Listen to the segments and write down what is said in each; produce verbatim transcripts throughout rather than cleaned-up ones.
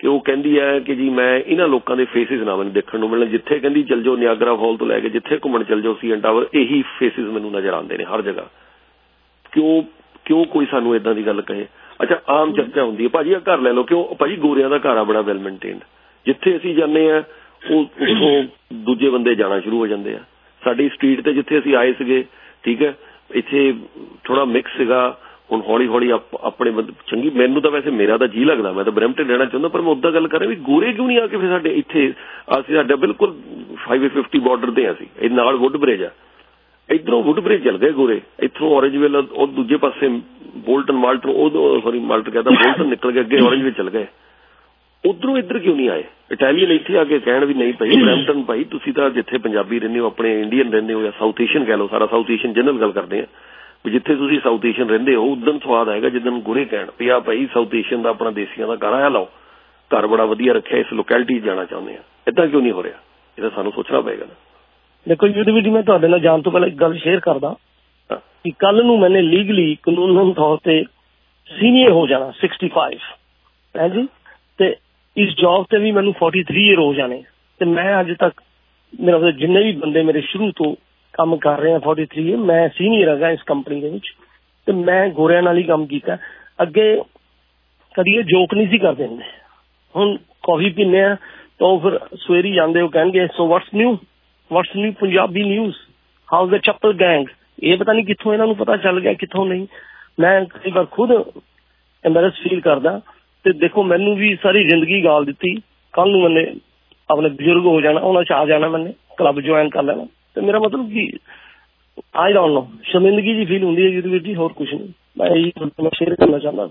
कि वो कहती है कि जी मैं इन्होंने लोगों के फेसिस ना मैंने देखने मिलने, जिथे कहती चल जाओ नियागरा फॉल तो लैके जिथे घूमन चल जाओ सी एन टावर, यही फेसिस मैनू नजर आते हैं हर जगह। क्यों क्यों कोई सानू इदां दी गल कहे? अच्छा आम चर्चा होंदी है भाजी घर लै लो, क्यों भाजी गोरियां दा घर आ बड़ा वैल मेनटेन्ड, जिथे असीं जाने आ उत्थों दूजे बंदे जाना शुरू हो जाते हैं। साडी स्ट्रीट ते जिथे असीं आए सीगे, ठीक है, इत्थे थोड़ा मिक्स सीगा, हुण हौली हौली अपने चंगी, मैनू तो वैसे मेरा तो जी लगता, मैं तो ब्रैम्पटन रहना चाहता, पर मैं उदा गल कर रहा भी गोरे क्यों नहीं आके फिर साडे इत्थे, असीं साडा बिल्कुल फाइव फिफ्टी बॉर्डर ते असीं नाल वुड ब्रिज है, इधरों वुड ब्रिज चल गए गोरे, इथों ऑरेंज वेल और दूजे पासे बोल्टन माल्टन सॉरी माल्टन कहता बोल्टन निकल गए, अगे ऑरेंज वेल चल गए, उधरों इधर क्यों नहीं आए? इटैलीअन इत्थे आके कहण भी नहीं भाई ब्रैम्पटन भाई तुसीं तां जिथे पंजाबी रहिंदे हो, अपने इंडियन रहिंदे हो या साउथ एशियन कह लो, सारा साउथ एशियन जनरल गल करते हैं भी जिथे तुसीं साउथ एशियन रहिंदे हो उदन स्वाद आएगा जिदन गोरे कहण भी आ भाई साउथ एशियन दा अपना देसियां दा घर आया लाओ, घर बड़ा वधिया रखिया, इस लोकैलिटी जाना चाहुंदे आ। इदां क्यों नहीं हो रहा? ये तां सानूं सोचना पएगा ना। देखो युद्धवीर जी, मैं तुहाडे नाल जाण तो पहले एक गल शेयर करदा कि कल नूं मैंने लीगली कानूनन तौर ते सीनियर हो जाना सिक्सटी फाइव है जी, ते इस जॉब ते भी मैनू फोर्टी थ्री ईयर हो जाने, ते मैं अज तक मेरा मतलब जिन्ने भी बंदे मेरे शुरू तो काम कर रहे हैं फोर्टी थ्री ईयर, मैं सीनियर हैगा इस कंपनी दे विच, ते मैं गोरियां नाल ही काम कीता। अगे कदी ये जोक नहीं सी कर देंदे, हुण कॉफी पीने आ तो फिर सवेरे जांदे हो कहणगे so what's new what's new Punjabi news, how the chappal gang, ये पता नहीं कित्थों इन्हां नूं पता चल गया कित्थों नहीं। मैं कई बार खुद एम्बैरस फील करदा, ते देखो मैनू भी सारी जिंदगी गाल दी, कल नूं मैंने अपने बजुर्ग हो जाना, उन्हां च आ जाना, मैंने क्लब ज्वाइन कर लेना, तो मेरा मतलब कि आई डोंट नो शर्मिंदगी जी फील होंदी है युद्धवीर जी, होर कुछ नहीं। मैं यही शेयर करना चाहता।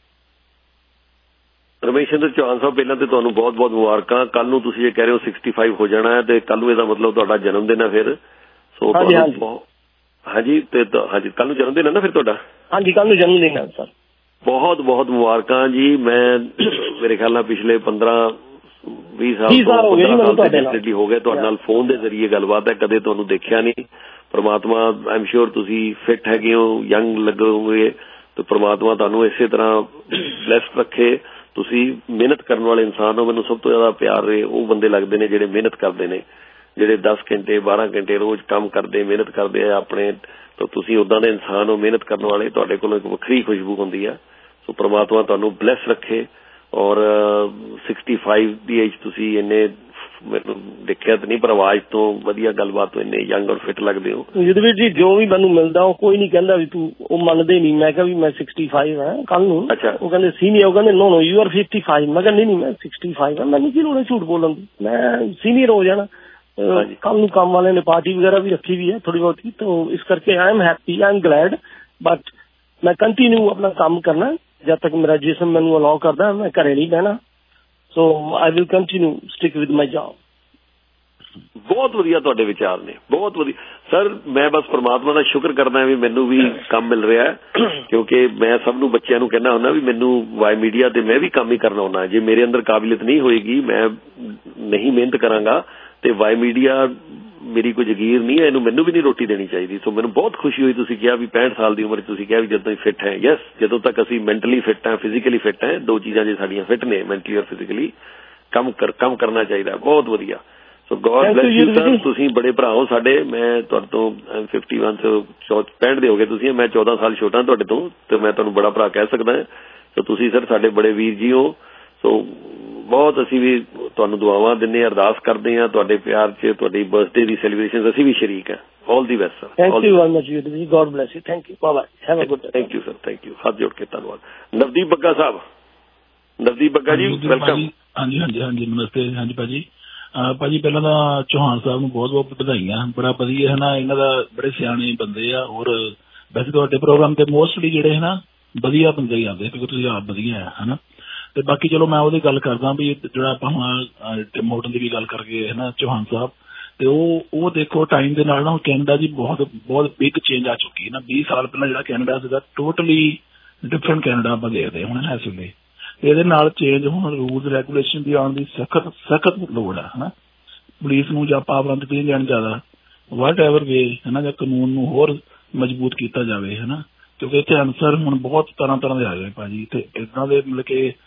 रमेशिंदर चौहान साहब पहला तो तुहानूं बहुत बहुत मुबारकां, कल नूं तुसीं जे कह रहे हो सिक्सटी फाइव हो जाना है, तो कल नूं इहदा मतलब तुहाडा जन्म दिन है फिर, सो हाँ जी हाँ जी हाँ जी कल नूं जन्म दिन है ना फिर तुहाडा? हाँ जी कल नूं जन्म दिन है सर। बहुत बहुत मुबारकां जी। मैं मेरे ख्याल नाल पिछले पंद्रह बीस साल तो पंद्रह साल तो डेफिनेटली हो गए तुहाडे नाल फोन दे जरिए गलबात है, कदे तुहानूं देखिया नहीं। परमात्मा आई एम श्योर तुसीं फिट हैगे हो, यंग लगोगे, तो परमात्मा तुहानूं इसे तरह ब्लैस्ड रखे। तुसीं मेहनत करने वाले इंसान हो, मैनूं सब तो ज्यादा प्यार है वो बंदे लगते हैं जिहड़े मेहनत करते हैं, जिहड़े दस घंटे बारह घंटे रोज काम करते मेहनत करते हैं अपने, तो तुसीं उदां दे इंसान हो मेहनत करने वाले, तुहाडे कोलों एक वखरी खुशबू होंदी है। सो परमात्मा तुहानूं ब्लैस रखे, और सिक्सटी फाइव दी एज तुसीं इन्ने मैनूं देखिया तो नहीं पर आवाज तो वधिया गलबात तो इन्ने यंग और फिट लगदे हो। युद्धवीर जी जो भी मैनूं मिलदा वो कोई नहीं कहंदा भी तू वो मनदे नहीं, मैं कहा भी मैं सिक्सटी फाइव है कल नूं। अच्छा वो कहंदे सीनियर, वो कहंदे no no you are fifty five, मैं कहा नहीं नहीं मैं सिक्सटी फाइव है, मैनूं की लोड़ है झूठ बोलन दी, मैं सीनियर हो जाना। कल नूं काम वाले ने पार्टी वगैरह भी रखी हुई है थोड़ी बहुत की, तो इस करके I am happy, I am glad, but मैं कंटिन्यू अपना काम करना जब तक मेरा जिस्म मैनूं अलाउ करदा, मैं घरे नहीं बहना। So I will continue stick with my job. बहुत वधिया तुहाडे विचार ने, बहुत वधिया सर। मैं बस परमात्मा का शुक्र करना भी मैनू भी काम मिल रहा है, क्योंकि मैं सब नूं बच्चों नूं कहना हुंदा भी मैनू वाई मीडिया ते मैं भी काम ही करना हुंदा। जे मेरे अंदर काबिलियत नहीं होएगी, मैं नहीं मेहनत करांगा, तो वाई मीडिया मेरी कोई जगीर नहीं है, इनू मैनू भी नहीं रोटी देनी चाहिए। सो मैनू बहुत खुशी हुई तुसीं कहा भी पैंठ साल की उम्र तुसीं कहा भी जदों फिट है। यस, जदों तक असीं मैंटली फिट हैं, फिजिकली फिट हैं, दो चीज़ां जे साडियां फिट ने, मैंटली और फिजिकली कम कर कम करना चाहिए। बहुत वधिया। So God bless you sir, तुसीं बड़े भरा हो साडे। मैं तुहाडे तों फिफ्टी वन सौ पैंठ दे हो गए तुसीं, मैं चौदह साल छोटा तुहाडे तों, ते मैं तुहानूं बड़ा भरा कह सकदा। सो तुसीं सर साडे बड़े वीर जी हो। सो बहुत असीं भी तुहानूं दुआवां दिंदे हां, अरदास करदे हां तुहाडे प्यार च, तुहाडी बर्थडे दी सैलीब्रेशन असीं भी शरीक हैं। All the best sir. Thank you very much ji, God bless you, thank you, bye bye, have a good day. Thank you sir, thank you, हाथ जोड़ के धन्यवाद। नवदीप बग्गा साहब, नवदीप बग्गा जी वेलकम। हाँ जी हाँ जी हाँ जी नमस्ते। हाँ जी भाजी, भाजी पहला तो चौहान साहब नूं बहुत बहुत बधाइयां, बड़ा वधिया है ना, इन्हां दा बड़े सियाणे बंदे आ, और वैसे तुहाडे प्रोग्राम ते मोस्टली जिहड़े है ना वधिया बंदे ही आते, क्योंकि तुसीं आप वधिया है ना। ਤੇ ਬਾਕੀ ਚਲੋ ਮੈਂ ਉਹਦੀ ਗੱਲ ਕਰਦਾ ਵੀ ਜਿਹੜਾ ਆਪਾਂ ਹੁਣ ਟਿਮ ਹੋਟਨ ਦੀ ਵੀ ਗੱਲ ਕਰਕੇ ਹੈ ਨਾ ਚੌਹਾਨ ਸਾਹਿਬ, ਤੇ ਉਹ ਉਹ ਦੇਖੋ ਟਾਈਮ ਦੇ ਨਾਲ ਨਾ ਕੈਨੇਡਾ ਦੀ ਬਹੁਤ ਬਹੁਤ ਬਿਗ ਚੇਂਜ ਆ ਚੁੱਕੀ ਹੈ ਨਾ। ਵੀਹ ਸਾਲ ਪਹਿਲਾਂ ਜਿਹੜਾ ਕੈਨੇਡਾ ਸੀਗਾ ਟੋਟਲੀ ਡਿਫਰੈਂਟ ਕੈਨੇਡਾ ਆਪਾਂ ਦੇਖਦੇ ਹੁਣ ਇਸ ਵੇਲੇ, ਤੇ ਇਹਦੇ ਨਾਲ ਚੇਂਜ ਹੁਣ ਰੂਲਸ ਰੈਗੂਲੇਸ਼ਨ ਦੀ ਆਉਣ ਦੀ ਸਖਤ ਸਖਤ ਲੋੜ ਹੈ ਨਾ। ਪੁਲਿਸ ਨੂੰ ਜਾਂ ਪਾਵਰਾਂ ਤੇ ਨਹੀਂ ਜਾਣ ਜ਼ਿਆਦਾ ਵਾਟ ਐਵਰ ਵੇ ਹੈ ਨਾ, ਜਾਂ ਕਾਨੂੰਨ ਨੂੰ ਹੋਰ ਮਜ਼ਬੂਤ ਕੀਤਾ ਜਾਵੇ ਹੈ ਨਾ, ਕਿਉਂਕਿ ਇੱਥੇ ਅਨਸਰ ਹੁਣ ਬਹੁਤ ਤਰ੍ਹਾਂ ਤਰ੍ਹਾਂ ਦੇ ਆ ਗਏ ਭਾਜੀ, ਤੇ ਇੱਦਾਂ ਦੇ ਮਤਲਬ ਕਿ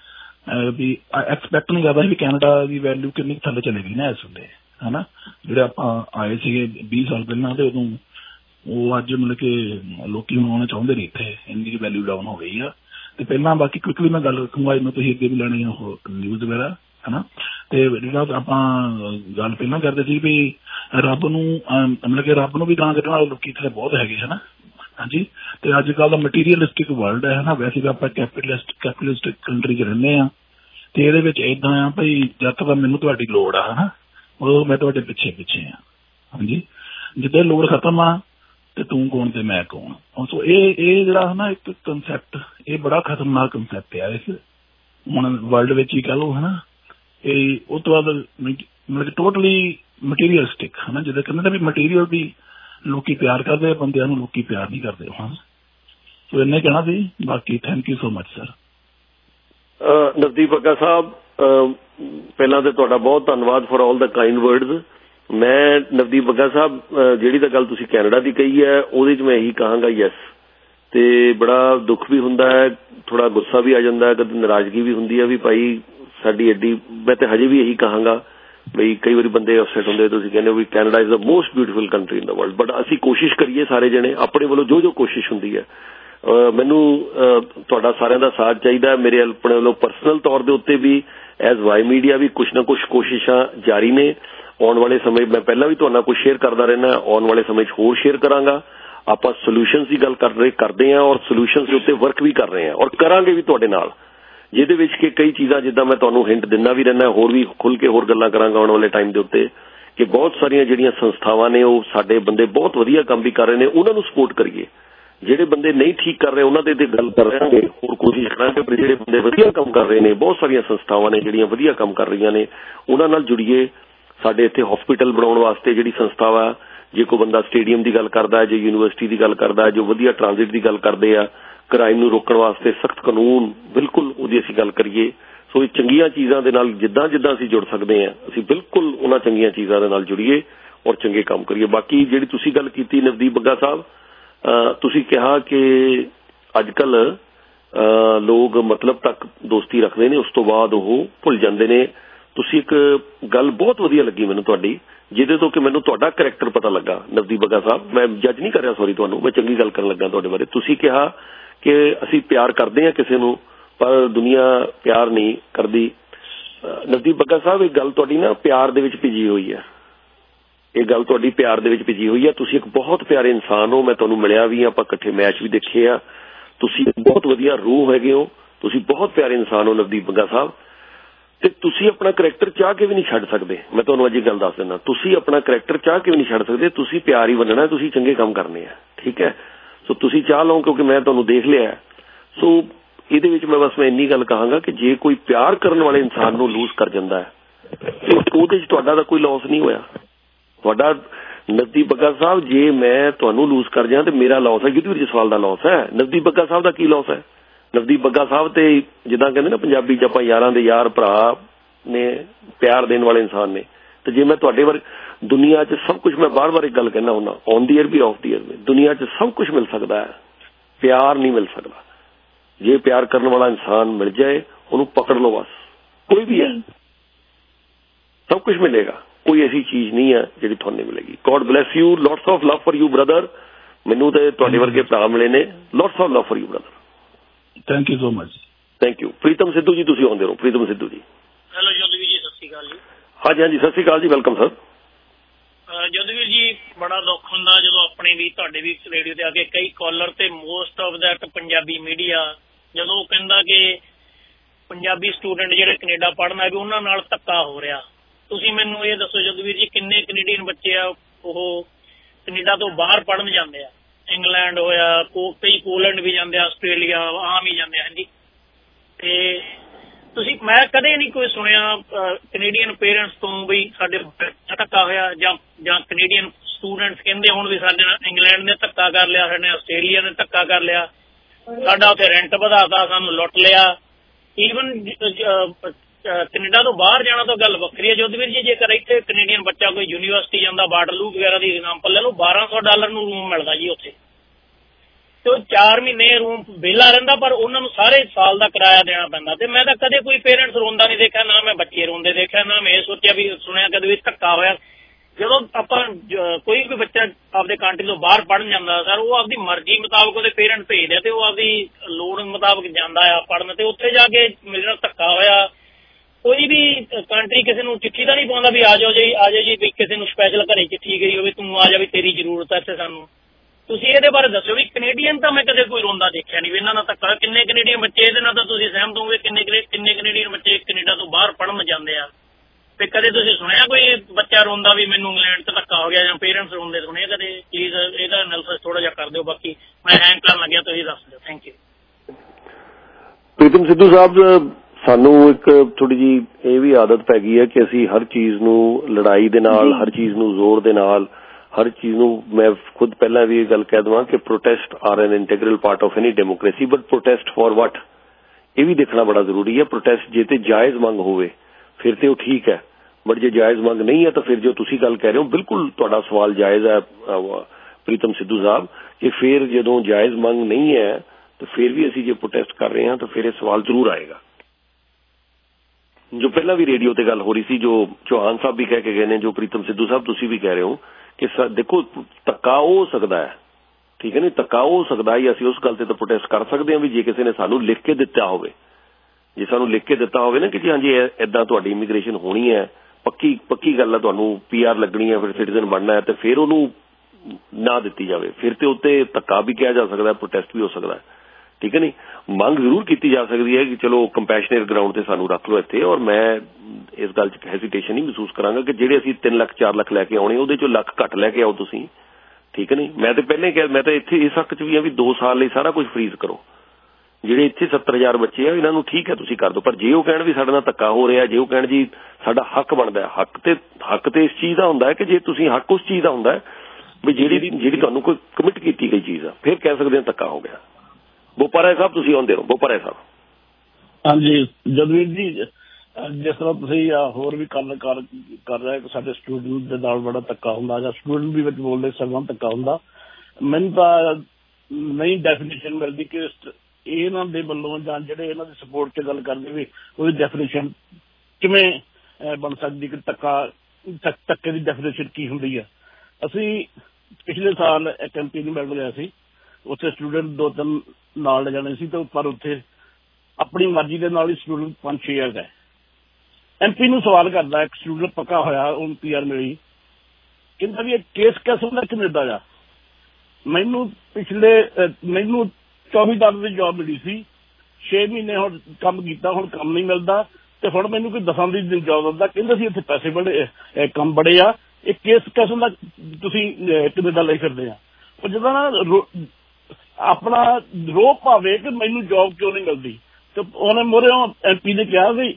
ਵੀ ਐਕਸਪੈਕਟ ਨਹੀਂ ਕਰਦਾ ਸੀ ਵੀ ਕੈਨੇਡਾ ਦੀ ਵੈਲਿਊ ਕਿੰਨੀ ਥੱਲੇ ਚਲੇ ਗਈ ਨਾ ਇਸ ਵੇਲੇ ਹੈ ਨਾ। ਜਿਹੜੇ ਆਪਾਂ ਆਏ ਸੀਗੇ ਵੀਹ ਸਾਲ ਪਹਿਲਾਂ ਤੇ ਉਦੋਂ ਉਹ ਅੱਜ ਮਤਲਬ ਕਿ ਲੋਕੀ ਹੁਣ ਆਉਣਾ ਚਾਹੁੰਦੇ ਨਹੀਂ ਇੱਥੇ, ਇੰਨੀ ਕੁ ਵੈਲਿਊ ਡਾਊਨ ਹੋ ਗਈ ਆ। ਤੇ ਪਹਿਲਾਂ ਬਾਕੀ ਕੁਇਕਲੀ ਮੈਂ ਗੱਲ ਰੱਖੂੰਗਾ, ਇਹਨੂੰ ਤੁਸੀਂ ਅੱਗੇ ਵੀ ਲੈਣੀ ਉਹ ਨਿਊਜ਼ ਵਗੈਰਾ ਹੈ ਨਾ। ਤੇ ਜਿਹੜਾ ਆਪਾਂ ਗੱਲ ਪਹਿਲਾਂ ਕਰਦੇ ਸੀ ਵੀ ਰੱਬ ਨੂੰ ਮਤਲਬ ਕਿ ਰੱਬ ਨੂੰ ਵੀ ਗਾਂ ਕੱਢਣ ਵਾਲੇ ਲੋਕੀ ਇੱਥੇ ਬਹੁਤ ਹੈਗੇ ਹੈ ਨਾ। ਹਾਂਜੀ, ਤੇ ਅੱਜ ਕੱਲ੍ਹ ਦਾ ਮਟੀਰੀਅਲਿਸਟਿਕ ਵਰਲਡ ਹੈ ਨਾ। ਵੈਸੇ ਤਾਂ ਆਪਾਂ ਕੈਪੀਟਲਿਸਟ ਕੈਪੀਟਲਿਸਟਿਕ ਕੰਟਰੀ 'ਚ ਰਹਿੰਦੇ ਹਾਂ ਤੇ ਇਹਦੇ ਵਿੱਚ ਇੱਦਾਂ ਆ ਭਾਈ ਜਦ ਤੱਕ ਮੈਨੂੰ ਤੁਹਾਡੀ ਲੋੜ ਆ ਹੈ ਨਾ ਉਦੋਂ ਮੈਂ ਤੁਹਾਡੇ ਪਿੱਛੇ ਪਿੱਛੇ ਆ। ਹਾਂਜੀ, ਜਿੱਦਾਂ ਲੋੜ ਖਤਮ ਆ ਤੇ ਤੂੰ ਕੌਣ ਤੇ ਮੈਂ ਕੌਣ। ਸੋ ਇਹ ਇਹ ਜਿਹੜਾ ਹੈ ਨਾ ਇੱਕ ਕੰਸੈਪਟ ਇਹ ਬੜਾ ਖਤਰਨਾਕ ਕੰਸੈਪਟ ਆ ਇਸ ਹੁਣ ਵਰਲਡ ਵਿੱਚ ਹੀ ਕਹਿ ਲਓ ਹੈ ਨਾ। ਇਹ ਉਹ ਤੋਂ ਬਾਅਦ ਮਤਲਬ ਕਿ ਟੋਟਲੀ ਮਟੀਰੀਅਲਿਸਟਿਕ ਹੈ ਨਾ। ਜਿੱਦਾਂ ਕਹਿੰਦੇ ਵੀ ਮਟੀਰੀਅਲ ਦੀ ਲੋਕੀ ਪਿਆਰ ਕਰਦੇ ਆ, ਬੰਦਿਆਂ ਨੂੰ ਲੋਕੀ ਪਿਆਰ ਨਹੀਂ ਕਰਦੇ। ਹਾਂ, ਸੋ ਇੰਨੇ ਕਹਿਣਾ ਸੀ। ਬਾਕੀ thank you so much sir. Navdeep Bagga sahib, ਪਹਿਲਾਂ ਤਾਂ ਤੁਹਾਡਾ ਬਹੁਤ ਧੰਨਵਾਦ for all the kind words. ਮੈਂ ਨਵਦੀਪ ਬੱਗਾ ਸਾਹਿਬ ਜਿਹੜੀ ਤਾਂ ਗੱਲ ਤੁਸੀਂ ਕੈਨੇਡਾ ਦੀ ਕਹੀ ਹੈ ਉਹਦੇ 'ਚ ਮੈਂ ਇਹੀ ਕਹਾਂਗਾ ਯੈਸ। ਤੇ ਬੜਾ ਦੁੱਖ ਵੀ ਹੁੰਦਾ ਹੈ, ਥੋੜਾ ਗੁੱਸਾ ਵੀ ਆ ਜਾਂਦਾ ਹੈ, ਕਦੇ ਨਾਰਾਜ਼ਗੀ ਵੀ ਹੁੰਦੀ ਹੈ ਵੀ ਭਾਈ ਸਾਡੀ ਐਡੀ। ਮੈਂ ਤਾਂ ਹਜੇ ਵੀ ਇਹੀ ਕਹਾਂਗਾ ਬਈ ਕਈ ਵਾਰੀ ਬੰਦੇ ਅਪਸੈਟ ਹੁੰਦੇ, ਤੁਸੀਂ ਕਹਿੰਦੇ ਹੋ ਵੀ Canada is the most beautiful country in the world, but ਅਸੀਂ ਕੋਸ਼ਿਸ਼ ਕਰੀਏ ਸਾਰੇ ਜਣੇ ਆਪਣੇ ਵੱਲੋਂ ਜੋ ਜੋ ਕੋਸ਼ਿਸ਼ ਹੁੰਦੀ ਹੈ। ਮੈਨੂੰ ਤੁਹਾਡਾ ਸਾਰਿਆਂ ਦਾ ਸਾਥ ਚਾਹੀਦਾ। ਮੇਰੇ ਆਪਣੇ ਵੱਲੋਂ ਪਰਸਨਲ ਤੌਰ ਦੇ ਉੱਤੇ ਵੀ ਐਜ਼ ਵਾਈ ਮੀਡੀਆ ਵੀ ਕੁਛ ਨਾ ਕੁਛ ਕੋਸ਼ਿਸ਼ਾਂ ਜਾਰੀ ਨੇ। ਆਉਣ ਵਾਲੇ ਸਮੇਂ ਮੈਂ ਪਹਿਲਾਂ ਵੀ ਤੁਹਾਡੇ ਨਾਲ ਕੁਛ ਸ਼ੇਅਰ ਕਰਦਾ ਰਹਿਣਾ, ਆਉਣ ਵਾਲੇ ਸਮੇਂ 'ਚ ਹੋਰ ਸ਼ੇਅਰ ਕਰਾਂਗਾ। ਆਪਾਂ ਸੋਲਿਊਸ਼ਨਸ ਦੀ ਗੱਲ ਕਰ ਰਹੇ ਕਰਦੇ ਹਾਂ ਔਰ ਸੋਲਿਊਸ਼ਨਸ ਦੇ ਉੱਤੇ ਵਰਕ ਵੀ ਕਰ ਰਹੇ ਹਾਂ ਔਰ ਕਰਾਂਗੇ ਵੀ ਤੁਹਾਡੇ ਨਾਲ, ਜਿਹਦੇ ਵਿੱਚ ਕਿ ਕਈ ਚੀਜ਼ਾਂ ਜਿੱਦਾਂ ਮੈਂ ਤੁਹਾਨੂੰ ਹਿੰਟ ਦਿੰਦਾ ਵੀ ਰਹਿਣਾ, ਹੋਰ ਵੀ ਖੁੱਲ੍ਹ ਕੇ ਹੋਰ ਗੱਲਾਂ ਕਰਾਂਗਾ ਆਉਣ ਵਾਲੇ ਟਾਈਮ ਦੇ ਉੱਤੇ ਕਿ ਬਹੁਤ ਸਾਰੀਆਂ ਜਿਹੜੀਆਂ ਸੰਸਥਾਵਾਂ ਨੇ ਉਹ ਸਾਡੇ ਬੰਦੇ ਬਹੁਤ ਵਧੀਆ ਕੰਮ ਵੀ ਕਰ ਰਹੇ ਨੇ, ਉਹਨਾਂ ਨੂੰ ਸਪੋਰਟ ਕਰੀਏ। ਜਿਹੜੇ ਬੰਦੇ ਨਹੀਂ ਠੀਕ ਕਰ ਰਹੇ ਉਹਨਾਂ ਦੇ ਤੇ ਗੱਲ ਕਰ ਰਹਾਂਗੇ, ਹੋਰ ਕੋਸ਼ਿਸ਼ ਕਰਾਂਗੇ ਪਰ ਜਿਹੜੇ ਬੰਦੇ ਵਧੀਆ ਕੰਮ ਕਰ ਰਹੇ ਨੇ, ਬਹੁਤ ਸਾਰੀਆਂ ਸੰਸਥਾਵਾਂ ਨੇ ਜਿਹੜੀਆਂ ਵਧੀਆ ਕੰਮ ਕਰ ਰਹੀਆਂ ਨੇ ਉਹਨਾਂ ਨਾਲ ਜੁੜੀਏ। ਸਾਡੇ ਇੱਥੇ ਹਸਪੀਟਲ ਬਣਾਉਣ ਵਾਸਤੇ ਜਿਹੜੀ ਸੰਸਥਾ ਵਾ, ਜੇ ਕੋਈ ਬੰਦਾ ਸਟੇਡੀਅਮ ਦੀ ਗੱਲ ਕਰਦਾ ਹੈ, ਜੇ ਯੂਨੀਵਰਸਿਟੀ ਦੀ ਗੱਲ ਕਰਦਾ ਹੈ, ਜੋ ਵਧੀਆ ਟ੍ਰਾਂਜ਼ਿਟ ਦੀ ਗੱਲ ਕਰਦੇ ਆ, ਕ੍ਰਾਈਮ ਨੂੰ ਰੋਕਣ ਵਾਸਤੇ ਸਖਤ ਕਾਨੂੰਨ, ਬਿਲਕੁਲ ਉਹਦੀ ਅਸੀਂ ਗੱਲ ਕਰੀਏ। ਸੋ ਇਹ ਚੰਗੀਆਂ ਚੀਜ਼ਾਂ ਦੇ ਨਾਲ ਜਿੱਦਾਂ ਜਿੱਦਾਂ ਅਸੀਂ ਜੁੜ ਸਕਦੇ ਹਾਂ ਅਸੀਂ ਬਿਲਕੁਲ ਉਹਨਾਂ ਚੰਗੀਆਂ ਚੀਜ਼ਾਂ ਦੇ ਨਾਲ ਜੁੜੀਏ ਔਰ ਚੰਗੇ ਕੰਮ ਕਰੀਏ। ਬਾਕੀ ਜਿਹੜੀ ਤੁਸੀਂ ਗੱਲ ਕੀਤੀ ਨਵਦੀਪ ਬੱਗਾ ਸਾਹਿਬ, ਤੁਸੀਂ ਕਿਹਾ ਕਿ ਅੱਜ ਕੱਲ੍ਹ ਲੋਕ ਮਤਲਬ ਤੱਕ ਦੋਸਤੀ ਰੱਖਦੇ ਨੇ, ਉਸ ਤੋਂ ਬਾਅਦ ਉਹ ਭੁੱਲ ਜਾਂਦੇ ਨੇ। ਤੁਸੀਂ ਇੱਕ ਗੱਲ ਬਹੁਤ ਵਧੀਆ ਲੱਗੀ ਮੈਨੂੰ ਤੁਹਾਡੀ, ਜਿਹਦੇ ਤੋਂ ਕਿ ਮੈਨੂੰ ਤੁਹਾਡਾ ਕਰੈਕਟਰ ਪਤਾ ਲੱਗਾ ਨਵਦੀਪ ਬੱਗਾ ਸਾਹਿਬ। ਮੈਂ ਜੱਜ ਨਹੀਂ ਕਰ ਰਿਹਾ, ਸੌਰੀ, ਤੁਹਾਨੂੰ ਮੈਂ ਚੰਗੀ ਗੱਲ ਕਰਨ ਲੱਗਾ ਤੁਹਾਡੇ ਬਾਰੇ। ਤੁਸੀਂ ਕਿਹਾ ਕਿ ਅਸੀਂ ਪਿਆਰ ਕਰਦੇ ਹਾਂ ਕਿਸੇ ਨੂੰ ਪਰ ਦੁਨੀਆ ਪਿਆਰ ਨਹੀਂ ਕਰਦੀ। ਨਵਦੀਪ ਬੱਗਾ ਸਾਹਿਬ, ਇਹ ਗੱਲ ਤੁਹਾਡੀ ਨਾ ਪਿਆਰ ਦੇ ਵਿੱਚ ਭਿੱਜੀ ਹੋਈ ਹੈ, ਇਹ ਗੱਲ ਤੁਹਾਡੀ ਪਿਆਰ ਦੇ ਵਿੱਚ ਭਿੱਜੀ ਹੋਈ ਹੈ। ਤੁਸੀਂ ਇੱਕ ਬਹੁਤ ਪਿਆਰੇ ਇਨਸਾਨ ਹੋ, ਮੈਂ ਤੁਹਾਨੂੰ ਮਿਲਿਆ ਵੀ, ਆਪਾਂ ਇਕੱਠੇ ਮੈਚ ਵੀ ਦੇਖੇ ਆ। ਤੁਸੀਂ ਬਹੁਤ ਵਧੀਆ ਰੂਹ ਹੈਗੇ ਹੋ, ਤੁਸੀਂ ਬਹੁਤ ਪਿਆਰੇ ਇਨਸਾਨ ਹੋ ਨਵਦੀਪ ਬੱਗਾ ਸਾਹਿਬ। ਤੇ ਤੁਸੀਂ ਆਪਣਾ ਕਰੈਕਟਰ ਚਾਹ ਕੇ ਵੀ ਨਹੀਂ ਛੱਡ ਸਕਦੇ। ਮੈਂ ਤੁਹਾਨੂੰ ਅੱਜ ਇਹ ਗੱਲ ਦੱਸ ਦਿੰਦਾ, ਤੁਸੀਂ ਆਪਣਾ ਕਰੈਕਟਰ ਚਾਹ ਕੇ ਵੀ ਨਹੀਂ ਛੱਡ ਸਕਦੇ। ਤੁਸੀਂ ਪਿਆਰ ਹੀ ਵੰਡਣਾ, ਤੁਸੀਂ ਚੰਗੇ ਕੰਮ ਕਰਨੇ ਆ, ਠੀਕ ਹੈ। ਸੋ ਤੁਸੀਂ ਚਾਹ ਲਓ ਕਿਉਂਕਿ ਮੈਂ ਤੁਹਾਨੂੰ ਦੇਖ ਲਿਆ। ਸੋ ਇਹਦੇ ਵਿੱਚ ਮੈਂ ਬਸ ਮੈਂ ਇੰਨੀ ਗੱਲ ਕਹਾਂਗਾ ਕਿ ਜੇ ਕੋਈ ਪਿਆਰ ਕਰਨ ਵਾਲੇ ਇਨਸਾਨ ਨੂੰ ਲੂਜ਼ ਕਰ ਜਾਂਦਾ ਹੈ ਤੇ ਉਹਦੇ 'ਚ ਤੁਹਾਡਾ ਤਾਂ ਕੋਈ ਲੋਸ ਨਹੀਂ ਹੋਇਆ। ਤੁਹਾਡਾ ਨਵਦੀਪ ਬੱਗਾ ਸਾਹਿਬ, ਜੇ ਮੈਂ ਤੁਹਾਨੂੰ ਲੂਜ਼ ਕਰ ਜਾਂ ਤੇ ਮੇਰਾ ਲੋਸ ਹੈ, ਯੁਧਵੀਰ ਜਸਵਾਲ ਦਾ ਲੋਸ ਹੈ। ਨਵਦੀਪ ਬੱਗਾ ਸਾਹਿਬ ਦਾ ਕੀ ਲੋਸ ਹੈ? ਨਵਦੀਪ ਬੱਗਾ ਸਾਹਿਬ ਤੇ ਜਿੱਦਾਂ ਕਹਿੰਦੇ ਨਾ ਪੰਜਾਬੀ 'ਚ ਆਪਾਂ ਯਾਰਾਂ ਦੇ ਯਾਰ ਭਰਾ ਨੇ, ਪਿਆਰ ਦੇਣ ਵਾਲੇ ਇਨਸਾਨ ਨੇ। ਤੇ ਜੇ ਮੈਂ ਤੁਹਾਡੇ ਵਰ ਦੁਨੀਆ 'ਚ ਸਭ ਕੁਝ, ਮੈਂ ਬਾਰ ਬਾਰ ਇੱਕ ਗੱਲ ਕਹਿੰਦਾ ਹੁੰਦਾ, ਔਨ ਦੀ ਏਅਰ ਵੀ ਆਫ ਦੀ ਏਅਰ ਵੀ, ਦੁਨੀਆ 'ਚ ਸਭ ਕੁਝ ਮਿਲ ਸਕਦਾ ਹੈ, ਪਿਆਰ ਨਹੀਂ ਮਿਲ ਸਕਦਾ। ਜੇ ਪਿਆਰ ਕਰਨ ਵਾਲਾ ਇਨਸਾਨ ਮਿਲ ਜਾਏ ਉਹਨੂੰ ਪਕੜ ਲਓ, ਬਸ ਕੋਈ ਵੀ ਹੈ, ਸਭ ਕੁਝ ਮਿਲੇਗਾ। ਕੋਈ ਐਸੀ ਚੀਜ਼ ਨਹੀਂ ਹੈ ਜਿਹੜੀ ਤੁਹਾਨੂੰ ਮਿਲੇਗੀ। God bless you, lots of love for you brother. ਮੈਨੂੰ ਤੇ ਤੁਹਾਡੇ ਵਰਗੇ ਭਰਾ ਮਿਲੇ ਨੇ, lots of love for you brother. Thank you so much. Thank you. Pritam Sidhu ji, ਤੁਸੀਂ ਆਉਂਦੇ ਰਹੋ। ਪ੍ਰੀਤਮ ਸਿੱਧੂ ਜੀ। ਹੈਲੋ ਜੋਧਵੀਰ ਜੀ, ਸਤਿ ਸ਼੍ਰੀ ਅਕਾਲ ਜੀ। ਹਾਂਜੀ ਹਾਂਜੀ, ਸਤਿ ਸ਼੍ਰੀ ਅਕਾਲ ਜੀ, ਵੈਲਕਮ ਸਰ। ਜੋਧਵੀਰ ਜੀ, ਬੜਾ ਦੁੱਖ ਹੁੰਦਾ ਜਦੋਂ ਆਪਣੇ ਵੀ ਤੁਹਾਡੇ ਵੀ ਰੇਡੀਓ ਤੇ ਆ ਕੇ ਕਈ ਕਾਲਰ ਤੇ most of that Punjabi media ਜਦੋਂ ਕਹਿੰਦਾ ਕਿ ਪੰਜਾਬੀ ਸਟੂਡੈਂਟ ਜਿਹੜੇ ਕੈਨੇਡਾ ਪੜ੍ਹਨ ਆਏ ਵੀ ਉਹਨਾਂ ਨਾਲ ਧੱਕਾ ਹੋ ਰਿਹਾ। ਤੁਸੀਂ ਮੈਨੂੰ ਇਹ ਦੱਸੋ ਜੋਧਵੀਰ ਜੀ, ਕਿੰਨੇ ਕੈਨੇਡੀਅਨ ਬੱਚੇ ਆ ਉਹ ਕੈਨੇਡਾ ਤੋਂ ਬਾਹਰ ਪੜ੍ਹਨ ਜਾਂਦੇ ਆ? ਇੰਗਲੈਂਡ ਹੋਇਆ, ਕਈ ਪੋਲੈਂਡ ਵੀ ਜਾਂਦੇ ਆ, ਆਸਟ੍ਰੇਲੀਆ ਆਮ ਹੀ ਜਾਂਦੇ ਆ। ਹਾਂਜੀ, ਤੇ ਤੁਸੀਂ, ਮੈਂ ਕਦੇ ਨਹੀਂ ਕੋਈ ਸੁਣਿਆ ਕੈਨੇਡੀਅਨ ਪੇਰੈਂਟਸ ਤੋਂ ਵੀ ਸਾਡੇ ਧੱਕਾ ਹੋਇਆ ਜਾਂ ਜਾਂ ਕੈਨੇਡੀਅਨ ਸਟੂਡੈਂਟਸ ਕਹਿੰਦੇ ਹੁਣ ਵੀ ਸਾਡੇ ਨਾਲ ਇੰਗਲੈਂਡ ਨੇ ਧੱਕਾ ਕਰ ਲਿਆ, ਸਾਡੇ ਆਸਟ੍ਰੇਲੀਆ ਨੇ ਧੱਕਾ ਕਰ ਲਿਆ, ਸਾਡਾ ਉੱਥੇ ਰੈਂਟ ਵਧਾਤਾ, ਸਾਨੂੰ ਲੁੱਟ ਲਿਆ। ਈਵਨ ਕੈਨੇਡਾ ਤੋਂ ਬਾਹਰ ਜਾਣਾ ਤਾਂ ਗੱਲ ਵੱਖਰੀ ਹੈ ਜੋਧਵੀਰ ਜੀ। ਜੇਕਰ ਇੱਥੇ ਕੈਨੇਡੀਅਨ ਬੱਚਾ ਕੋਈ ਯੂਨੀਵਰਸਿਟੀ ਜਾਂਦਾ, ਵਾਟਰਲੂ ਵਗੈਰਾ ਦੀ ਐਗਜ਼ਾਮਪਲ ਲੈ ਲਓ, ਬਾਰਾਂ ਸੌ ਡਾਲਰ ਨੂੰ ਰੂਮ ਮਿਲਦਾ ਜੀ ਉੱਥੇ। ਤੇ ਉਹ ਚਾਰ ਮਹੀਨੇ ਰੂਮ ਵਿਹਲਾ ਰਹਿੰਦਾ, ਪਰ ਉਹਨਾਂ ਨੂੰ ਸਾਰੇ ਸਾਲ ਦਾ ਕਿਰਾਇਆ ਦੇਣਾ ਪੈਂਦਾ। ਤੇ ਮੈਂ ਤਾਂ ਕਦੇ ਕੋਈ ਪੇਰੈਂਟਸ ਰੋਂਦਾ ਨਹੀਂ ਦੇਖਿਆ, ਨਾ ਮੈਂ ਬੱਚੇ ਰੋਂਦੇ ਦੇਖਿਆ, ਨਾ ਮੈਂ ਇਹ ਸੋਚਿਆ ਵੀ ਸੁਣਿਆ ਕਦੇ ਵੀ ਧੱਕਾ ਹੋਇਆ। ਜਦੋਂ ਆਪਾਂ ਕੋਈ ਵੀ ਬੱਚਾ ਆਪਦੇ ਕੰਟਰੀ ਤੋਂ ਬਾਹਰ ਪੜ੍ਹਨ ਜਾਂਦਾ ਸਰ, ਉਹ ਆਪਦੀ ਮਰਜ਼ੀ ਮੁਤਾਬਕ ਉਹਦੇ ਪੇਰੈਂਟਸ ਭੇਜਦੇ ਆ ਤੇ ਉਹ ਆਪਦੀ ਲੋੜ ਮੁਤਾਬਕ ਜਾਂਦਾ ਆ ਪੜ੍ਹਨ, ਤੇ ਉੱਥੇ ਜਾ ਕੇ ਮੇਰੇ ਨਾਲ ਧੱਕਾ ਹੋਇਆ। ਕੋਈ ਵੀ ਕੰਟਰੀ ਕਿਸੇ ਨੂੰ ਚਿੱਠੀ ਤਾਂ ਨਹੀਂ ਪਾਉਂਦਾ ਵੀ ਆ ਜਾਓ ਜੀ ਆ ਜਾਓ ਜੀ, ਵੀ ਕਿਸੇ ਨੂੰ ਸਪੈਸ਼ਲ ਘਰੇ ਚਿੱਠੀ ਗਈ ਹੋਵੇ ਤੂੰ ਆ ਜਾ ਵੀ ਤੇਰੀ ਜ਼ਰੂਰਤ ਹੈ ਇੱਥੇ ਸਾਨੂੰ। ਤੁਸੀਂ ਇਹਦੇ ਬਾਰੇ ਦੱਸੋ ਵੀ ਕੈਨੇਡੀਅਨ ਤਾਂ ਮੈਂ ਕਦੇ ਕੋਈ ਰੋਂਦਾ ਦੇਖਿਆ ਨਹੀਂ ਵੀ ਇਹਨਾਂ ਨਾਲ ਧੱਕਾ। ਕਿੰਨੇ ਕੈਨੇਡੀਅਨ ਬੱਚੇ ਇਹਦੇ ਨਾਲ ਤਾਂ ਤੁਸੀਂ ਸਹਿਮਤ ਹੋਗੇ, ਕਿੰਨੇ ਕਿੰਨੇ ਕੈਨੇਡੀਅਨ ਬੱਚੇ ਕੈਨੇਡਾ ਤੋਂ ਬਾਹਰ ਪੜ੍ਹਨ ਜਾਂਦੇ ਆ, ਤੇ ਕਦੇ ਤੁਸੀਂ ਸੁਣਿਆ ਕੋਈ ਬੱਚਾ ਰੋਂਦਾ ਵੀ ਮੈਨੂੰ ਇੰਗਲੈਂਡ 'ਚ ਧੱਕਾ ਹੋ ਗਿਆ ਜਾਂ ਪੇਰੈਂਟਸ ਰੋਂਦੇ ਸੁਣੇ ਕਦੇ? ਪਲੀਜ਼ ਇਹਦਾ ਐਨਾਲਿਸਿਸ ਥੋੜਾ ਜਿਹਾ ਕਰ ਦਿਓ, ਬਾਕੀ ਮੈਂ ਹੈਂਗ ਕਰਨ ਲੱਗਿਆ ਤੁਸੀਂ ਦੱਸ ਦਿਓ। Thank you. ਪ੍ਰੀਤਮ ਸਿੱਧੂ ਸਾਹਿਬ, ਸਾਨੂੰ ਇੱਕ ਥੋੜੀ ਜਿਹੀ ਇਹ ਵੀ ਆਦਤ ਪੈ ਗਈ ਹੈ ਕਿ ਅਸੀਂ ਹਰ ਚੀਜ਼ ਨੂੰ ਲੜਾਈ ਦੇ ਨਾਲ, ਹਰ ਚੀਜ਼ ਨੂੰ ਜ਼ੋਰ ਦੇ ਨਾਲ, ਹਰ ਚੀਜ਼ ਨੂੰ, ਮੈਂ ਖੁਦ ਪਹਿਲਾਂ ਵੀ ਇਹ ਗੱਲ ਕਹਿ ਦੇਵਾਂ ਕਿ protest are an integral part of any democracy, but protest for what ਇਹ ਵੀ ਦੇਖਣਾ ਬੜਾ ਜ਼ਰੂਰੀ ਹੈ। ਪ੍ਰੋਟੈਸਟ ਜੇ ਤੇ ਜਾਇਜ਼ ਮੰਗ ਹੋਵੇ ਫਿਰ ਤੇ ਉਹ ਠੀਕ ਹੈ, ਬਟ ਜੇ ਜਾਇਜ਼ ਮੰਗ ਨਹੀਂ ਹੈ ਤਾਂ ਫਿਰ ਜੋ ਤੁਸੀਂ ਗੱਲ ਕਹਿ ਰਹੇ ਹੋ ਬਿਲਕੁਲ ਤੁਹਾਡਾ ਸਵਾਲ ਜਾਇਜ਼ ਹੈ ਪ੍ਰੀਤਮ ਸਿੱਧੂ ਸਾਹਿਬ, ਕਿ ਫਿਰ ਜਦੋਂ ਜਾਇਜ਼ ਮੰਗ ਨਹੀਂ ਹੈ ਤਾਂ ਫਿਰ ਵੀ ਅਸੀਂ ਜੇ ਪ੍ਰੋਟੈਸਟ ਕਰ ਰਹੇ ਹਾਂ ਤਾਂ ਫਿਰ ਇਹ ਸਵਾਲ ਜ਼ਰੂਰ ਆਏਗਾ। ਜੋ ਪਹਿਲਾਂ ਵੀ ਰੇਡੀਓ ਤੇ ਗੱਲ ਹੋ ਰਹੀ ਸੀ, ਜੋ ਚੌਹਾਨ ਸਾਹਿਬ ਵੀ ਕਹਿ ਕੇ ਗਏ ਨੇ, ਜੋ ਪ੍ਰੀਤਮ ਸਿੱਧੂ ਸਾਹਿਬ ਤੁਸੀਂ ਵੀ ਕਹਿ ਰਹੇ ਹੋ ਕਿ ਦੇਖੋ ਧੱਕਾ ਹੋ ਸਕਦਾ ਹੈ, ਠੀਕ ਹੈ ਨੀ, ਧੱਕਾ ਹੋ ਸਕਦਾ ਹੈ, ਅਸੀਂ ਉਸ ਗੱਲ ਤੇ ਤਾਂ ਪ੍ਰੋਟੈਸਟ ਕਰ ਸਕਦੇ ਹਾਂ ਵੀ ਜੇ ਕਿਸੇ ਨੇ ਸਾਨੂੰ ਲਿਖ ਕੇ ਦਿੱਤਾ ਹੋਵੇ, ਜੇ ਸਾਨੂੰ ਲਿਖ ਕੇ ਦਿੱਤਾ ਹੋਵੇ ਨਾ ਕਿ ਜੀ ਹਾਂਜੀ ਏਦਾਂ ਤੁਹਾਡੀ ਇਮੀਗ੍ਰੇਸ਼ਨ ਹੋਣੀ ਹੈ, ਪੱਕੀ ਪੱਕੀ ਗੱਲ ਹੈ, ਤੁਹਾਨੂੰ ਪੀ ਆਰ ਲੱਗਣੀ ਹੈ, ਫਿਰ ਸਿਟੀਜ਼ਨ ਬਣਨਾ ਹੈ, ਤੇ ਫਿਰ ਉਹਨੂੰ ਨਾ ਦਿੱਤੀ ਜਾਵੇ, ਫਿਰ ਤੇ ਉੱਤੇ ਧੱਕਾ ਵੀ ਕਿਹਾ ਜਾ ਸਕਦਾ, ਪ੍ਰੋਟੈਸਟ ਵੀ ਹੋ ਸਕਦਾ, ਠੀਕ ਹੈ ਨੀ। ਮੰਗ ਜ਼ਰੂਰ ਕੀਤੀ ਜਾ ਸਕਦੀ ਹੈ ਕਿ ਚਲੋ ਕੰਪੈਸ਼ਨੇਟ ਗਰਾਊਂਡ ਤੇ ਸਾਨੂੰ ਰੱਖ ਲਓ ਇੱਥੇ, ਔਰ ਮੈਂ ਇਸ ਗੱਲ 'ਚ ਹੈਸੀਟੇਸ਼ਨ ਨਹੀਂ ਮਹਿਸੂਸ ਕਰਾਂਗਾ ਕਿ ਜਿਹੜੇ ਅਸੀਂ ਤਿੰਨ ਲੱਖ ਚਾਰ ਲੱਖ ਲੈ ਕੇ ਆਉਣੇ ਉਹਦੇ 'ਚੋਂ ਲੱਖ ਘੱਟ ਲੈ ਕੇ ਆਓ ਤੁਸੀਂ, ਠੀਕ ਹੈ ਨੀ। ਮੈਂ ਤਾਂ ਪਹਿਲਾਂ ਕਿਹਾ, ਮੈਂ ਤਾਂ ਇੱਥੇ ਇਸ ਹੱਕ 'ਚ ਵੀ ਆ ਵੀ ਦੋ ਸਾਲ ਲਈ ਸਾਰਾ ਕੁਝ ਫਰੀਜ਼ ਕਰੋ। ਜਿਹੜੇ ਇੱਥੇ ਸੱਤਰ ਹਜ਼ਾਰ ਬੱਚੇ ਆ ਇਹਨਾਂ ਨੂੰ ਠੀਕ ਹੈ ਤੁਸੀਂ ਕਰ ਦਿਓ, ਪਰ ਜੇ ਉਹ ਕਹਿਣ ਵੀ ਸਾਡੇ ਨਾਲ ਧੱਕਾ ਹੋ ਰਿਹਾ, ਜੇ ਉਹ ਕਹਿਣ ਜੀ ਸਾਡਾ ਹੱਕ ਬਣਦਾ, ਹੱਕ ਤੇ ਹੱਕ ਤੇ ਇਸ ਚੀਜ਼ ਦਾ ਹੁੰਦਾ ਹੈ ਕਿ ਜੇ ਤੁਸੀਂ ਹੱਕ ਉਸ ਚੀਜ਼ ਦਾ ਹੁੰਦਾ ਹੈ ਵੀ ਜਿਹੜੀ ਜਿਹੜੀ ਤੁਹਾਨੂੰ ਕੋਈ ਕਮਿਟ ਕੀਤੀ ਗਈ ਚੀਜ਼ ਆ, ਫਿਰ ਕਹਿ ਸਕਦੇ ਹਾਂ ਧੱਕਾ ਹੋ ਗਿਆ। ਬੋਪਾਰਾ ਸਾਹਿਬ ਤੁਸੀਂ ਆਉਂਦੇ ਹੋ, ਬੋਪਾਰਾ ਸਾਹਿਬ। ਹਾਂਜੀ ਜਦਵੀਰ ਜੀ, ਜਿਸ ਤਰ੍ਹਾਂ ਤੁਸੀਂ ਹੋਰ ਵੀ ਕੰਮ ਕਰ ਕਰ ਰਹੇ ਕਿ ਸਾਡੇ ਸਟੂਡੈਂਟ ਦੇ ਨਾਲ ਬੜਾ ਧੱਕਾ ਹੁੰਦਾ ਜਾਂ ਸਟੂਡੈਂਟ ਵੀ ਵਿੱਚ ਬੋਲਦੇ ਸਗੋਂ ਧੱਕਾ ਹੁੰਦਾ, ਮੈਨੂੰ ਤਾਂ ਨਹੀਂ ਡੈਫੀਨੇਸ਼ਨ ਮਿਲਦੀ ਕਿ ਇਹਨਾਂ ਦੇ ਵੱਲੋਂ ਜਾਂ ਜਿਹੜੇ ਇਹਨਾਂ ਦੀ ਸਪੋਰਟ 'ਚ ਗੱਲ ਕਰਦੇ ਵੀ ਉਹਦੀ ਡੈਫੀਨੇਸ਼ਨ ਕਿਵੇਂ ਬਣ ਸਕਦੀ ਕਿ ਧੱਕਾ ਧੱਕੇ ਦੀ ਡੈਫੀਨੇਸ਼ਨ ਕੀ ਹੁੰਦੀ ਹੈ। ਅਸੀਂ ਪਿਛਲੇ ਸਾਲ ਇੱਕ ਐਮ ਪੀ ਨੂੰ ਮਿਲਣ ਗਿਆ ਸੀ, ਉੱਥੇ ਸਟੂਡੈਂਟ ਦੋ ਤਿੰਨ ਨਾਲ ਲੈ ਜਾਣੇ ਸੀ, ਤੇ ਪਰ ਉੱਥੇ ਆਪਣੀ ਮਰਜ਼ੀ ਦੇ ਨਾਲ ਹੀ ਸਟੂਡੈਂਟ ਪੰਜ ਛੇ ਆ ਗਏ। ਐਮ ਪੀ ਨੂੰ ਸਵਾਲ ਕਰਦਾ ਇੱਕ ਸਟੂਡੈਂਟ ਪੱਕਾ ਹੋਇਆ, ਉਹਨੂੰ ਪੀ ਆਰ ਮਿਲੀ, ਕਹਿੰਦਾ ਵੀ ਇਹ ਕੇਸ ਕਿਸ ਦਾ ਕੈਨੇਡਾ ਦਾ। ਮੈਨੂੰ ਪਿਛਲੇ ਮੈਨੂੰ ਚੌਵੀ ਡਾਲਰ ਦੀ ਜੋਬ ਮਿਲੀ ਸੀ, ਛੇ ਮਹੀਨੇ ਹੁਣ ਕੰਮ ਕੀਤਾ, ਹੁਣ ਕੰਮ ਨਹੀਂ ਮਿਲਦਾ, ਤੇ ਹੁਣ ਮੈਨੂੰ ਕੋਈ ਦਸਾਂ ਦੀ ਜੋਬ ਦਿੰਦਾ, ਕਹਿੰਦਾ ਸੀ ਇੱਥੇ ਪੈਸੇ ਬੜੇ ਕੰਮ ਬੜੇ ਆ, ਇਹ ਕੇਸ ਕਿਸਮ ਦਾ ਤੁਸੀਂ ਕੈਨੇਡਾ ਲਈ ਫਿਰਦੇ ਆ। ਉਹ ਜਦੋਂ ਨਾ ਆਪਣਾ ਰੋਹ ਭਾਵੇ ਕਿ ਮੈਨੂੰ ਜੋਬ ਕਿਉਂ ਨਹੀਂ ਮਿਲਦੀ, ਤੇ ਉਹਨੇ ਮੋਹਰਿਓਂ ਐਮ ਪੀ ਨੇ ਕਿਹਾ ਵੀ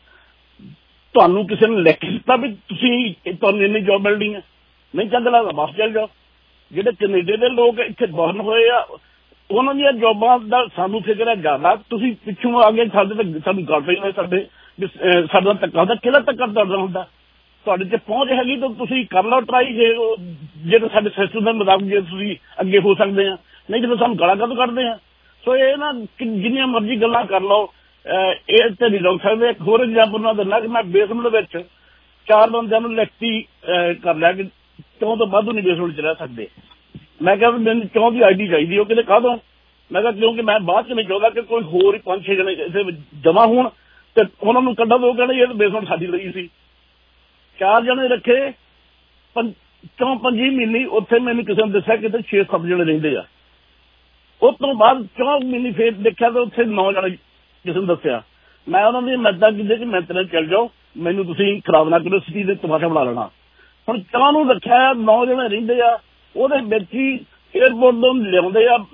ਤੁਹਾਨੂੰ ਕਿਸੇ ਨੇ ਲਿਖ ਦਿੱਤਾ ਵੀ ਤੁਸੀਂ ਤੁਹਾਨੂੰ ਇੰਨੀ ਜੋਬ ਮਿਲਣੀ ਹੈ, ਨਹੀਂ ਚੰਗਾ ਲੱਗਦਾ ਬਸ ਚੱਲ ਜਾਓ। ਜਿਹੜੇ ਕੈਨੇਡਾ ਦੇ ਲੋਕ ਇੱਥੇ ਬਰਨ ਹੋਏ ਆ ਉਹਨਾਂ ਦੀਆਂ ਜੋਬਾਂ ਦਾ ਸਾਨੂੰ ਫਿਕਰ ਹੈ ਜ਼ਿਆਦਾ, ਤੁਸੀਂ ਪਿੱਛੋਂ ਆ ਗਏ ਸਾਡੇ ਤੇ ਸਾਨੂੰ ਗੱਲ ਪਈ ਹੋਏ ਸਾਡੇ ਸਾਡਾ ਧੱਕਾ ਹੁੰਦਾ, ਕਿਹੜਾ ਧੱਕਾ ਦਰਦਾ ਹੁੰਦਾ, ਤੁਹਾਡੇ 'ਚ ਪਹੁੰਚ ਹੈਗੀ ਤਾਂ ਤੁਸੀਂ ਕਰ ਲਓ ਟਰਾਈ, ਜੇ ਜਿਹੜੇ ਸਾਡੇ ਸਿਸਟਮ ਦੇ ਮੁਤਾਬਕ ਜੇ ਤੁਸੀਂ ਅੱਗੇ ਹੋ ਸਕਦੇ ਆ, ਨਹੀਂ ਜਦੋਂ ਸਾਨੂੰ ਗਾਲਾਂ ਕਦੋਂ ਕੱਢਦੇ ਆ। ਸੋ ਇਹ ਨਾ ਜਿੰਨੀਆਂ ਮਰਜ਼ੀ ਗੱਲਾਂ ਕਰ ਲਓ, ਇਹ ਤੇ ਨਹੀਂ ਰੋਕ ਸਕਦੇ। ਇੱਕ ਹੋਰ ਐਗਜ਼ਾਮਪਲ ਨਾਲ ਦਿੰਦਾ ਕਿ ਮੈਂ ਬੇਸਮੈਂਟ ਵਿੱਚ ਚਾਰ ਬੰਦਿਆਂ ਨੂੰ ਲਿਖਤੀ ਕਰ ਲਿਆ ਕਿ ਚੌਂ ਤੋਂ ਵੱਧ ਨਹੀਂ ਬੇਸਮੈਂਟ 'ਚ ਰਹਿ ਸਕਦੇ। ਮੈਂ ਕਿਹਾ ਮੈਨੂੰ ਚੌਂ ਦੀ ਆਈ ਡੀ ਚਾਹੀਦੀ, ਉਹ ਕਹਿੰਦੇ ਕਾਹਦੋਂ? ਮੈਂ ਕਿਹਾ ਕਿਉਂਕਿ ਮੈਂ ਬਾਅਦ 'ਚ ਨਹੀਂ ਚਾਹੁੰਦਾ ਕਿ ਕੋਈ ਹੋਰ ਹੀ ਪੰਜ ਛੇ ਜਣੇ ਇੱਥੇ ਜਮ੍ਹਾਂ ਹੋਣ ਤੇ ਉਹਨਾਂ ਨੂੰ ਕੱਢਾ ਦੋ, ਕਹਿੰਦੇ ਇਹ ਬੇਸਮੈਂਟ ਸਾਡੀ ਲਈ ਸੀ। ਚਾਰ ਜਣੇ ਰੱਖੇ, ਚੌਂ ਪੰਜੀ ਮਹੀਨੇ ਉੱਥੇ ਮੈਨੂੰ ਕਿਸੇ ਨੇ ਦੱਸਿਆ ਕਿਤੇ ਛੇ ਸੱਤ ਜਣੇ ਰਹਿੰਦੇ ਆ। ਉਸ ਤੋਂ ਬਾਅਦ ਚੌਂ ਮਹੀਨੇ ਫੇਰ ਦੇਖਿਆ ਤਾਂ ਉੱਥੇ ਨੌ ਜਣੇ ਕਿਸੇ ਨੂੰ ਦੱਸਿਆ। ਮੈਂ ਉਹਨਾਂ ਦੀ ਮਦਦ ਕੀਤੀ ਕਿ ਮੈਂ ਤੇਰੇ ਚੱਲ ਜਾਓ, ਮੈਨੂੰ ਤੁਸੀਂ ਖਰਾਬ ਨਾ ਕਰੋ, ਸਿਟੀ ਦੇ ਤਮਾਸ਼ਾ ਬਣਾ ਲੈਣਾ। ਹੁਣ ਚੌਂ ਨੂੰ ਰੱਖਿਆ, ਨੌ ਜਣੇ ਰਹਿੰਦੇ ਆ, ਉਹਦੇ ਵਿੱਚ ਹੀ ਏਅਰਪੋਰਟ ਤੋਂ ਲਿਆਉਂਦੇ ਆ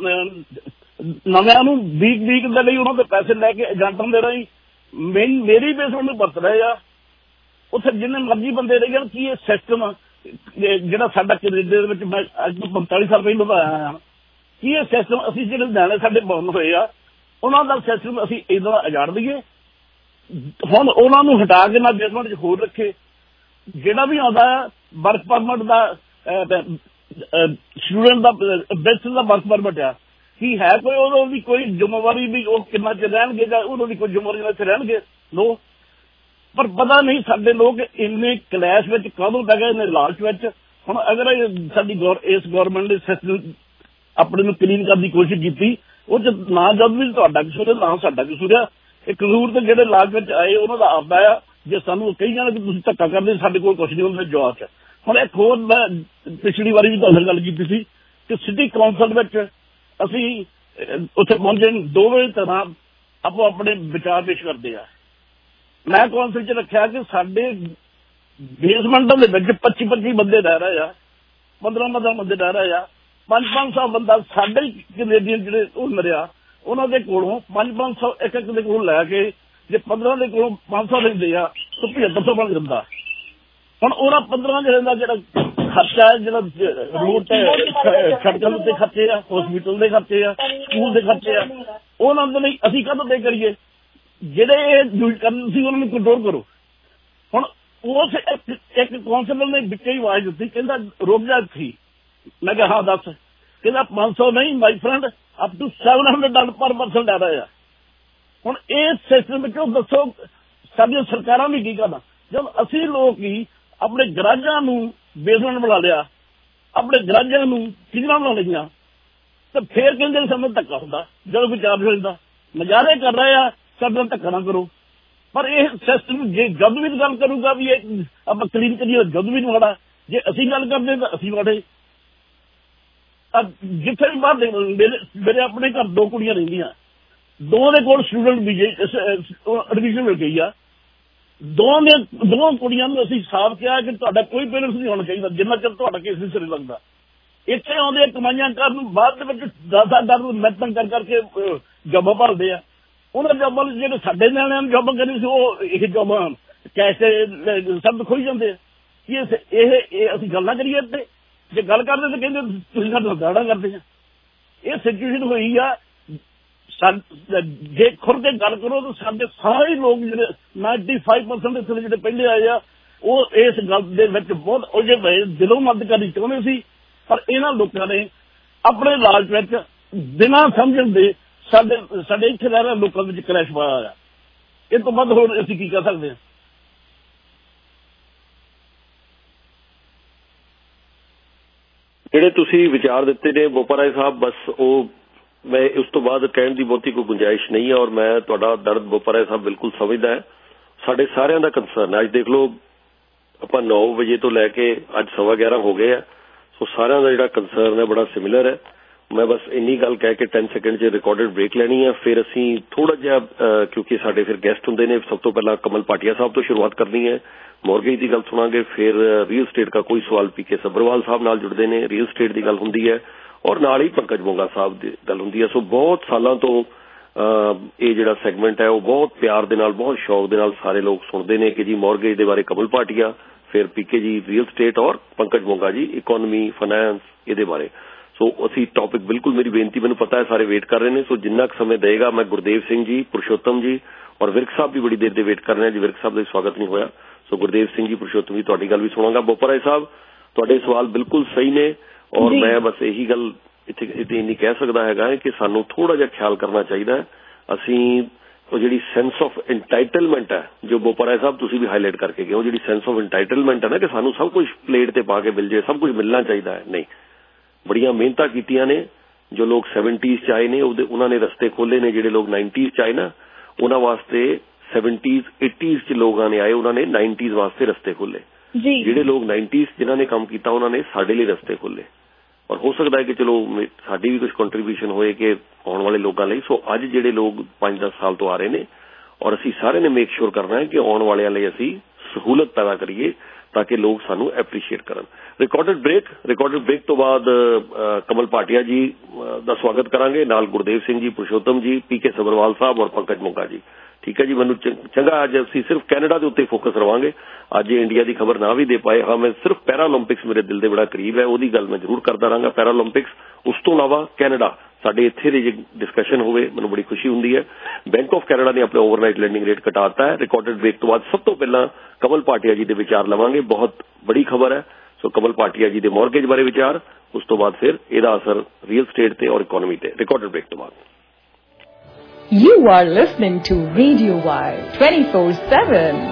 ਨਵਿਆਂ ਨੂੰ ਵੀਕ ਵੀਕ ਦੇ ਲਈ, ਉਹਨਾਂ ਦੇ ਪੈਸੇ ਲੈ ਕੇ ਏਜੰਟਾਂ ਦੇ ਰਾਹੀਂ ਮੇਰੀ ਬੇਸਮੈਂਟ ਨੂੰ ਵਰਤ ਰਹੇ ਆ। ਉੱਥੇ ਜਿੰਨੇ ਮਰਜ਼ੀ ਬੰਦੇ ਰਹਿ ਜਾਣ, ਕੀ ਇਹ ਸਿਸਟਮ ਜਿਹੜਾ ਸਾਡਾ ਕੈਨੇਡਾ ਦੇ ਵਿੱਚ ਮੈਂ ਅੱਜ ਤੋਂ ਪੰਤਾਲੀ ਸਾਲ ਪਹਿਲਾਂ ਦਾ ਆਇਆ ਹਾਂ, ਕੀ ਇਹ ਸਿਸਟਮ ਅਸੀਂ ਜਿਹੜੇ ਨਿਆਣੇ ਸਾਡੇ ਬਰਨ ਹੋਏ ਆ ਉਹਨਾਂ ਦਾ ਸਿਸਟਮ ਅਸੀਂ ਇੱਦਾਂ ਉਜਾੜ ਦਈਏ? ਹੁਣ ਉਹਨਾਂ ਨੂੰ ਹਟਾ ਕੇ ਨਾ ਬੇਸਮੈਂਟ 'ਚ ਹੋਰ ਰੱਖੇ। ਜਿਹੜਾ ਵੀ ਆਉਂਦਾ ਵਰਕ ਪਰਮਿਟ ਦਾ ਸਟੂਡੈਂਟ ਦਾ ਬੈਸਟ ਦਾ ਵਰਕ ਪਰਮਿਟ ਆ, ਕੀ ਹੈ ਕੋਈ ਉਹਨਾਂ ਦੀ ਕੋਈ ਜ਼ਿੰਮੇਵਾਰੀ ਵੀ ਉਹ ਕਿੰਨਾ ਚਿਰ ਰਹਿਣਗੇ ਜਾਂ ਉਹਨਾਂ ਦੀ ਕੋਈ ਜ਼ਿੰਮੇਵਾਰੀ ਨਾਲ ਰਹਿਣਗੇ ਲੋਕ। ਪਰ ਪਤਾ ਨਹੀਂ ਸਾਡੇ ਲੋਕ ਇੰਨੇ ਕਲੈਸ਼ ਵਿੱਚ ਕਾਹਦੋਂ ਪੈ ਗਏ, ਇੰਨੇ ਲਾਲਚ ਵਿੱਚ। ਹੁਣ ਅਗਰ ਸਾਡੀ ਇਸ ਗੌਰਮੈਂਟ ਨੇ ਸਿਸਟਮ ਆਪਣੇ ਨੂੰ ਕਲੀਨ ਕਰਨ ਦੀ ਕੋਸ਼ਿਸ਼ ਕੀਤੀ, ਉਹ ਚ ਨਾ ਜਦ ਵੀ ਤੁਹਾਡਾ ਕਸੂਰ ਹੈ ਨਾ ਸਾਡਾ ਕਸੂਰ ਆ। ਇਹ ਕਸੂਰ ਤੇ ਜਿਹੜੇ ਲਾਲਚ ਵਿੱਚ ਆਏ ਉਹਨਾਂ ਦਾ ਆਪਦਾ ਆ। ਜੇ ਸਾਨੂੰ ਕਹੀ ਜਾਣ ਕਿ ਤੁਸੀਂ ਧੱਕਾ ਕਰਦੇ, ਸਾਡੇ ਕੋਲ ਕੁਛ ਨਹੀਂ ਹੁੰਦਾ ਜਵਾਬ ਚ। ਹੁਣ ਇੱਕ ਹੋਰ ਮੈਂ ਪਿਛਲੀ ਵਾਰੀ ਵੀ ਤੁਹਾਡੇ ਨਾਲ ਗੱਲ ਕੀਤੀ ਸੀ ਕਿ ਸਿਟੀ ਕੌਂਸਲ ਵਿੱਚ ਅਸੀਂ ਉੱਥੇ ਪਹੁੰਚੇ, ਦੋਵੇਂ ਤਰ੍ਹਾਂ ਆਪੋ ਆਪਣੇ ਵਿਚਾਰ ਪੇਸ਼ ਕਰਦੇ ਆ। ਮੈਂ ਕੌਂਸਲ ਚ ਰੱਖਿਆ ਕਿ ਸਾਡੇ ਬੇਸਮੈਂਟਾਂ ਦੇ ਵਿੱਚ ਪੱਚੀ ਪੱਚੀ ਬੰਦੇ ਰਹਿ ਰਹੇ ਆ, ਪੰਦਰਾਂ ਪੰਦਰਾਂ ਬੰਦੇ ਰਹਿ ਰਹੇ ਆ। ਪੰਜ ਪੰਜ ਸੌ ਬੰਦਾ ਸਾਡੇ ਕੈਨੇਡੀਅਨ ਜਿਹੜੇ ਉਹ ਮਰਿਆ ਉਹਨਾਂ ਦੇ ਕੋਲੋਂ ਪੰਜ ਪੰਜ ਸੌ ਇੱਕ ਇੱਕ ਦੇ ਕੋਲੋਂ ਲੈ ਕੇ ਜੇ ਪੰਦਰਾਂ ਦੇ ਕੋਲੋਂ ਪੰਜ ਸੌ ਲੈਂਦੇ ਆ ਤਾਂ ਪਝੱਤਰ ਸੌ ਬਣ ਜਾਂਦਾ। ਹੁਣ ਉਹਨਾਂ ਪੰਦਰਾਂ ਜਿਹੜੇ ਦਾ ਜਿਹੜਾ ਖਰਚਾ ਹੈ, ਜਿਹੜਾ ਰੋਡ ਤੇ ਸੜਕਾਂ ਉੱਤੇ ਖਰਚੇ ਆ, ਹਸਪੀਟਲ ਦੇ ਖਰਚੇ ਆ, ਸਕੂਲ ਦੇ ਖਰਚੇ ਆ, ਉਹਨਾਂ ਦੇ ਲਈ ਅਸੀਂ ਕਦੋਂ ਦੇ ਕਰੀਏ? ਜਿਹੜੇ ਇਹ ਯੂਜ਼ ਕਰਨ ਸੀ ਉਹਨਾਂ ਨੂੰ ਕੰਟਰੋਲ ਕਰੋ। ਹੁਣ ਉਸ ਇੱਕ ਕੌਂਸਲਰ ਨੇ ਵਿੱਚੇ ਹੀ ਆਵਾਜ਼ ਦਿੱਤੀ, ਕਹਿੰਦਾ ਰੁਕ ਜਾ ਸੀ। ਮੈਂ ਕਿਹਾ ਹਾਂ ਦੱਸ। ਕਹਿੰਦਾ ਪੰਜ ਸੌ ਨਹੀਂ my friend, up to seven hundred dollar per person ਲੈ ਰਹੇ ਆ। ਹੁਣ ਇਹ ਸਿਸਟਮ ਵਿੱਚੋਂ ਦੱਸੋ ਸਾਡੀਆਂ ਸਰਕਾਰਾਂ ਵੀ ਕੀ ਕਰਨਾ? ਜਦ ਅਸੀਂ ਲੋਕ ਹੀ ਆਪਣੇ ਗਰਾਜਾਂ ਨੂੰ ਬੇਸਮੈਂਟ ਬਣਾ ਲਿਆ, ਆਪਣੇ ਗਰਾਜਾਂ ਨੂੰ ਕਿਚਨਾਂ ਬਣਾ ਲਈਆਂ, ਤਾਂ ਫੇਰ ਕਹਿੰਦੇ ਸਾਨੂੰ ਧੱਕਾ ਹੁੰਦਾ। ਜਦੋਂ ਕੋਈ ਚਾਰਜ ਹੋ ਜਾਂਦਾ ਨਜ਼ਾਰੇ ਕਰ ਰਹੇ ਆ, ਸਾਡੇ ਨਾਲ ਧੱਕਾ ਨਾ ਕਰੋ। ਪਰ ਇਹ ਸਿਸਟਮ ਜੇ ਜਦ ਵੀ ਗੱਲ ਕਰੂਗਾ ਵੀ ਇਹ ਆਪਾਂ ਕਲੀਨ ਕਰੀਏ, ਜਦ ਵੀ ਨਹੀਂ ਮਾੜਾ। ਜੇ ਅਸੀਂ ਗੱਲ ਕਰਦੇ ਤਾਂ ਅਸੀਂ ਮਾੜੇ। ਜਿੱਥੇ ਵੀ ਬਾਹਰ ਮੇਰੇ ਆਪਣੇ ਘਰ ਦੋ ਕੁੜੀਆਂ ਰਹਿੰਦੀਆਂ, ਦੋਵਾਂ ਦੇ ਕੋਲ ਸਟੂਡੈਂਟ ਵੀ ਐਡਮਿਸ਼ਨ ਮਿਲ ਗਈ ਆ। ਦੋਵਾਂ ਦੇ ਦੋਵਾਂ ਕੁੜੀਆਂ ਨੂੰ ਅਸੀਂ ਸਾਫ਼ ਕਿਹਾ ਕਿ ਤੁਹਾਡਾ ਕੋਈ ਪੇਰੈਂਟਸ ਨਹੀਂ ਹੋਣਾ ਚਾਹੀਦਾ ਜਿੰਨਾ ਚਿਰ ਤੁਹਾਡਾ ਕੇਸ ਨਹੀਂ ਸਿਰੇ ਲੱਗਦਾ। ਇੱਥੇ ਆਉਂਦੇ ਕਮਾਈਆਂ ਕਰਨ, ਬਾਅਦ ਦੇ ਵਿੱਚ ਦਸ ਦਸ ਡਾਲਰ ਮਿਹਨਤ ਕਰ ਕਰਕੇ ਜੋਬਾਂ ਭਰਦੇ ਆ। ਉਹਨਾਂ ਜੋਬਾਂ ਜਿਹੜੇ ਸਾਡੇ ਨਿਆਣਿਆਂ ਨੂੰ ਜੋਬਾਂ ਕਰੀ ਸੀ ਉਹ ਇਹ ਜੋਬਾਂ ਕੈਸ਼ ਸਭ ਖੋਈ ਜਾਂਦੇ ਆ। ਕੀ ਇਹ ਅਸੀਂ ਗੱਲ ਨਾ ਕਰੀਏ ਇੱਥੇ? ਜੇ ਗੱਲ ਕਰਦੇ ਤਾਂ ਕਹਿੰਦੇ ਤੁਸੀਂ ਸਾਡਾ ਦਾੜਾ ਕਰਦੇ ਆ। ਇਹ ਸਿਚੁਏਸ਼ਨ ਹੋਈ ਆ। ਜੇ ਖੁਰ ਕੇ ਗੱਲ ਕਰੋ ਤਾਂ ਸਾਡੇ ਸਾਰੇ ਲੋਕ ਜਿਹੜੇ ਨਾਈਨਟੀ ਫਾਈਵ ਪਰਸੈਂਟ ਇੱਥੇ ਜਿਹੜੇ ਪਹਿਲੇ ਆਏ ਆ ਉਹ ਇਸ ਗੱਲ ਦੇ ਵਿੱਚ ਬਹੁਤ ਉਲਝੇ ਪਏ, ਦਿਲੋਂ ਮਦਦ ਕਰਨੀ ਚਾਹੁੰਦੇ ਸੀ। ਪਰ ਇਹਨਾਂ ਲੋਕਾਂ ਨੇ ਆਪਣੇ ਲਾਲਚ ਵਿੱਚ ਬਿਨਾਂ ਸਮਝਣ ਦੇ ਸਾਡੇ ਸਾਡੇ ਇੱਥੇ ਰਹਿ ਰਹੇ ਲੋਕਾਂ ਵਿੱਚ ਕਲੈਸ਼ ਪਾਇਆ ਹੋਇਆ। ਇਹ ਤੋਂ ਵੱਧ ਹੋਰ ਅਸੀਂ ਕੀ ਕਰ ਸਕਦੇ ਹਾਂ? ਜਿਹੜੇ ਤੁਸੀਂ ਵਿਚਾਰ ਦਿੱਤੇ ਨੇ ਬੋਪਾਰਾਏ ਸਾਹਿਬ, ਬਸ ਉਹ ਮੈਂ ਉਸ ਤੋਂ ਬਾਅਦ ਕਹਿਣ ਦੀ ਬਹੁਤੀ ਕੋਈ ਗੁੰਜਾਇਸ਼ ਨਹੀਂ ਹੈ। ਔਰ ਮੈਂ ਤੁਹਾਡਾ ਦਰਦ ਬੋਪਾਰਾਏ ਸਾਹਿਬ ਬਿਲਕੁਲ ਸਮਝਦਾ ਹੈ। ਸਾਡੇ ਸਾਰਿਆਂ ਦਾ ਕੰਸਰਨ ਅੱਜ ਦੇਖ ਲਓ ਆਪਾਂ ਨੌ ਵਜੇ ਤੋਂ ਲੈ ਕੇ ਅੱਜ ਸਵਾ ਗਿਆਰਾਂ ਹੋ ਗਏ ਆ। ਸੋ ਸਾਰਿਆਂ ਦਾ ਜਿਹੜਾ ਕੰਸਰਨ ਹੈ ਬੜਾ ਸਿਮਿਲਰ ਹੈ। ਮੈਂ ਬਸ ਇੰਨੀ ਗੱਲ ਕਹਿ ਕੇ ਦਸ ਸੈਕਿੰਡ 'ਚ ਰਿਕਾਰਡਡ ਬ੍ਰੇਕ ਲੈਣੀ ਹੈ। ਫਿਰ ਅਸੀਂ ਥੋੜਾ ਜਿਹਾ ਕਿਉਂਕਿ ਸਾਡੇ ਫਿਰ ਗੈਸਟ ਹੁੰਦੇ ਨੇ, ਸਭ ਤੋਂ ਪਹਿਲਾਂ ਕਮਲ ਭਾਟੀਆ ਸਾਹਿਬ ਤੋਂ ਸ਼ੁਰੂਆਤ ਕਰਨੀ ਹੈ, ਮੋਰਗੇਜ ਦੀ ਗੱਲ ਸੁਣਾਂਗੇ। ਫਿਰ ਰੀਅਲ ਸਟੇਟ ਦਾ ਕੋਈ ਸਵਾਲ ਪੀ ਕੇ ਸੱਭਰਵਾਲ ਸਾਹਿਬ ਨਾਲ ਜੁੜਦੇ ਨੇ, ਰੀਅਲ ਸਟੇਟ ਦੀ ਗੱਲ ਹੁੰਦੀ ਹੈ ਔਰ ਨਾਲ ਹੀ ਪੰਕਜ ਮੋਂਗਾ ਸਾਹਿਬ ਦੀ ਗੱਲ ਹੁੰਦੀ ਹੈ। ਸੋ ਬਹੁਤ ਸਾਲਾਂ ਤੋਂ ਇਹ ਜਿਹੜਾ ਸੈਗਮੈਂਟ ਹੈ ਉਹ ਬਹੁਤ ਪਿਆਰ ਦੇ ਨਾਲ, ਬਹੁਤ ਸ਼ੌਕ ਦੇ ਨਾਲ ਸਾਰੇ ਲੋਕ ਸੁਣਦੇ ਨੇ ਕਿ ਜੀ ਮੋਰਗੇਜ ਦੇ ਬਾਰੇ ਕਮਲ ਭਾਟੀਆ, ਫਿਰ ਪੀਕੇ ਜੀ ਰੀਅਲ ਸਟੇਟ ਔਰ ਪੰਕਜ ਮੋਂਗਾ ਜੀ ਇਕੋਨਮੀ ਫਾਈਨੈਂਸ ਇਹਦੇ ਬਾਰੇ। ਸੋ ਅਸੀਂ ਟੌਪਿਕ ਬਿਲਕੁਲ, ਮੇਰੀ ਬੇਨਤੀ ਮੈਨੂੰ ਪਤਾ ਹੈ ਸਾਰੇ ਵੇਟ ਕਰ ਰਹੇ ਨੇ, ਸੋ ਜਿੰਨਾ ਕੁ ਸਮੇਂ ਦੇਗਾ ਮੈਂ ਗੁਰਦੇਵ ਸਿੰਘ ਜੀ, ਪੁਰਸ਼ੋਤਮ ਜੀ ਔਰ ਵਿਰਕ ਸਾਹਿਬ ਵੀ ਬੜੀ ਦੇਰ ਦੇ ਵੇਟ ਕਰ ਰਹੇ ਜੀ। ਵਿਰਕ ਸਾਹਿਬ ਦਾ ਸਵਾਗਤ ਨਹੀਂ ਹੋਇਆ। ਸੋ ਗੁਰਦੇਵ ਸਿੰਘ ਜੀ, ਪੁਰਸ਼ੋਤਮ ਜੀ ਤੁਹਾਡੀ ਗੱਲ ਵੀ ਸੁਣਾਂਗਾ। ਬੋਪਾਰਾਏ ਸਾਹਿਬ ਤੁਹਾਡੇ ਸਵਾਲ ਬਿਲਕੁਲ ਸਹੀ ਨੇ ਔਰ ਮੈਂ ਬਸ ਇਹੀ ਗੱਲ ਇੱਥੇ ਇੱਥੇ ਇੰਨੀ ਕਹਿ ਸਕਦਾ ਹੈਗਾ ਕਿ ਸਾਨੂੰ ਥੋੜਾ ਜਿਹਾ ਖਿਆਲ ਕਰਨਾ ਚਾਹੀਦਾ ਹੈ। ਅਸੀਂ ਉਹ ਜਿਹੜੀ ਸੈਂਸ ਆਫ ਇੰਟਾਈਟਲਮੈਂਟ ਹੈ ਜੋ ਬੋਪਾਰਾਏ ਸਾਹਿਬ ਤੁਸੀਂ ਵੀ ਹਾਈਲਾਈਟ ਕਰਕੇ ਗਏ, ਉਹ ਜਿਹੜੀ ਸੈਂਸ ਆਫ ਇੰਟਾਈਟਲਮੈਂਟ ਹੈ ਨਾ ਕਿ ਸਾਨੂੰ ਸਭ ਕੁਝ ਪਲੇਟ ਤੇ ਪਾ ਕੇ ਮਿਲ ਜਾਏ, ਸਭ ਕੁਝ ਮਿਲਣਾ ਚਾਹੀਦਾ ਹੈ, ਨਹੀਂ। ਬੜੀਆਂ ਮਿਹਨਤਾਂ ਕੀਤੀਆਂ ਨੇ ਜੋ ਲੋਕ ਸੈਵਨਟੀਜ਼ 'ਚ ਆਏ ਨੇ, ਉਹਦੇ ਉਹਨਾਂ ਨੇ ਰਸਤੇ ਖੋਲੇ ਨੇ। ਜਿਹੜੇ ਲੋਕ ਨਾਈਨਟੀਜ਼ 'ਚ ਆਏ ਨਾ ਉਹਨਾਂ ਵਾਸਤੇ ਸੈਵਨਟੀਜ਼ ਏਟੀਜ਼ 'ਚ ਲੋਕਾਂ ਨੇ ਆਏ, ਉਹਨਾਂ ਨੇ ਨਾਈਨਟੀਜ਼ ਵਾਸਤੇ ਰਸਤੇ ਖੋਲੇ। ਜਿਹੜੇ ਲੋਕ ਨਾਈਨਟੀਜ਼ ਜਿਨ੍ਹਾਂ ਨੇ ਕੰਮ ਕੀਤਾ ਉਹਨਾਂ ਨੇ ਸਾਡੇ ਲਈ ਰਸਤੇ ਖੋਲੇ। ਔਰ ਹੋ ਸਕਦਾ ਹੈ ਕਿ ਚਲੋ ਸਾਡੀ ਵੀ ਕੁਝ ਕੰਟਰੀਬਿਊਸ਼ਨ ਹੋਏ ਕਿ ਆਉਣ ਵਾਲੇ ਲੋਕਾਂ ਲਈ। ਸੋ ਅੱਜ ਜਿਹੜੇ ਲੋਕ ਪੰਜ ਦਸ ਸਾਲ ਤੋਂ ਆ ਰਹੇ ਨੇ ਔਰ ਅਸੀਂ ਸਾਰਿਆਂ ਨੇ ਮੇਕ ਸ਼ੋਰ ਕਰਨਾ ਹੈ ਕਿ ਆਉਣ ਵਾਲਿਆਂ ਲਈ ਅਸੀਂ ਸਹੂਲਤ ਪੈਦਾ ਕਰੀਏ ਤਾਂ ਕਿ ਲੋਕ ਸਾਨੂੰ ਐਪਰੀਸ਼ੀਏਟ ਕਰਨ। ਰਿਕਾਰਡਡ ਬ੍ਰੇਕ ਰਿਕਾਰਡਡ ਬ੍ਰੇਕ ਤੋਂ ਬਾਅਦ ਕਮਲ ਭਾਟੀਆ ਜੀ ਦਾ ਸਵਾਗਤ ਕਰਾਂਗੇ, ਨਾਲ ਗੁਰਦੇਵ ਸਿੰਘ ਜੀ, ਪੁਰਸ਼ੋਤਮ ਜੀ, ਪੀ ਕੇ ਸੱਭਰਵਾਲ ਸਾਹਿਬ ਔਰ ਪੰਕਜ ਮੋਂਗਾ ਜੀ। ਠੀਕ ਹੈ ਜੀ, ਮੈਨੂੰ ਚੰਗਾ ਅੱਜ ਅਸੀਂ ਸਿਰਫ ਕੈਨੇਡਾ ਦੇ ਉੱਤੇ ਫੋਕਸ ਰਵਾਂਗੇ। ਅੱਜ ਇੰਡੀਆ ਦੀ ਖਬਰ ਨਾ ਵੀ ਦੇ ਪਾਏ ਹਾਂ, ਮੈਂ ਸਿਰਫ ਪੈਰਾਲੰਪਿਕਸ ਮੇਰੇ ਦਿਲ ਦੇ ਬੜਾ ਕਰੀਬ ਹੈ, ਉਹਦੀ ਗੱਲ ਮੈਂ ਜ਼ਰੂਰ ਕਰਦਾ ਰਹਾਂਗਾ, ਪੈਰਾਲੰਪਿਕਸ। ਉਸ ਤੋਂ ਇਲਾਵਾ ਕੈਨੇਡਾ ਸਾਡੇ ਇੱਥੇ ਦੀ ਜੇ ਡਿਸਕਸ਼ਨ ਹੋਵੇ ਮੈਨੂੰ ਬੜੀ ਖੁਸ਼ੀ ਹੁੰਦੀ ਹੈ। ਬੈਂਕ ਆਫ ਕੈਨੇਡਾ ਨੇ ਆਪਣਾ ਓਵਰਨਾਈਟ ਲੈਂਡਿੰਗ ਰੇਟ ਘਟਾਤਾ ਹੈ। ਰਿਕਾਰਡਡ ਬ੍ਰੇਕ ਤੋਂ ਬਾਅਦ ਸਭ ਤੋਂ ਪਹਿਲਾਂ ਕਮਲ ਭਾਟੀਆ ਜੀ ਦੇ ਵਿਚਾਰ ਲਵਾਂਗੇ। ਬਹੁਤ ਬੜੀ ਖਬਰ ਹੈ, ਸੋ ਕਮਲ ਭਾਟੀਆ ਜੀ ਦੇ ਮੌਰਗੇਜ ਬਾਰੇ ਵਿਚਾਰ, ਉਸ ਤੋਂ ਬਾਅਦ ਫਿਰ ਇਹਦਾ ਅਸਰ ਰੀਅਲ ਸਟੇਟ ਤੇ ਔਰ ਇਕੋਨਮੀ ਤੇ। ਰਿਕਾਰਡਡ ਬ੍ਰੇਕ ਤੋਂ ਬਾਅਦ। You are listening to Radio Y twenty-four seven.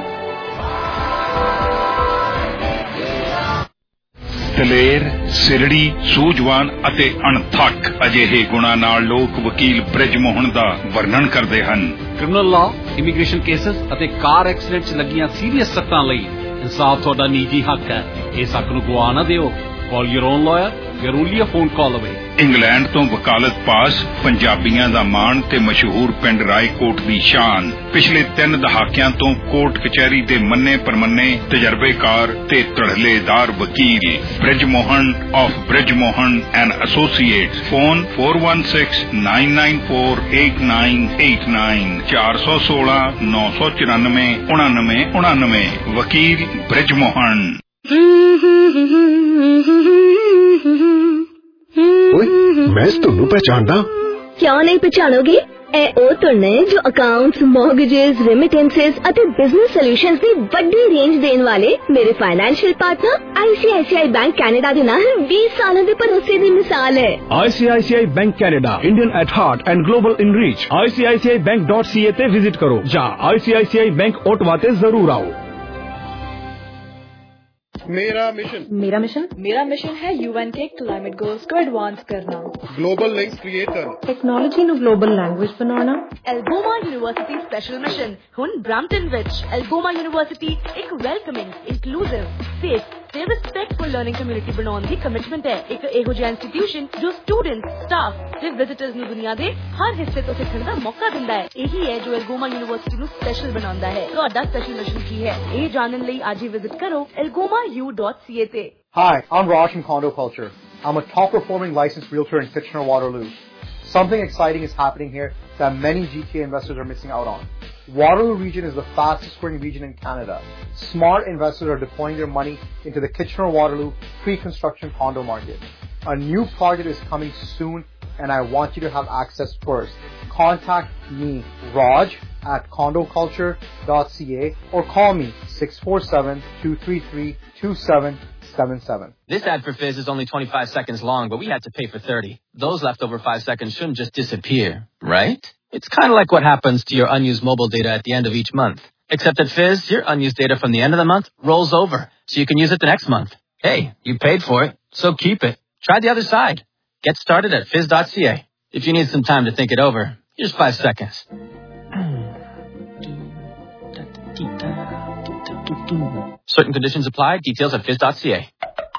ਦਲੇਰ, ਸਿਰੜੀ, ਸੂਝਵਾਨ ਅਤੇ ਅਣਥੱਕ ਅਜਿਹੇ ਗੁਣਾਂ ਨਾਲ ਲੋਕ ਵਕੀਲ ਬ੍ਰਿਜ ਮੋਹਨ ਦਾ ਵਰਣਨ ਕਰਦੇ ਹਨ। ਕ੍ਰਿਮੀਨਲ ਲਾਅ, ਇਮੀਗ੍ਰੇਸ਼ਨ ਕੇਸਸ ਅਤੇ ਕਾਰ ਐਕਸੀਡੈਂਟ 'ਚ ਲੱਗੀਆਂ ਸੀਰੀਅਸ ਸੱਟਾਂ ਲਈ ਇਨਸਾਫ ਤੁਹਾਡਾ ਨਿੱਜੀ ਹੱਕ ਹੈ। ਇਸ ਹੱਕ ਨੂੰ ਗਵਾ ਨਾ ਦਿਓ। Call your own lawyer. You're only a phone call away. England ਤੋਂ ਵਕਾਲਤ ਪਾਸ, ਪੰਜਾਬੀਆਂ ਦਾ ਮਾਣ ਤੇ ਮਸ਼ਹੂਰ ਪਿੰਡ ਰਾਏਕੋਟ ਦੀ ਸ਼ਾਨ। ਪਿਛਲੇ ਤਿੰਨ ਦਹਾਕਿਆਂ ਤੋਂ ਕੋਰਟ ਕਚਹਿਰੀ ਦੇ ਮੰਨੇ ਪਰਮੰਨੇ ਤਜਰਬੇਕਾਰ ਤੇ ਧੜਲੇਦਾਰ ਵਕੀਲ Brij Mohan of Brij Mohan and associates. Phone four one six nine nine four eight nine eight nine ਚਾਰ ਸੌ ਸੋਲਾਂ ਨੌ ਸੌ ਚੁਰਾਨਵੇਂ ਉਣਾਨਵੇਂ ਉਣਾਨਵੇਂ। ਵਕੀਲ ਬ੍ਰਿਜ ਮੋਹਨ। ਓਏ ਮੈਂ ਤੁਹਾਨੂੰ ਪਛਾਣਦਾ। ਕਿਉਂ ਨਹੀਂ ਪਛਾਣੋਗੇ? ਇਹ ਉਹ ਧੁਨ ਨੇ ਜੋ ਅਕਾਊਂਟਸ, ਮੌਰਗੇजेस, ਰੈਮਿਟੈਂਸਸ ਅਤੇ ਬਿਜ਼ਨਸ ਸੋਲੂਸ਼ਨਸ ਦੀ ਵੱਡੀ ਰੇਂਜ ਦੇਣ ਵਾਲੇ ਮੇਰੇ financial partner I C I C I bank Canada ਦੇ ਨਾਲ ਵੀਹ ਸਾਲਾਂ ਦੇ ਭਰੋਸੇ ਦੀ ਮਿਸਾਲ ਹੈ। I C I C I bank Canada, Indian at heart and global in reach. I C I C I bank dot C A ਤੇ ਵਿਜ਼ਿਟ ਕਰੋ ਜਾਂ ਆਈ C I C I bank Ottawa ਤੇ ਜ਼ਰੂਰ ਆਓ। मेरा मिशन मेरा mission मेरा mission है यूएन के क्लाइमेट गोल्स को एडवांस करना, ग्लोबल लिंक्स क्रिएट करना, टेक्नोलॉजी ਨੂੰ ਗਲੋਬਲ ਲੈਂਗੁਏਜ ਬਣਾਉਣਾ। ਐਲਗੋਮਾ ਯੂਨੀਵਰਸਿਟੀ ਸਪੈਸ਼ਲ ਮਿਸ਼ਨ ਹੁਣ ਬ੍ਰੈਂਪਟਨ ਵਿੱਚ। ਐਲਗੋਮਾ ਯੂਨੀਵਰਸਿਟੀ ਇੱਕ ਵੈਲਕਮਿੰਗ, ਇਨਕਲੂਸਿਵ, ਸੇਫ ਤੇ ਰਿਸਪੈਕਟਫੁਲ ਲਰਨਿੰਗ ਕਮਿਊਨਿਟੀ ਬਣਾਉਣ ਦੀ ਕਮਿਟਮੈਂਟ ਹੈ। ਇੱਕ ਇਹੋ ਜਿਹਾ ਇੰਸਟੀਟਿਊਸ਼ਨ ਜੋ ਸਟੂਡੈਂਟਸ, ਸਟਾਫ ਤੇ ਵਿਜ਼ਿਟਰਸ ਨੂੰ ਦੁਨੀਆ ਦੇ ਹਰ ਹਿੱਸੇ ਤੋਂ ਸਿੱਖਣ ਦਾ ਮੌਕਾ ਦਿੰਦਾ ਹੈ। ਇਹੀ ਹੈ ਜੋ ਐਲਗੋਮਾ ਯੂਨੀਵਰਸਿਟੀ ਨੂੰ ਸਪੈਸ਼ਲ ਬਣਾਉਂਦਾ ਹੈ। ਤੁਹਾਡਾ ਸਪੈਸ਼ਲ ਮਿਸ਼ਨ ਕੀ ਹੈ, ਇਹ ਜਾਣਨ ਲਈ ਅੱਜ ਹੀ ਵਿਜ਼ਿਟ ਕਰੋ ਐਲਗੋਮਾ ਯੂ ਡਾਟ ਸੀ ਏ ਤੇ। Hi, I'm Raj from Condo Culture. I'm a top-performing licensed realtor in Kitchener-Waterloo. Something exciting is happening here that many G T A investors are missing out on. Waterloo region is the fastest-growing region in Canada. Smart investors are deploying their money into the Kitchener-Waterloo pre-construction condo market. A new project is coming soon, and I want you to have access first. Contact me, Raj, at condo culture dot c a or call me six four seven, two three three, two seven seven seven. This ad for Fizz is only twenty-five seconds long, but we had to pay for thirty. Those leftover five seconds shouldn't just disappear, right? It's kind of like what happens to your unused mobile data at the end of each month. Except at Fizz, your unused data from the end of the month rolls over, so you can use it the next month. Hey, you paid for it, so keep it. Try the other side. Get started at fizz dot c a. If you need some time to think it over, here's five seconds. Certain conditions apply. Details at fizz dot c a.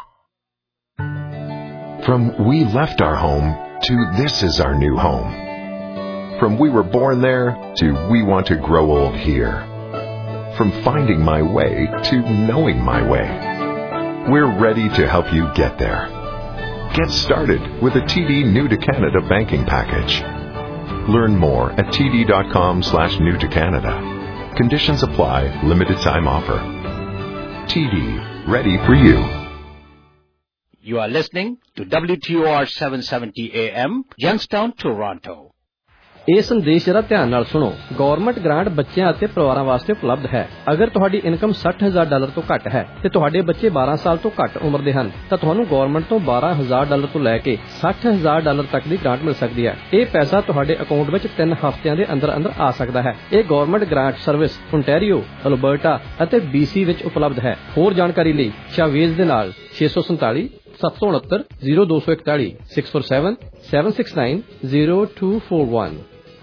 From we left our home to this is our new home. From we were born there to we want to grow old here. From finding my way to knowing my way. We're ready to help you get there. Get started with a T D New to Canada banking package. Learn more at t d dot com slash new to Canada. Conditions apply. Limited time offer. T D, ready for you. You are listening to W T O R seven seventy A M, Youngstown, Toronto. ਇਹ ਸੰਦੇਸ਼ ਜਰਾ ਧਿਆਨ ਨਾਲ ਸੁਣੋ। Government grant ਬੱਚਿਆਂ ਅਤੇ ਪਰਿਵਾਰਾਂ ਵਾਸਤੇ ਉਪਲਬਧ ਹੈ। ਅਗਰ ਤੁਹਾਡੀ ਇਨਕਮ ਸੱਠ ਹਜ਼ਾਰ ਡਾਲਰ ਤੋਂ ਘੱਟ ਹੈ ਤੇ ਤੁਹਾਡੇ ਬੱਚੇ ਬਾਰਾਂ ਸਾਲ ਤੋਂ ਘੱਟ ਉਮਰ ਦੇ ਹਨ ਤਾਂ ਤੁਹਾਨੂੰ ਗਵਰਨਮੈਂਟ ਤੋਂ ਬਾਰਾਂ ਹਜ਼ਾਰ ਡਾਲਰ ਤੋਂ ਲੈ ਕੇ ਸੱਠ ਹਜ਼ਾਰ ਡਾਲਰ ਤੱਕ ਦੀ ਗ੍ਰਾਂਟ ਮਿਲ ਸਕਦੀ ਹੈ। ਇਹ ਪੈਸਾ ਤੁਹਾਡੇ ਅਕਾਊਂਟ ਵਿੱਚ ਤਿੰਨ ਹਫ਼ਤਿਆਂ ਦੇ ਅੰਦਰ ਅੰਦਰ ਆ ਸਕਦਾ ਹੈ। ਇਹ government grant service Ontario, Alberta ਅਤੇ ਬੀ ਸੀ ਵਿੱਚ ਉਪਲਬਧ ਹੈ। ਹੋਰ ਜਾਣਕਾਰੀ ਲਈ ਸ਼ਾਵੇਜ਼ ਦੇ ਨਾਲ ਛੇ ਸੌ ਸੰਤਾਲੀ ਸੱਤ ਸੌ ਉਨੱਤਰ ਜ਼ੀਰੋ ਦੋ ਸੌ ਇਕਤਾਲੀ six four seven seven six nine zero two four one.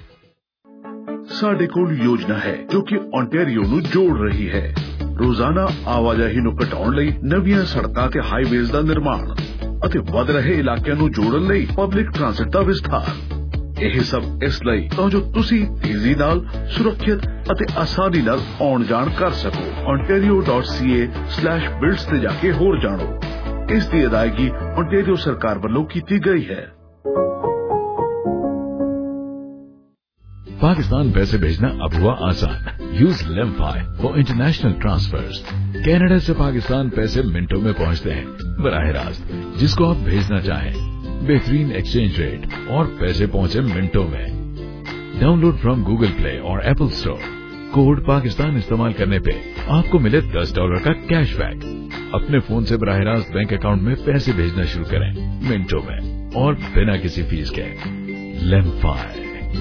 ਸਾਡੇ ਕੋਲ ਯੋਜਨਾ ਹੈ ਜੋ ਕਿ ਓਨਟਾਰੀਓ ਨੂੰ ਜੋੜ ਰਹੀ ਹੈ। ਰੋਜ਼ਾਨਾ ਆਵਾਜਾਈ ਨੂੰ ਘਟਾਉਣ ਲਈ ਨਵੀਆਂ ਸੜਕਾਂ ਤੇ ਹਾਈਵੇਜ਼ ਦਾ ਨਿਰਮਾਣ ਅਤੇ ਵੱਧ ਰਹੇ ਇਲਾਕਿਆਂ ਨੂੰ ਜੋੜਨ ਲਈ ਪਬਲਿਕ ਟ੍ਰਾਂਸਪੋਰਟ ਦਾ ਵਿਸਥਾਰ। ਇਹ ਸਭ ਇਸ ਲਈ ਤਾਂ ਜੋ ਤੁਸੀਂ ਤੇਜ਼ੀ ਨਾਲ, ਸੁਰੱਖਿਅਤ ਅਤੇ ਆਸਾਨੀ ਨਾਲ ਆਉਣ ਜਾਣ ਕਰ ਸਕੋ। ontario dot c a slash builds ਤੇ ਜਾ ਕੇ ਹੋਰ ਜਾਣੋ। ਇਸ ਦੀ ਅਦਾਇਗੀ ਓਨਟਾਰੀਓ ਸਰਕਾਰ ਵੱਲੋਂ ਕੀਤੀ ਗਈ ਹੈ। पाकिस्तान पैसे भेजना अब हुआ आसान। Use Lemfi for international transfers. Canada से पाकिस्तान पैसे मिनटों में पहुंचते हैं बराह रास्त जिसको आप भेजना चाहें। बेहतरीन एक्सचेंज रेट और पैसे पहुंचे मिनटों में। डाउनलोड फ्रॉम गूगल प्ले और एप्पल स्टोर। कोड पाकिस्तान इस्तेमाल करने पे आपको मिले दस डॉलर का कैशबैक। अपने फोन से बराह रास्त बैंक अकाउंट में पैसे भेजना शुरू करें मिनटों में और बिना किसी फीस के। लेमफाई।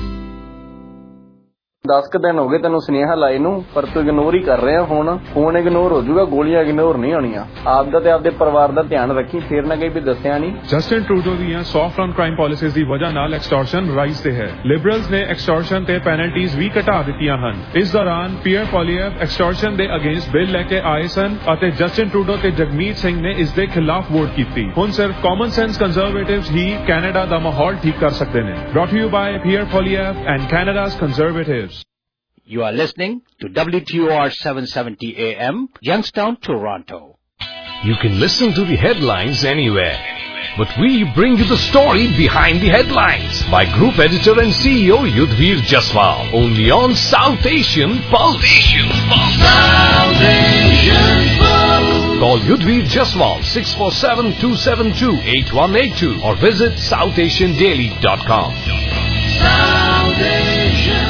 दस क दिन हो गए तेन सुनेहा लाए नू पर तू इग्नोर ही कर रहा फोन फोन इग्नोर हो जाऊगा गोलियां इग्नोर नहीं होनिया। आपदा ते आपदे परिवार दा ध्यान रखी फिर ना कहीं भी दसिया नहीं। जस्टिन ट्रूडो ਦੀਆਂ ਸੌਫਟ ਔਨ ਕ੍ਰਾਈਮ ਪਾਲਿਸੀਜ਼ ਦੀ ਵਜ੍ਹਾ ਨਾਲ ਐਕਸਟੋਰਸ਼ਨ ਰਾਈਜ਼ ਤੇ ਹੈ। ਲਿਬਰਲਸ ਨੇ ਐਕਸਟੋਰਸ਼ਨ ਤੇ ਪੈਨਲਟੀਜ਼ ਵੀ ਘਟਾ ਦਿੱਤੀਆਂ ਹਨ। ਇਸ ਦੌਰਾਨ ਪੀਅਰ ਪੋਲੀਐਫ ਐਕਸਟੋਰਸ਼ਨ ਦੇ ਅਗੇਂਸਟ ਬਿੱਲ ਲੈ ਕੇ ਆਏ ਸਨ ਅਤੇ ਜਸਟਿਨ ਟਰੂਡੋ ਤੇ ਜਗਮੀਤ ਸਿੰਘ ਨੇ ਇਸ ਦੇ ਖਿਲਾਫ ਵੋਟ ਕੀਤੀ। ਹੁਣ ਸਿਰਫ ਕਾਮਨ ਸੈਂਸ ਕੰਜ਼ਰਵੇਟਿਵਸ ਹੀ ਕੈਨੇਡਾ ਦਾ ਮਾਹੌਲ ਠੀਕ ਕਰ ਸਕਦੇ ਨੇ। Brought you by Pierre Poilievre and Canada's conservatives. You are listening to W T O R seven seventy A M, Youngstown, Toronto. You can listen to the headlines anywhere, but we bring you the story behind the headlines by Group Editor and C E O Yudhvir Jaswal, only on South Asian Pulse. South Asian Pulse. Call Yudhvir Jaswal six four seven, two seven two, eight one eight two or visit south asian daily dot com. South Asian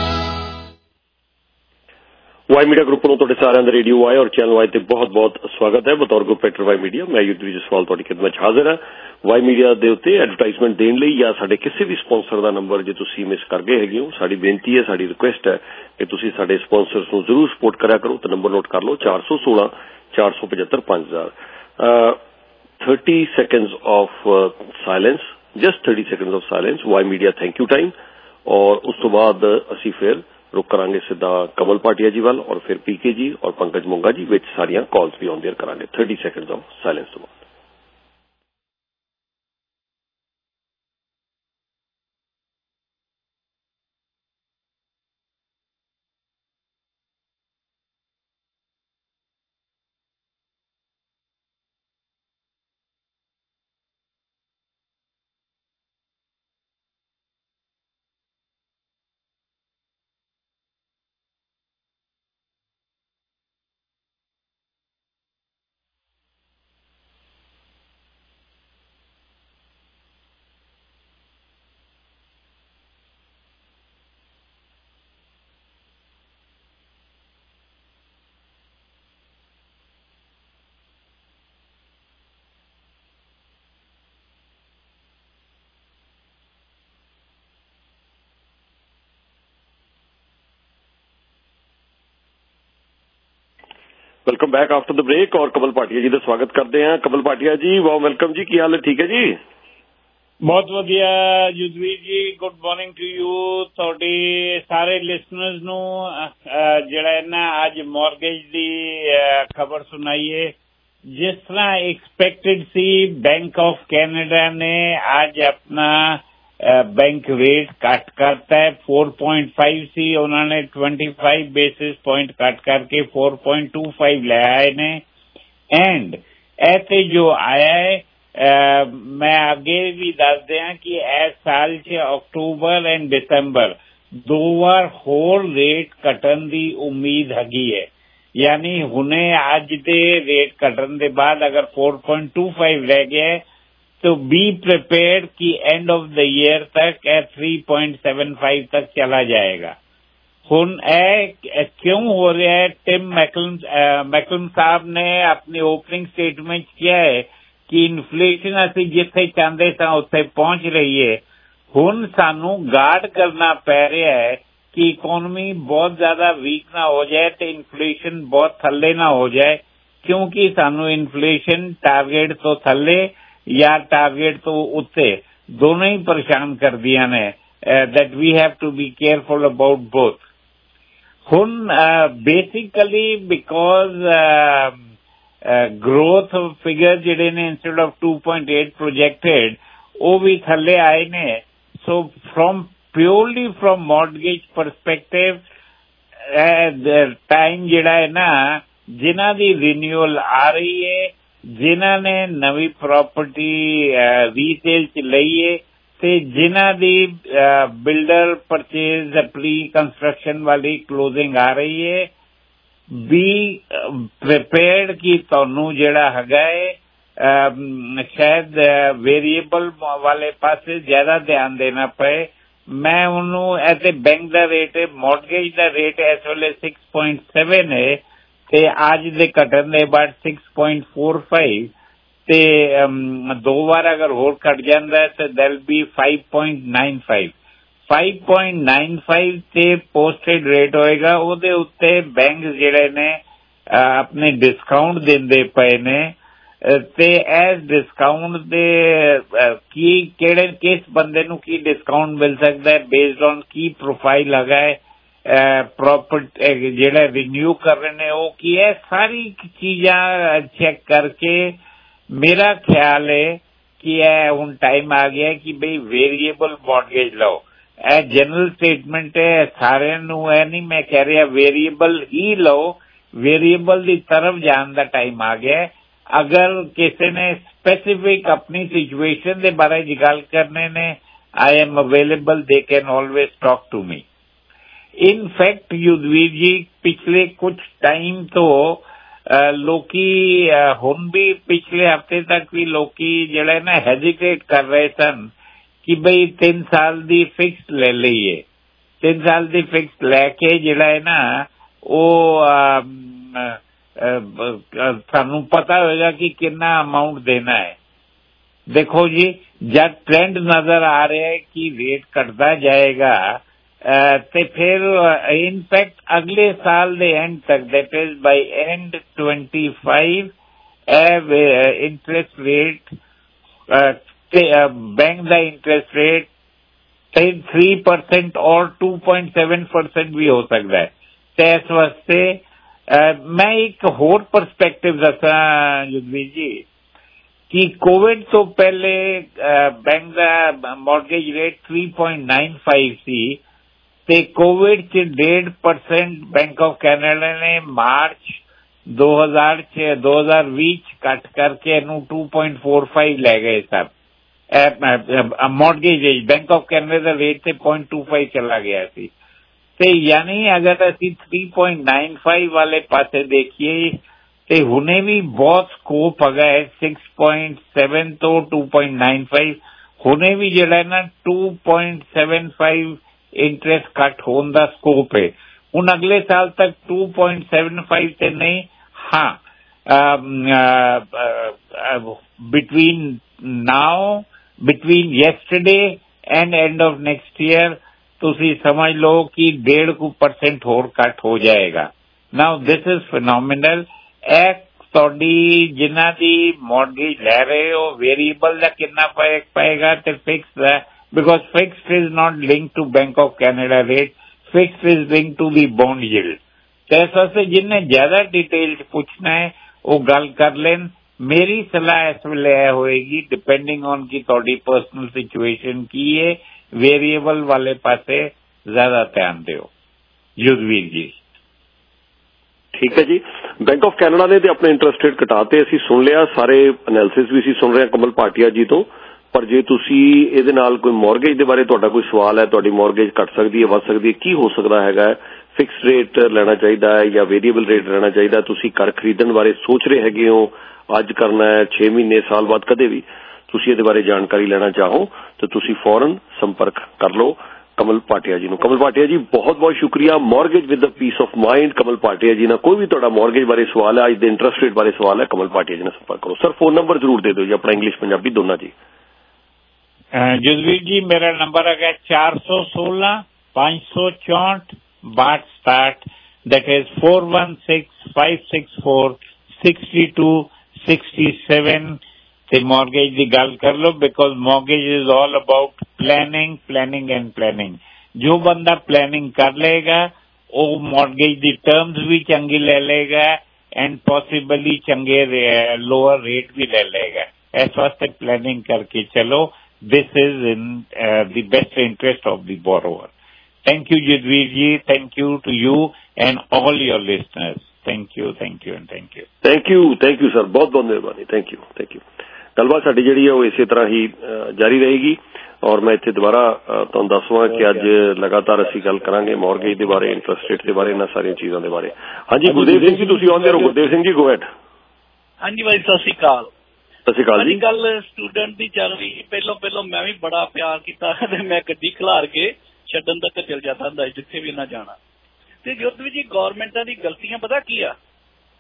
Y media group ਨੂੰ ਤੁਹਾਡੇ ਸਾਰਿਆਂ ਦਾ radio Y ਔਰ channel Y ਤੇ ਬਹੁਤ ਬਹੁਤ ਸਵਾਗਤ ਹੈ। ਬਤੌਰ ਗਰੁੱਪ ਐਡੀਟਰ ਵਾਈ ਮੀਡੀਆ ਮੈਂ ਯੁੱਧਵੀਰ ਜਸਵਾਲ ਤੁਹਾਡੀ ਖਿਦਮਤ 'ਚ ਹਾਜ਼ਰ ਹਾਂ। ਵਾਈ ਮੀਡੀਆ ਦੇ ਉੱਤੇ ਐਡਵਰਟਾਈਜ਼ਮੈਂਟ ਦੇਣ ਲਈ ਜਾਂ ਸਾਡੇ ਕਿਸੇ ਵੀ ਸਪਾਂਸਰ ਦਾ ਨੰਬਰ ਜੇ ਤੁਸੀਂ ਮਿਸ ਕਰ ਗਏ ਹੈਗੇ ਹੋ, ਸਾਡੀ ਬੇਨਤੀ ਹੈ, ਸਾਡੀ ਰਿਕੁਐਸਟ ਹੈ ਕਿ ਤੁਸੀਂ ਸਾਡੇ ਸਪਾਂਸਰਸ ਨੂੰ ਜ਼ਰੂਰ ਸਪੋਰਟ ਕਰਿਆ ਕਰੋ। ਤਾਂ ਨੰਬਰ ਨੋਟ ਕਰ ਲਓ ਚਾਰ ਸੌ ਸੋਲਾਂ ਚਾਰ ਸੌ ਪਝੱਤਰ ਪੰਜ ਹਜ਼ਾਰ। Thirty seconds of silence, just thirty seconds of silence, Y media thank you time. ਔਰ ਉਸ ਤੋਂ ਬਾਅਦ ਅਸੀਂ ਫਿਰ रुक करांगे सीधा कमल भाटिया जी वाल और फिर पीके जी और पंकज मोंगा जी विच सारियां कॉल्स भी ऑन देयर करांगे। थर्टी सेकंड्स ऑफ साइलेंस तो बाद welcome back after the break और कमल भाटिया जी का स्वागत करते हैं। कमल भाटिया जी वाह वेलकम जी, की हाल है? ठीक है जी, बहुत वधिया Yudhveer ji, good morning to you. ਤੁਹਾਡੇ ਸਾਰੇ ਲਿਸਨਰਸ ਨੂੰ ਜਿਹੜਾ ਨਾ ਅੱਜ ਮੌਰਗੇਜ ਦੀ ਖਬਰ ਸੁਣਾਈਏ। ਜਿਸ ਤਰ੍ਹਾਂ ਐਕਸਪੈਕਟਡ ਸੀ, ਬੈਂਕ ਆਫ ਕੈਨੇਡਾ ਨੇ ਅੱਜ ਆਪਣਾ बैंक रेट कट करता है। फोर पॉइंट फाइव सी उन्होंने twenty five basis point cut करके फोर पॉइंट टू फाइव ले आए ने। एंड ऐसे जो आया है आ, मैं आगे भी दस दिया कि इस साल च अक्टूबर एंड दिसंबर दो बार होर रेट कटन की उम्मीद हैगी है। यानी हुने अज दे रेट कटन के बाद अगर फोर पॉइंट टू फाइव रह गया है तो बी प्रिपेयर्ड कि एंड ऑफ द ईयर तक थ्री पॉइंट सेवन फाइव तक चला जाएगा। हुन ए क्यों हो रहा है? टिम मैकलम मैकलम साहब ने अपनी ओपनिंग स्टेटमेंट किया है कि इन्फ्लेशन असी जिथे चाहते सा उत्थे पहुंच रही है। हुन सानू गार्ड करना पै रहा है कि इकोनॉमी बहुत ज्यादा वीक ना हो जाए तो इन्फ्लेशन बहुत थल्ले ना हो जाए, क्योंकि सानू इन्फ्लेशन टारगेट तो थल्ले या टारगेट तो उत्ते दोनों ही परेशान कर दिया ने। That we have to be careful about both. हुन बेसिकली बिकॉज ग्रोथ फिगर जिहड़े ने instead of two point eight projected वो भी थल्ले आए ने। So from purely from mortgage perspective time जिहड़ा है ना, जिन्हां दी रिन्यूअल आ रही है, जिन्हां ने नवी प्रॉपर्टी रीसेल च लई है ते जिन्हां दी बिल्डर परचेज प्री कंस्ट्रक्शन वाली क्लोजिंग आ रही है, बी प्रिपेयर्ड कि तुहानू जिहड़ा हैगा है शायद वेरिएबल वाले पासे ज्यादा ध्यान देना पए। मैं उन्होंने ऐसे बैंक दा रेट है, मॉर्गेज दा रेट इस वेले सिक्स पॉइंट सेवन है ਤੇ ਅੱਜ ਦੇ ਘਟਣ ਦੇ ਬਾਅਦ ਸਿਕਸ ਪੁਆਇੰਟ ਫੋਰ ਫਾਈਵ ਤੇ ਦੋ ਵਾਰ ਅਗਰ ਹੋਰ ਘਟ ਜਾਂਦਾ ਹੈ ਤੇ that be five point nine five five point nine five ਤੇ ਪੋਸਟਡ ਰੇਟ ਹੋਏਗਾ। ਉਹਦੇ ਉੱਤੇ ਬੈਂਕ ਜਿਹੜੇ ਨੇ ਆਪਣੇ ਡਿਸਕਾਊਂਟ ਦਿੰਦੇ ਪਏ ਨੇ ਤੇ ਇਸ ਡਿਸਕਾਊਂਟ ਦੇ ਕੀ ਕਿਹੜੇ ਕਿਸ ਬੰਦੇ ਨੂੰ ਕੀ ਡਿਸਕਾਊਂਟ ਮਿਲ ਸਕਦਾ ਹੈ ਬੇਸਡ ਔਨ ਕੀ ਪ੍ਰੋਫਾਈਲ ਹੈਗਾ ਹੈ ਪ੍ਰੋਪਰਟੀ ਜਿਹੜਾ ਰਿਨਿਊ ਕਰ ਰਹੇ ਨੇ ਉਹ ਕੀ ਹੈ ਸਾਰੀ ਚੀਜ਼ਾਂ ਚੈੱਕ ਕਰਕੇ ਮੇਰਾ ਖਿਆਲ ਹੈ ਕਿ ਇਹ ਹੁਣ ਟਾਈਮ ਆ ਗਿਆ ਕਿ ਬਈ ਵੇਰੀਏਬਲ ਮੌਰਗੇਜ ਲਓ। ਇਹ ਜਨਰਲ ਸਟੇਟਮੈਂਟ ਹੈ ਸਾਰਿਆਂ ਨੂੰ, ਇਹ ਨਹੀਂ ਮੈਂ ਕਹਿ ਰਿਹਾ ਵੇਰੀਏਬਲ ਹੀ ਲਓ, ਵੇਰੀਏਬਲ ਦੀ ਤਰਫ ਜਾਣ ਦਾ ਟਾਈਮ ਆ ਗਿਆ। ਅਗਰ ਕਿਸੇ ਨੇ ਸਪੈਸੀਫਿਕ ਆਪਣੀ ਸਿਚੁਏਸ਼ਨ ਦੇ ਬਾਰੇ ਚ ਗੱਲ ਕਰਨੇ ਨੇ I am available, they can always talk to me. In fact Yudhveer ji ਪਿਛਲੇ ਕੁਝ ਟਾਈਮ ਤੋਂ ਲੋਕੀ ਹੁਣ ਵੀ ਪਿਛਲੇ ਹਫ਼ਤੇ ਤੱਕ ਵੀ ਲੋਕੀ ਜਿਹੜਾ ਨਾ ਹੈਜ਼ੀਟੇਟ ਕਰ ਰਹੇ ਸਨ ਕਿ ਬਈ ਤਿੰਨ ਸਾਲ ਦੀ ਫਿਕਸ ਲੈ ਲਈਏ। ਤਿੰਨ ਸਾਲ ਦੀ ਫਿਕਸ ਲੈ ਕੇ ਜਿਹੜਾ ਹੈ ਨਾ ਉਹ ਸਾਨੂੰ ਪਤਾ ਹੋਏਗਾ ਕਿ ਕਿੰਨਾ ਅਮਾਊਂਟ ਦੇਣਾ ਹੈ। ਦੇਖੋ ਜੀ ਜਦ ਟ੍ਰੈਂਡ ਨਜ਼ਰ ਆ ਰਿਹਾ ਹੈ ਕਿ ਰੇਟ ਘਟਦਾ ਜਾਏਗਾ ਤੇ ਫਿਰ ਇਨਫੈਕਟ ਅਗਲੇ ਸਾਲ ਦੇ ਐਂਡ ਤੱਕ that is by end twenty five interest rate bank का इंटरेस्ट रेट थ्री परसेंट और टू पॉइंट सेवन परसेंट भी हो सकता है। तो इस वास्ते मैं एक होर परस्पेक्टिव दसा युद्धवीर जी कि कोविड तो पहले बैंक का mortgage rate three point nine five सी ते कोविड च डेढ़ परसेंट बैंक ऑफ कैनेडा ने मार्च दो हजार छे दो हजार बीस कट करके इनू टू पॉइंट फोर फाइव लै गए सब मॉर्गेज बैंक ऑफ कैनेडा का रेट से पॉइंट टू फाइव चला गया सी ते यानी अगर असी थ्री पॉइंट नाइन फाइव वाले पासे देखिए तो हुने भी बहुत स्कोप है सिक्स पॉइंट सेवन तो टू पॉइंट नाइन फाइव हुने भी जड़ा ना two point seven five interest cut होने का स्कोप है। हुन अगले साल तक टू पॉइंट सेवन फाइव से नहीं, हाँ between now between yesterday and end of next year तुसी समझ लो कि डेढ़ को परसेंट होर कट हो जाएगा। Now this is phenomenal. एक तुहाडी जिन्हां दी मॉर्गेज लै रहे हो वेरिएबल दा कितना फर्क पाएगा ते फिक्स है because fixed is not linked to bank of Canada rate, fixed is linked to the bond yield. तो इस वास्ते जिन्हें ज्यादा डिटेल पूछना है वो गल कर लेन। मेरी सलाह इस वेले होएगी डिपेंडिंग ऑन की थोड़ी पर्सनल सिचुएशन की है वेरिएबल वाले पासे ज्यादा ध्यान दियो युद्धवीर जी। ठीक है जी। बैंक ऑफ कैनेडा ने तो अपने इंटरेस्ट रेट घटाते असीं सुन लिया, सारे एनालिसिस भी असीं सुन रहे हैं कमल भाटिया जी तो। पर जे तुसी इहदे नाल कोई मॉर्गेज दे बारे तुहाडा कोई सवाल है, तुहाडी मॉर्गेज घट सकदी है वध सकदी है, की हो सकदा हैगा, फिक्स रेट लेना चाहिए है या वेरिएबल रेट लेना चाहिए, तुसी घर खरीदण बारे सोच रहे हैगे हो, अज करना है छे महीने साल बाद कदे भी तुसी इहदे बारे जानकारी लेना चाहो तो तुसी फौरन संपर्क कर लो कमल भाटिया जी नूं। कमल भाटिया जी बहुत बहुत शुक्रिया। Mortgage with the peace of mind Kamal Bhatia ji ना कोई भी तुहाडा मॉर्गेज बारे सवाल है, अज दे इंटरेस्ट रेट बारे सवाल है, कमल भाटिया जी ने संपर्क करो। सर फोन नंबर जरूर दे दो जी अपना, इंग्लिश पंजाबी दोनों जी। जसवीर जी मेरा नंबर है चार सौ सोलह पांच सौ चौंठ बाट start that is four one six five six four sixty two sixty seven ते मॉर्गेज की गल कर लो because mortgage is all about planning planning and planning. जो बंदा प्लानिंग कर लेगा वो मॉर्गेज की टर्म्स भी चंगी ले लेगा एंड पॉसिबली चंगे लोअर रेट भी ले लेगा। इस वास्ते प्लानिंग करके चलो, this is in the best interest of the borrower. Thank you Yudhveer ji, thank you to you and all your listeners. Thank you thank you and thank you thank you thank you sir, बहुत बहुत मेहरबानी। Thank you thank you. गलबात साडी जिहड़ी है वो इसी तरह ही जारी रहेगी और मैं इत्थे दोबारा तुहानूं दसवां कि अज लगातार असीं गल करांगे मॉर्गेज दे बारे, इंटरेस्ट रेट दे बारे, इन्हां सारियां चीज़ां दे बारे। हाँ जी गुरदेव सिंह जी तुसीं आउंदे रहो। Gurdev Singh ji go ahead. हाँ जी भाई सत श्री अकाल। सत श्री अकाल जी। गल स्टूडेंट दी चल रही, पहलों पहलों मैं भी बड़ा प्यार कीता ते मैं गड्डी खलार के छड्डण तक चल जाता हुंदा जिथे भी ना जाना। ते युद्धवीर जी गौरमेंटां दी गलतियां पता की आ,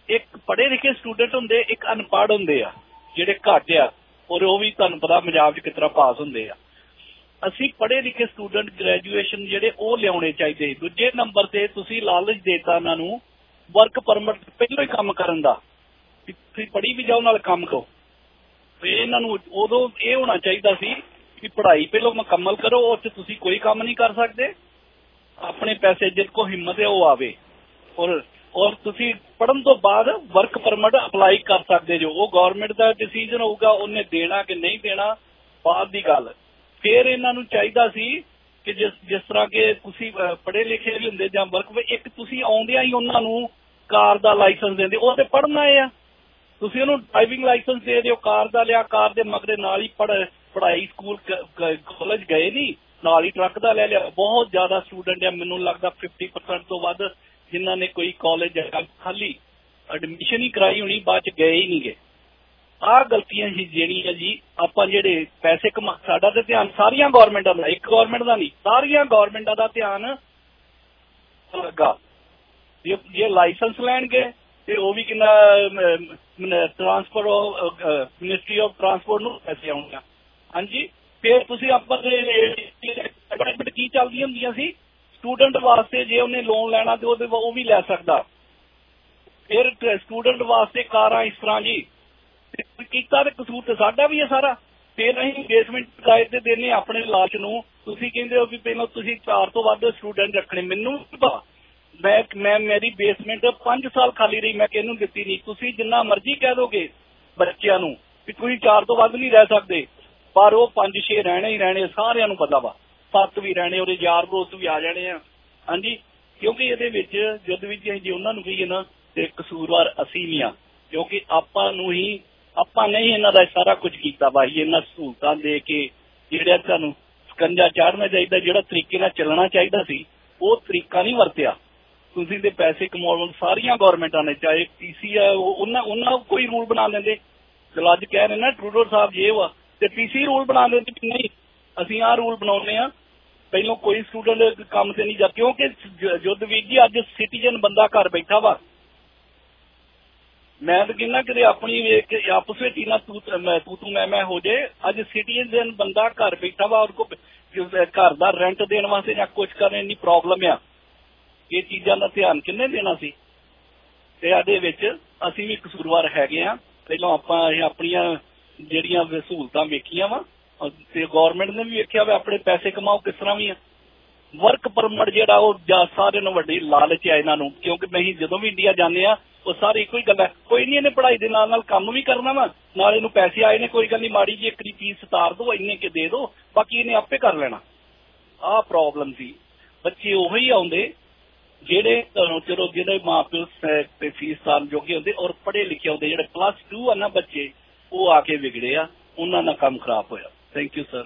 ਇੱਕ ਪੜ੍ਹੇ ਲਿਖੇ ਸਟੂਡੈਂਟ ਹੁੰਦੇ, ਇੱਕ ਅਨਪੜ੍ਹ ਹੁੰਦੇ ਆ ਜਿਹੜੇ ਘੱਟ ਆ, ਔਰ ਉਹ ਵੀ ਤੁਹਾਨੂੰ ਪਤਾ ਪੰਜਾਬ 'ਚ ਕਿਸ ਤਰ੍ਹਾਂ ਪਾਸ ਹੁੰਦੇ ਆ। ਅਸੀਂ ਪੜ੍ਹੇ ਲਿਖੇ ਸਟੂਡੈਂਟ ਗ੍ਰੈਜੂਏਸ਼ਨ ਜਿਹੜੇ ਉਹ ਲਿਆਉਣੇ ਚਾਹੀਦੇ। ਦੂਜੇ ਨੰਬਰ ਤੇ ਤੁਸੀਂ ਲਾਲਚ ਦੇਤਾ ਉਹਨਾਂ ਨੂੰ ਵਰਕ ਪਰਮਿਟ ਪਹਿਲਾਂ ਹੀ ਕੰਮ ਕਰਨ ਦਾ, ਤੁਸੀਂ ਪੜ੍ਹੀ ਵੀ ਜਾਓ ਨਾਲ ਕੰਮ ਕਰੋ। ਇਹਨਾਂ ਨੂੰ ਉਦੋਂ ਇਹ ਹੋਣਾ ਚਾਹੀਦਾ ਸੀ ਕਿ ਪੜ੍ਹਾਈ ਪਹਿਲਾਂ ਮੁਕੰਮਲ ਕਰੋ, ਉਹ 'ਚ ਤੁਸੀਂ ਕੋਈ ਕੰਮ ਨਹੀਂ ਕਰ ਸਕਦੇ, ਆਪਣੇ ਪੈਸੇ ਜਿਹਦੇ ਕੋਲ ਹਿੰਮਤ ਹੈ ਉਹ ਆਵੇ, ਔਰ ਔਰ ਤੁਸੀਂ ਪੜ੍ਹਨ ਤੋਂ ਬਾਅਦ ਵਰਕ ਪਰਮਿਟ ਅਪਲਾਈ ਕਰ ਸਕਦੇ ਜੋ। ਉਹ ਗੌਰਮੈਂਟ ਦਾ ਡਿਸੀਜਨ ਹੋਊਗਾ, ਉਹਨੇ ਦੇਣਾ ਕਿ ਨਹੀਂ ਦੇਣਾ ਬਾਅਦ ਦੀ ਗੱਲ। ਫਿਰ ਇਹਨਾਂ ਨੂੰ ਚਾਹੀਦਾ ਸੀ ਕਿ ਜਿਸ ਜਿਸ ਤਰ੍ਹਾਂ ਕਿ ਤੁਸੀਂ ਪੜ੍ਹੇ ਲਿਖੇ ਵੀ ਹੁੰਦੇ ਜਾਂ ਵਰਕ, ਇੱਕ ਤੁਸੀਂ ਆਉਂਦਿਆਂ ਹੀ ਉਹਨਾਂ ਨੂੰ ਕਾਰ ਦਾ ਲਾਇਸੈਂਸ ਦਿੰਦੇ, ਉਹ ਤੇ ਪੜ੍ਹਨਾ ਆ, ਤੁਸੀਂ ਉਹਨੂੰ ਡਰਾਈਵਿੰਗ ਲਾਇਸੈਂਸ ਦੇ ਦਿਓ, ਕਾਰ ਦਾ ਲਿਆ, ਕਾਰ ਦੇ ਮਗਰੇ ਨਾਲ ਹੀ ਪੜ੍ਹ ਪੜ੍ਹਾਈ ਸਕੂਲ ਕਾਲਜ ਗਏ ਨਹੀਂ, ਨਾਲ ਹੀ ਟਰੱਕ ਦਾ ਲੈ ਲਿਆ। ਬਹੁਤ ਜ਼ਿਆਦਾ ਸਟੂਡੈਂਟ ਆ, ਮੈਨੂੰ ਲੱਗਦਾ ਫਿਫਟੀ ਪਰਸੈਂਟ ਤੋਂ ਵੱਧ ਜਿਨ੍ਹਾਂ ਨੇ ਕੋਈ ਕਾਲਜ ਖਾਲੀ ਐਡਮਿਸ਼ਨ ਹੀ ਕਰਾਈ ਹੋਣੀ, ਬਾਅਦ ਚ ਗਏ ਹੀ ਨਹੀਂ ਗਏ। ਆਹ ਗਲਤੀਆਂ ਹੀ ਜਿਹੜੀਆਂ ਜੀ ਆਪਾਂ ਜਿਹੜੇ ਪੈਸੇ ਕਮਾ, ਸਾਡਾ ਤਾਂ ਧਿਆਨ ਸਾਰੀਆਂ ਗੌਰਮੈਂਟਾਂ ਦਾ, ਇੱਕ ਗੌਰਮੈਂਟ ਦਾ ਨਹੀਂ, ਸਾਰੀਆਂ ਗੌਰਮੈਂਟਾਂ ਦਾ ਧਿਆਨ ਲੱਗਾ। ਜੇ ਜੇ ਲਾਇਸੈਂਸ ਲੈਣਗੇ ਤੇ ਉਹ ਵੀ ਕਿੰਨਾ ਟਰਾਂਸਪੋਰਟ ਮਿਨਿਸਟਰੀ ਆਫ ਟਰਾਂਸਪੋਰਟ ਨੂੰ ਪੈਸੇ ਆਉਣਗੇ। ਹਾਂਜੀ, ਫਿਰ ਤੁਸੀਂ ਆਪਾਂ ਐਡਵਰਟਾਈਜ਼ਮੈਂਟ ਕੀ ਚੱਲਦੀਆਂ ਹੁੰਦੀਆਂ ਸੀ ਸਟੂਡੈਂਟ ਵਾਸਤੇ, ਜੇ ਉਹਨੇ ਲੋਨ ਲੈਣਾ ਤੇ ਉਹਦੇ ਉਹ ਵੀ ਲੈ ਸਕਦਾ। ਫਿਰ ਸਟੂਡੈਂਟ ਵਾਸਤੇ ਕਾਰਾਂ ਇਸ ਤਰ੍ਹਾਂ ਜੀ ਕੀਤਾ, ਤੇ ਕਸੂਰ ਤੇ ਸਾਡਾ ਵੀ ਹੈ ਸਾਰਾ। ਫਿਰ ਅਸੀਂ ਬੇਸਮੈਂਟ ਕਿਰਾਏ ਤੇ ਦੇਣੇ ਆਪਣੇ ਲਾਲਚ ਨੂੰ। ਤੁਸੀਂ ਕਹਿੰਦੇ ਹੋ ਵੀ ਪਹਿਲਾਂ ਤੁਸੀਂ ਚਾਰ ਤੋਂ ਵੱਧ ਸਟੂਡੈਂਟ ਰੱਖਣੇ, ਮੈਨੂੰ ਮੈਂ ਮੈਂ ਮੇਰੀ ਬੇਸਮੈਂਟ ਪੰਜ ਸਾਲ ਖਾਲੀ ਰਹੀ, ਮੈਂ ਕਿਹਨੂੰ ਦਿੱਤੀ ਨਹੀਂ। ਤੁਸੀਂ ਜਿੰਨਾ ਮਰਜ਼ੀ ਕਹਿ ਦੋਗੇ ਬੱਚਿਆਂ ਨੂੰ ਵੀ ਤੁਸੀਂ ਚਾਰ ਤੋਂ ਵੱਧ ਨਹੀਂ ਰਹਿ ਸਕਦੇ, ਪਰ ਉਹ ਪੰਜ ਛੇ ਰਹਿਣੇ ਹੀ ਰਹਿਣੇ, ਸਾਰਿਆਂ ਨੂੰ ਪਤਾ ਵਾ, ਸੱਤ ਵੀ ਰਹਿਣੇ, ਉਹਦੇ ਯਾਰ ਦੋਸਤ ਵੀ ਆ ਜਾਣੇ ਆ। ਹਾਂਜੀ, ਕਿਉਂਕਿ ਇਹਦੇ ਵਿੱਚ ਜਦ ਵੀ ਅਸੀਂ ਜੇ ਉਹਨਾਂ ਨੂੰ ਕਹੀਏ ਨਾ ਤੇ ਕਸੂਰਵਾਰ ਅਸੀਂ ਨਹੀਂ ਆ, ਕਿਉਂਕਿ ਆਪਾਂ ਨੂੰ ਹੀ ਆਪਾਂ ਨਹੀਂ ਇਹਨਾਂ ਦਾ ਸਾਰਾ ਕੁਝ ਕੀਤਾ ਵਾ। ਇਹਨਾਂ ਸਹੂਲਤਾਂ ਦੇ ਕੇ ਜਿਹੜਾ ਤੁਹਾਨੂੰ ਸਕੰਜਾ ਚਾੜਨਾ ਚਾਹੀਦਾ, ਜਿਹੜਾ ਤਰੀਕੇ ਨਾਲ ਚੱਲਣਾ ਚਾਹੀਦਾ ਸੀ ਉਹ ਤਰੀਕਾ ਨਹੀਂ ਵਰਤਿਆ ਤੁਸੀਂ। ਤੇ ਪੈਸੇ ਕਮਾਉਣ ਸਾਰੀਆਂ ਗੌਰਮੈਂਟਾਂ ਨੇ, ਚਾਹੇ ਪੀ ਸੀ ਆ, ਉਹਨਾਂ ਉਹਨਾਂ ਕੋਈ ਰੂਲ ਬਣਾ ਲੈਂਦੇ। ਚਲੋ ਅੱਜ ਕਹਿ ਰਹੇ ਨਾ ਟਰੂਡੋ ਸਾਹਿਬ ਜੇ ਵਾ ਤੇ ਪੀ ਸੀ ਰੂਲ ਬਣਾ ਲੈਂਦੇ ਕਿ ਨਹੀਂ ਅਸੀਂ ਆਹ ਰੂਲ ਬਣਾਉਂਦੇ ਆ, ਪਹਿਲਾਂ ਕੋਈ ਸਟੂਡੈਂਟ ਕੰਮ ਤੇ ਨਹੀਂ ਜਾ, ਕਿਉਂਕਿ ਜੁੱਧਵੀਰ ਜੀ ਅੱਜ ਸਿਟੀਜ਼ਨ ਬੰਦਾ ਘਰ ਬੈਠਾ ਵਾ। ਮੈਂ ਤਾਂ ਕਹਿੰਦਾ ਕਿ ਆਪਣੀ ਵੇਖ ਕੇ ਆਪਸ ਵਿੱਚ ਹੀ ਨਾ ਤੂੰ ਤੂੰ ਮੈਂ ਮੈਂ ਹੋ ਜਾਏ। ਅੱਜ ਸਿਟੀਜ਼ਨ ਬੰਦਾ ਘਰ ਬੈਠਾ ਵਾ, ਔਰ ਕੋ ਘਰ ਦਾ ਰੈਂਟ ਦੇਣ ਵਾਸਤੇ ਜਾਂ ਕੁਝ ਕਰਨ ਇੰਨੀ ਪ੍ਰੋਬਲਮ ਆ। ਇਹ ਚੀਜ਼ਾਂ ਦਾ ਧਿਆਨ ਕਿੰਨੇ ਦੇਣਾ ਸੀ? ਤੇ ਇਹਦੇ ਵਿੱਚ ਅਸੀਂ ਵੀ ਕਸੂਰਵਾਰ ਹੈਗੇ ਆ। ਪਹਿਲਾਂ ਆਪਾਂ ਇਹ ਆਪਣੀਆਂ ਜਿਹੜੀਆਂ ਸਹੂਲਤਾਂ ਵੇਖੀਆਂ ਵਾ ਤੇ ਗੌਰਮੈਂਟ ਨੇ ਵੀ ਵੇਖਿਆ ਵਾ ਆਪਣੇ ਪੈਸੇ ਕਮਾਓ ਕਿਸ ਤਰ੍ਹਾਂ ਵੀ ਆ। ਵਰਕ ਪਰਮਿਟ ਜਿਹੜਾ ਉਹ ਸਾਰਿਆਂ ਨੂੰ ਵੱਡੀ ਲਾਲਚ ਆ ਇਹਨਾਂ ਨੂੰ, ਕਿਉਂਕਿ ਅਸੀਂ ਜਦੋਂ ਵੀ ਇੰਡੀਆ ਜਾਂਦੇ ਆ ਉਹ ਸਾਰੇ ਇੱਕੋ ਹੀ ਗੱਲ ਹੈ, ਕੋਈ ਨਹੀਂ ਇਹਨੇ ਪੜ੍ਹਾਈ ਦੇ ਨਾਲ ਨਾਲ ਕੰਮ ਵੀ ਕਰਨਾ ਵਾ, ਨਾਲ ਇਹਨੂੰ ਪੈਸੇ ਆਏ ਨੇ, ਕੋਈ ਗੱਲ ਨਹੀਂ ਮਾੜੀ ਜੀ ਇੱਕ ਦੀ ਫੀਸ ਉਤਾਰ ਦਿਓ, ਇੰਨੇ ਕੇ ਦੇ ਦਿਓ, ਬਾਕੀ ਇਹਨੇ ਆਪੇ ਕਰ ਲੈਣਾ। ਆਹ ਪ੍ਰੋਬਲਮ ਸੀ। ਬੱਚੇ ਉਹੀ ਆਉਂਦੇ ਜਿਹੜੇ ਚਲੋ ਜਿਹੜੇ ਮਾਂ ਪਿਓ ਤੇ ਫੀਸ ਤਾਰਨ ਜੋਗੇ ਹੁੰਦੇ ਔਰ ਪੜ੍ਹੇ ਲਿਖੇ ਹੁੰਦੇ, ਜਿਹੜੇ ਪਲੱਸ ਟੂ ਆ ਨਾ ਬੱਚੇ ਉਹ ਆ ਕੇ ਵਿਗੜੇ ਆ, ਉਹਨਾਂ ਦਾ ਕੰਮ ਖਰਾਬ ਹੋਇਆ। Thank you sir.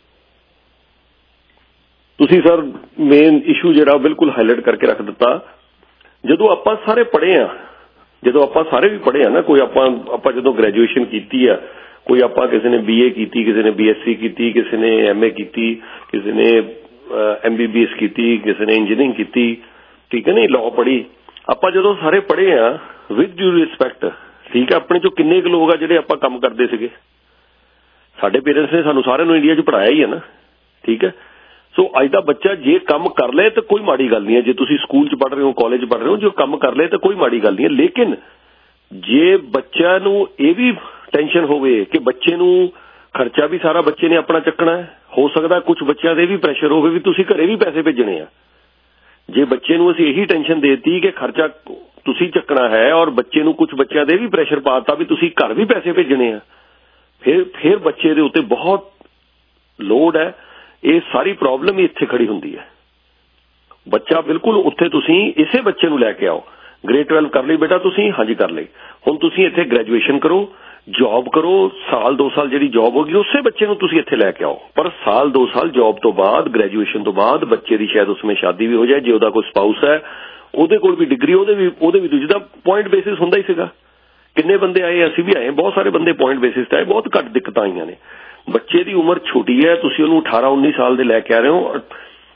ਤੁਸੀਂ ਸਰ ਮੇਨ ਇਸ਼ੂ ਜਿਹੜਾ ਬਿਲਕੁਲ ਹਾਈਲਾਈਟ ਕਰਕੇ ਰੱਖ ਦਿੱਤਾ। ਜਦੋਂ ਆਪਾਂ ਸਾਰੇ ਪੜ੍ਹੇ ਆ, ਜਦੋਂ ਆਪਾਂ ਸਾਰੇ ਵੀ ਪੜ੍ਹੇ ਆ ਨਾ, ਕੋਈ ਆਪਾਂ ਆਪਾਂ ਜਦੋਂ ਗ੍ਰੈਜੂਏਸ਼ਨ ਕੀਤੀ ਆ, ਕੋਈ ਆਪਾਂ ਕਿਸੇ ਨੇ ਬੀ ਏ ਕੀਤੀ, ਕਿਸੇ ਨੇ ਬੀ ਐਸ ਸੀ ਕੀਤੀ, ਕਿਸੇ ਨੇ ਐਮ ਏ ਕੀਤੀ, ਕਿਸੇ ਨੇ ਐਮ ਬੀ ਬੀ ਐਸ ਕੀਤੀ, ਕਿਸੇ ਨੇ ਇੰਜੀਨੀਅਰਿੰਗ ਕੀਤੀ, ਠੀਕ ਹੈ ਨਹੀਂ, ਲਾਅ ਪੜ੍ਹੀ। ਆਪਾਂ ਜਦੋਂ ਸਾਰੇ ਪੜ੍ਹੇ ਆ ਵਿਦ ਡਿਊ ਰਿਸਪੈਕਟ, ਠੀਕ ਹੈ, ਆਪਣੇ ਚੋਂ ਕਿੰਨੇ ਕੁ ਲੋਕ ਆ ਜਿਹੜੇ ਆਪਾਂ ਕੰਮ ਕਰਦੇ ਸੀਗੇ? ਸਾਡੇ ਪੇਰੈਂਟਸ ਨੇ ਸਾਨੂੰ ਸਾਰਿਆਂ ਨੂੰ ਇੰਡੀਆ 'ਚ ਪੜ੍ਹਾਇਆ ਹੀ ਹੈ ਨਾ, ਠੀਕ ਹੈ। ਸੋ ਅੱਜ ਦਾ ਬੱਚਾ ਜੇ ਕੰਮ ਕਰ ਲਏ ਤਾਂ ਕੋਈ ਮਾੜੀ ਗੱਲ ਨਹੀਂ ਹੈ। ਜੇ ਤੁਸੀਂ ਸਕੂਲ 'ਚ ਪੜ੍ਹ ਰਹੇ ਹੋ, ਕਾਲਜ ਪੜ੍ਹ ਰਹੇ ਹੋ, ਜੋ ਕੰਮ ਕਰ ਲਏ ਤਾਂ ਕੋਈ ਮਾੜੀ ਗੱਲ ਨਹੀਂ ਹੈ। ਲੇਕਿਨ ਜੇ ਬੱਚਿਆਂ ਨੂੰ ਇਹ ਵੀ ਟੈਨਸ਼ਨ ਹੋਵੇ ਕਿ ਬੱਚੇ ਨੂੰ ਖਰਚਾ ਵੀ ਸਾਰਾ ਬੱਚੇ ਨੇ ਆਪਣਾ ਚੱਕਣਾ ਹੈ, ਹੋ ਸਕਦਾ ਕੁਝ ਬੱਚਿਆਂ ਦੇ ਵੀ ਪ੍ਰੈਸ਼ਰ ਹੋਵੇ ਵੀ ਤੁਸੀਂ ਘਰੇ ਵੀ ਪੈਸੇ ਭੇਜਣੇ ਆ। ਜੇ ਬੱਚੇ ਨੂੰ ਅਸੀਂ ਇਹੀ ਟੈਨਸ਼ਨ ਦੇਤੀ ਕਿ ਖਰਚਾ ਤੁਸੀਂ ਚੱਕਣਾ ਹੈ ਔਰ ਬੱਚੇ ਨੂੰ ਕੁਝ ਬੱਚਿਆਂ ਦੇ ਵੀ ਪ੍ਰੈਸ਼ਰ ਪਾਤਾ ਵੀ ਤੁਸੀਂ ਘਰ ਵੀ ਪੈਸੇ ਭੇਜਣੇ ਆ, ਫਿਰ ਫਿਰ ਬੱਚੇ ਦੇ ਉੱਤੇ ਬਹੁਤ ਲੋਡ ਹੈ। ਇਹ ਸਾਰੀ ਪ੍ਰੋਬਲਮ ਹੀ ਇੱਥੇ ਖੜੀ ਹੁੰਦੀ ਹੈ। ਬੱਚਾ ਬਿਲਕੁਲ ਉੱਥੇ ਤੁਸੀਂ ਇਸੇ ਬੱਚੇ ਨੂੰ ਲੈ ਕੇ ਆਓ। ਗ੍ਰੇਡ ਟਵੈਲਵ ਕਰ ਲਈ ਬੇਟਾ ਤੁਸੀਂ? ਹਾਂਜੀ ਕਰ ਲਈ। ਹੁਣ ਤੁਸੀਂ ਇੱਥੇ ਗ੍ਰੈਜੂਏਸ਼ਨ ਕਰੋ, ਜੌਬ ਕਰੋ, ਸਾਲ ਦੋ ਸਾਲ ਜਿਹੜੀ ਜੌਬ ਹੋਗੀ ਉਸੇ ਬੱਚੇ ਨੂੰ ਤੁਸੀਂ ਇੱਥੇ ਲੈ ਕੇ ਆਓ। ਪਰ ਸਾਲ ਦੋ ਸਾਲ ਜੌਬ ਤੋਂ ਬਾਅਦ, ਗ੍ਰੈਜੂਏਸ਼ਨ ਤੋਂ ਬਾਅਦ ਬੱਚੇ ਦੀ ਸ਼ਾਇਦ ਉਸਮੇ ਸ਼ਾਦੀ ਵੀ ਹੋ ਜਾਏ, ਜੇ ਉਹਦਾ ਕੋਈ ਸਪਾਊਸ ਹੈ ਉਹਦੇ ਕੋਲ ਵੀ ਡਿਗਰੀ, ਉਹਦੇ ਵੀ ਉਹਦੇ ਵੀ ਜਿਹਦਾ ਪੁਆਇੰਟ ਬੇਸਿਸ ਹੁੰਦਾ ਹੀ ਸੀਗਾ। ਕਿੰਨੇ ਬੰਦੇ ਆਏ, ਅਸੀਂ ਵੀ ਆਏ, ਬਹੁਤ ਸਾਰੇ ਬੰਦੇ ਪੁਆਇੰਟ ਬੇਸਿਸ ਤੇ ਆਏ, ਬਹੁਤ ਘੱਟ ਦਿੱਕਤਾਂ ਆਈਆਂ ਨੇ। ਬੱਚੇ ਦੀ ਉਮਰ ਛੋਟੀ ਹੈ, ਤੁਸੀਂ ਉਹਨੂੰ ਅਠਾਰਾਂ ਉੱਨੀ ਸਾਲ ਦੇ ਲੈ ਕੇ ਆ ਰਹੇ ਹੋ।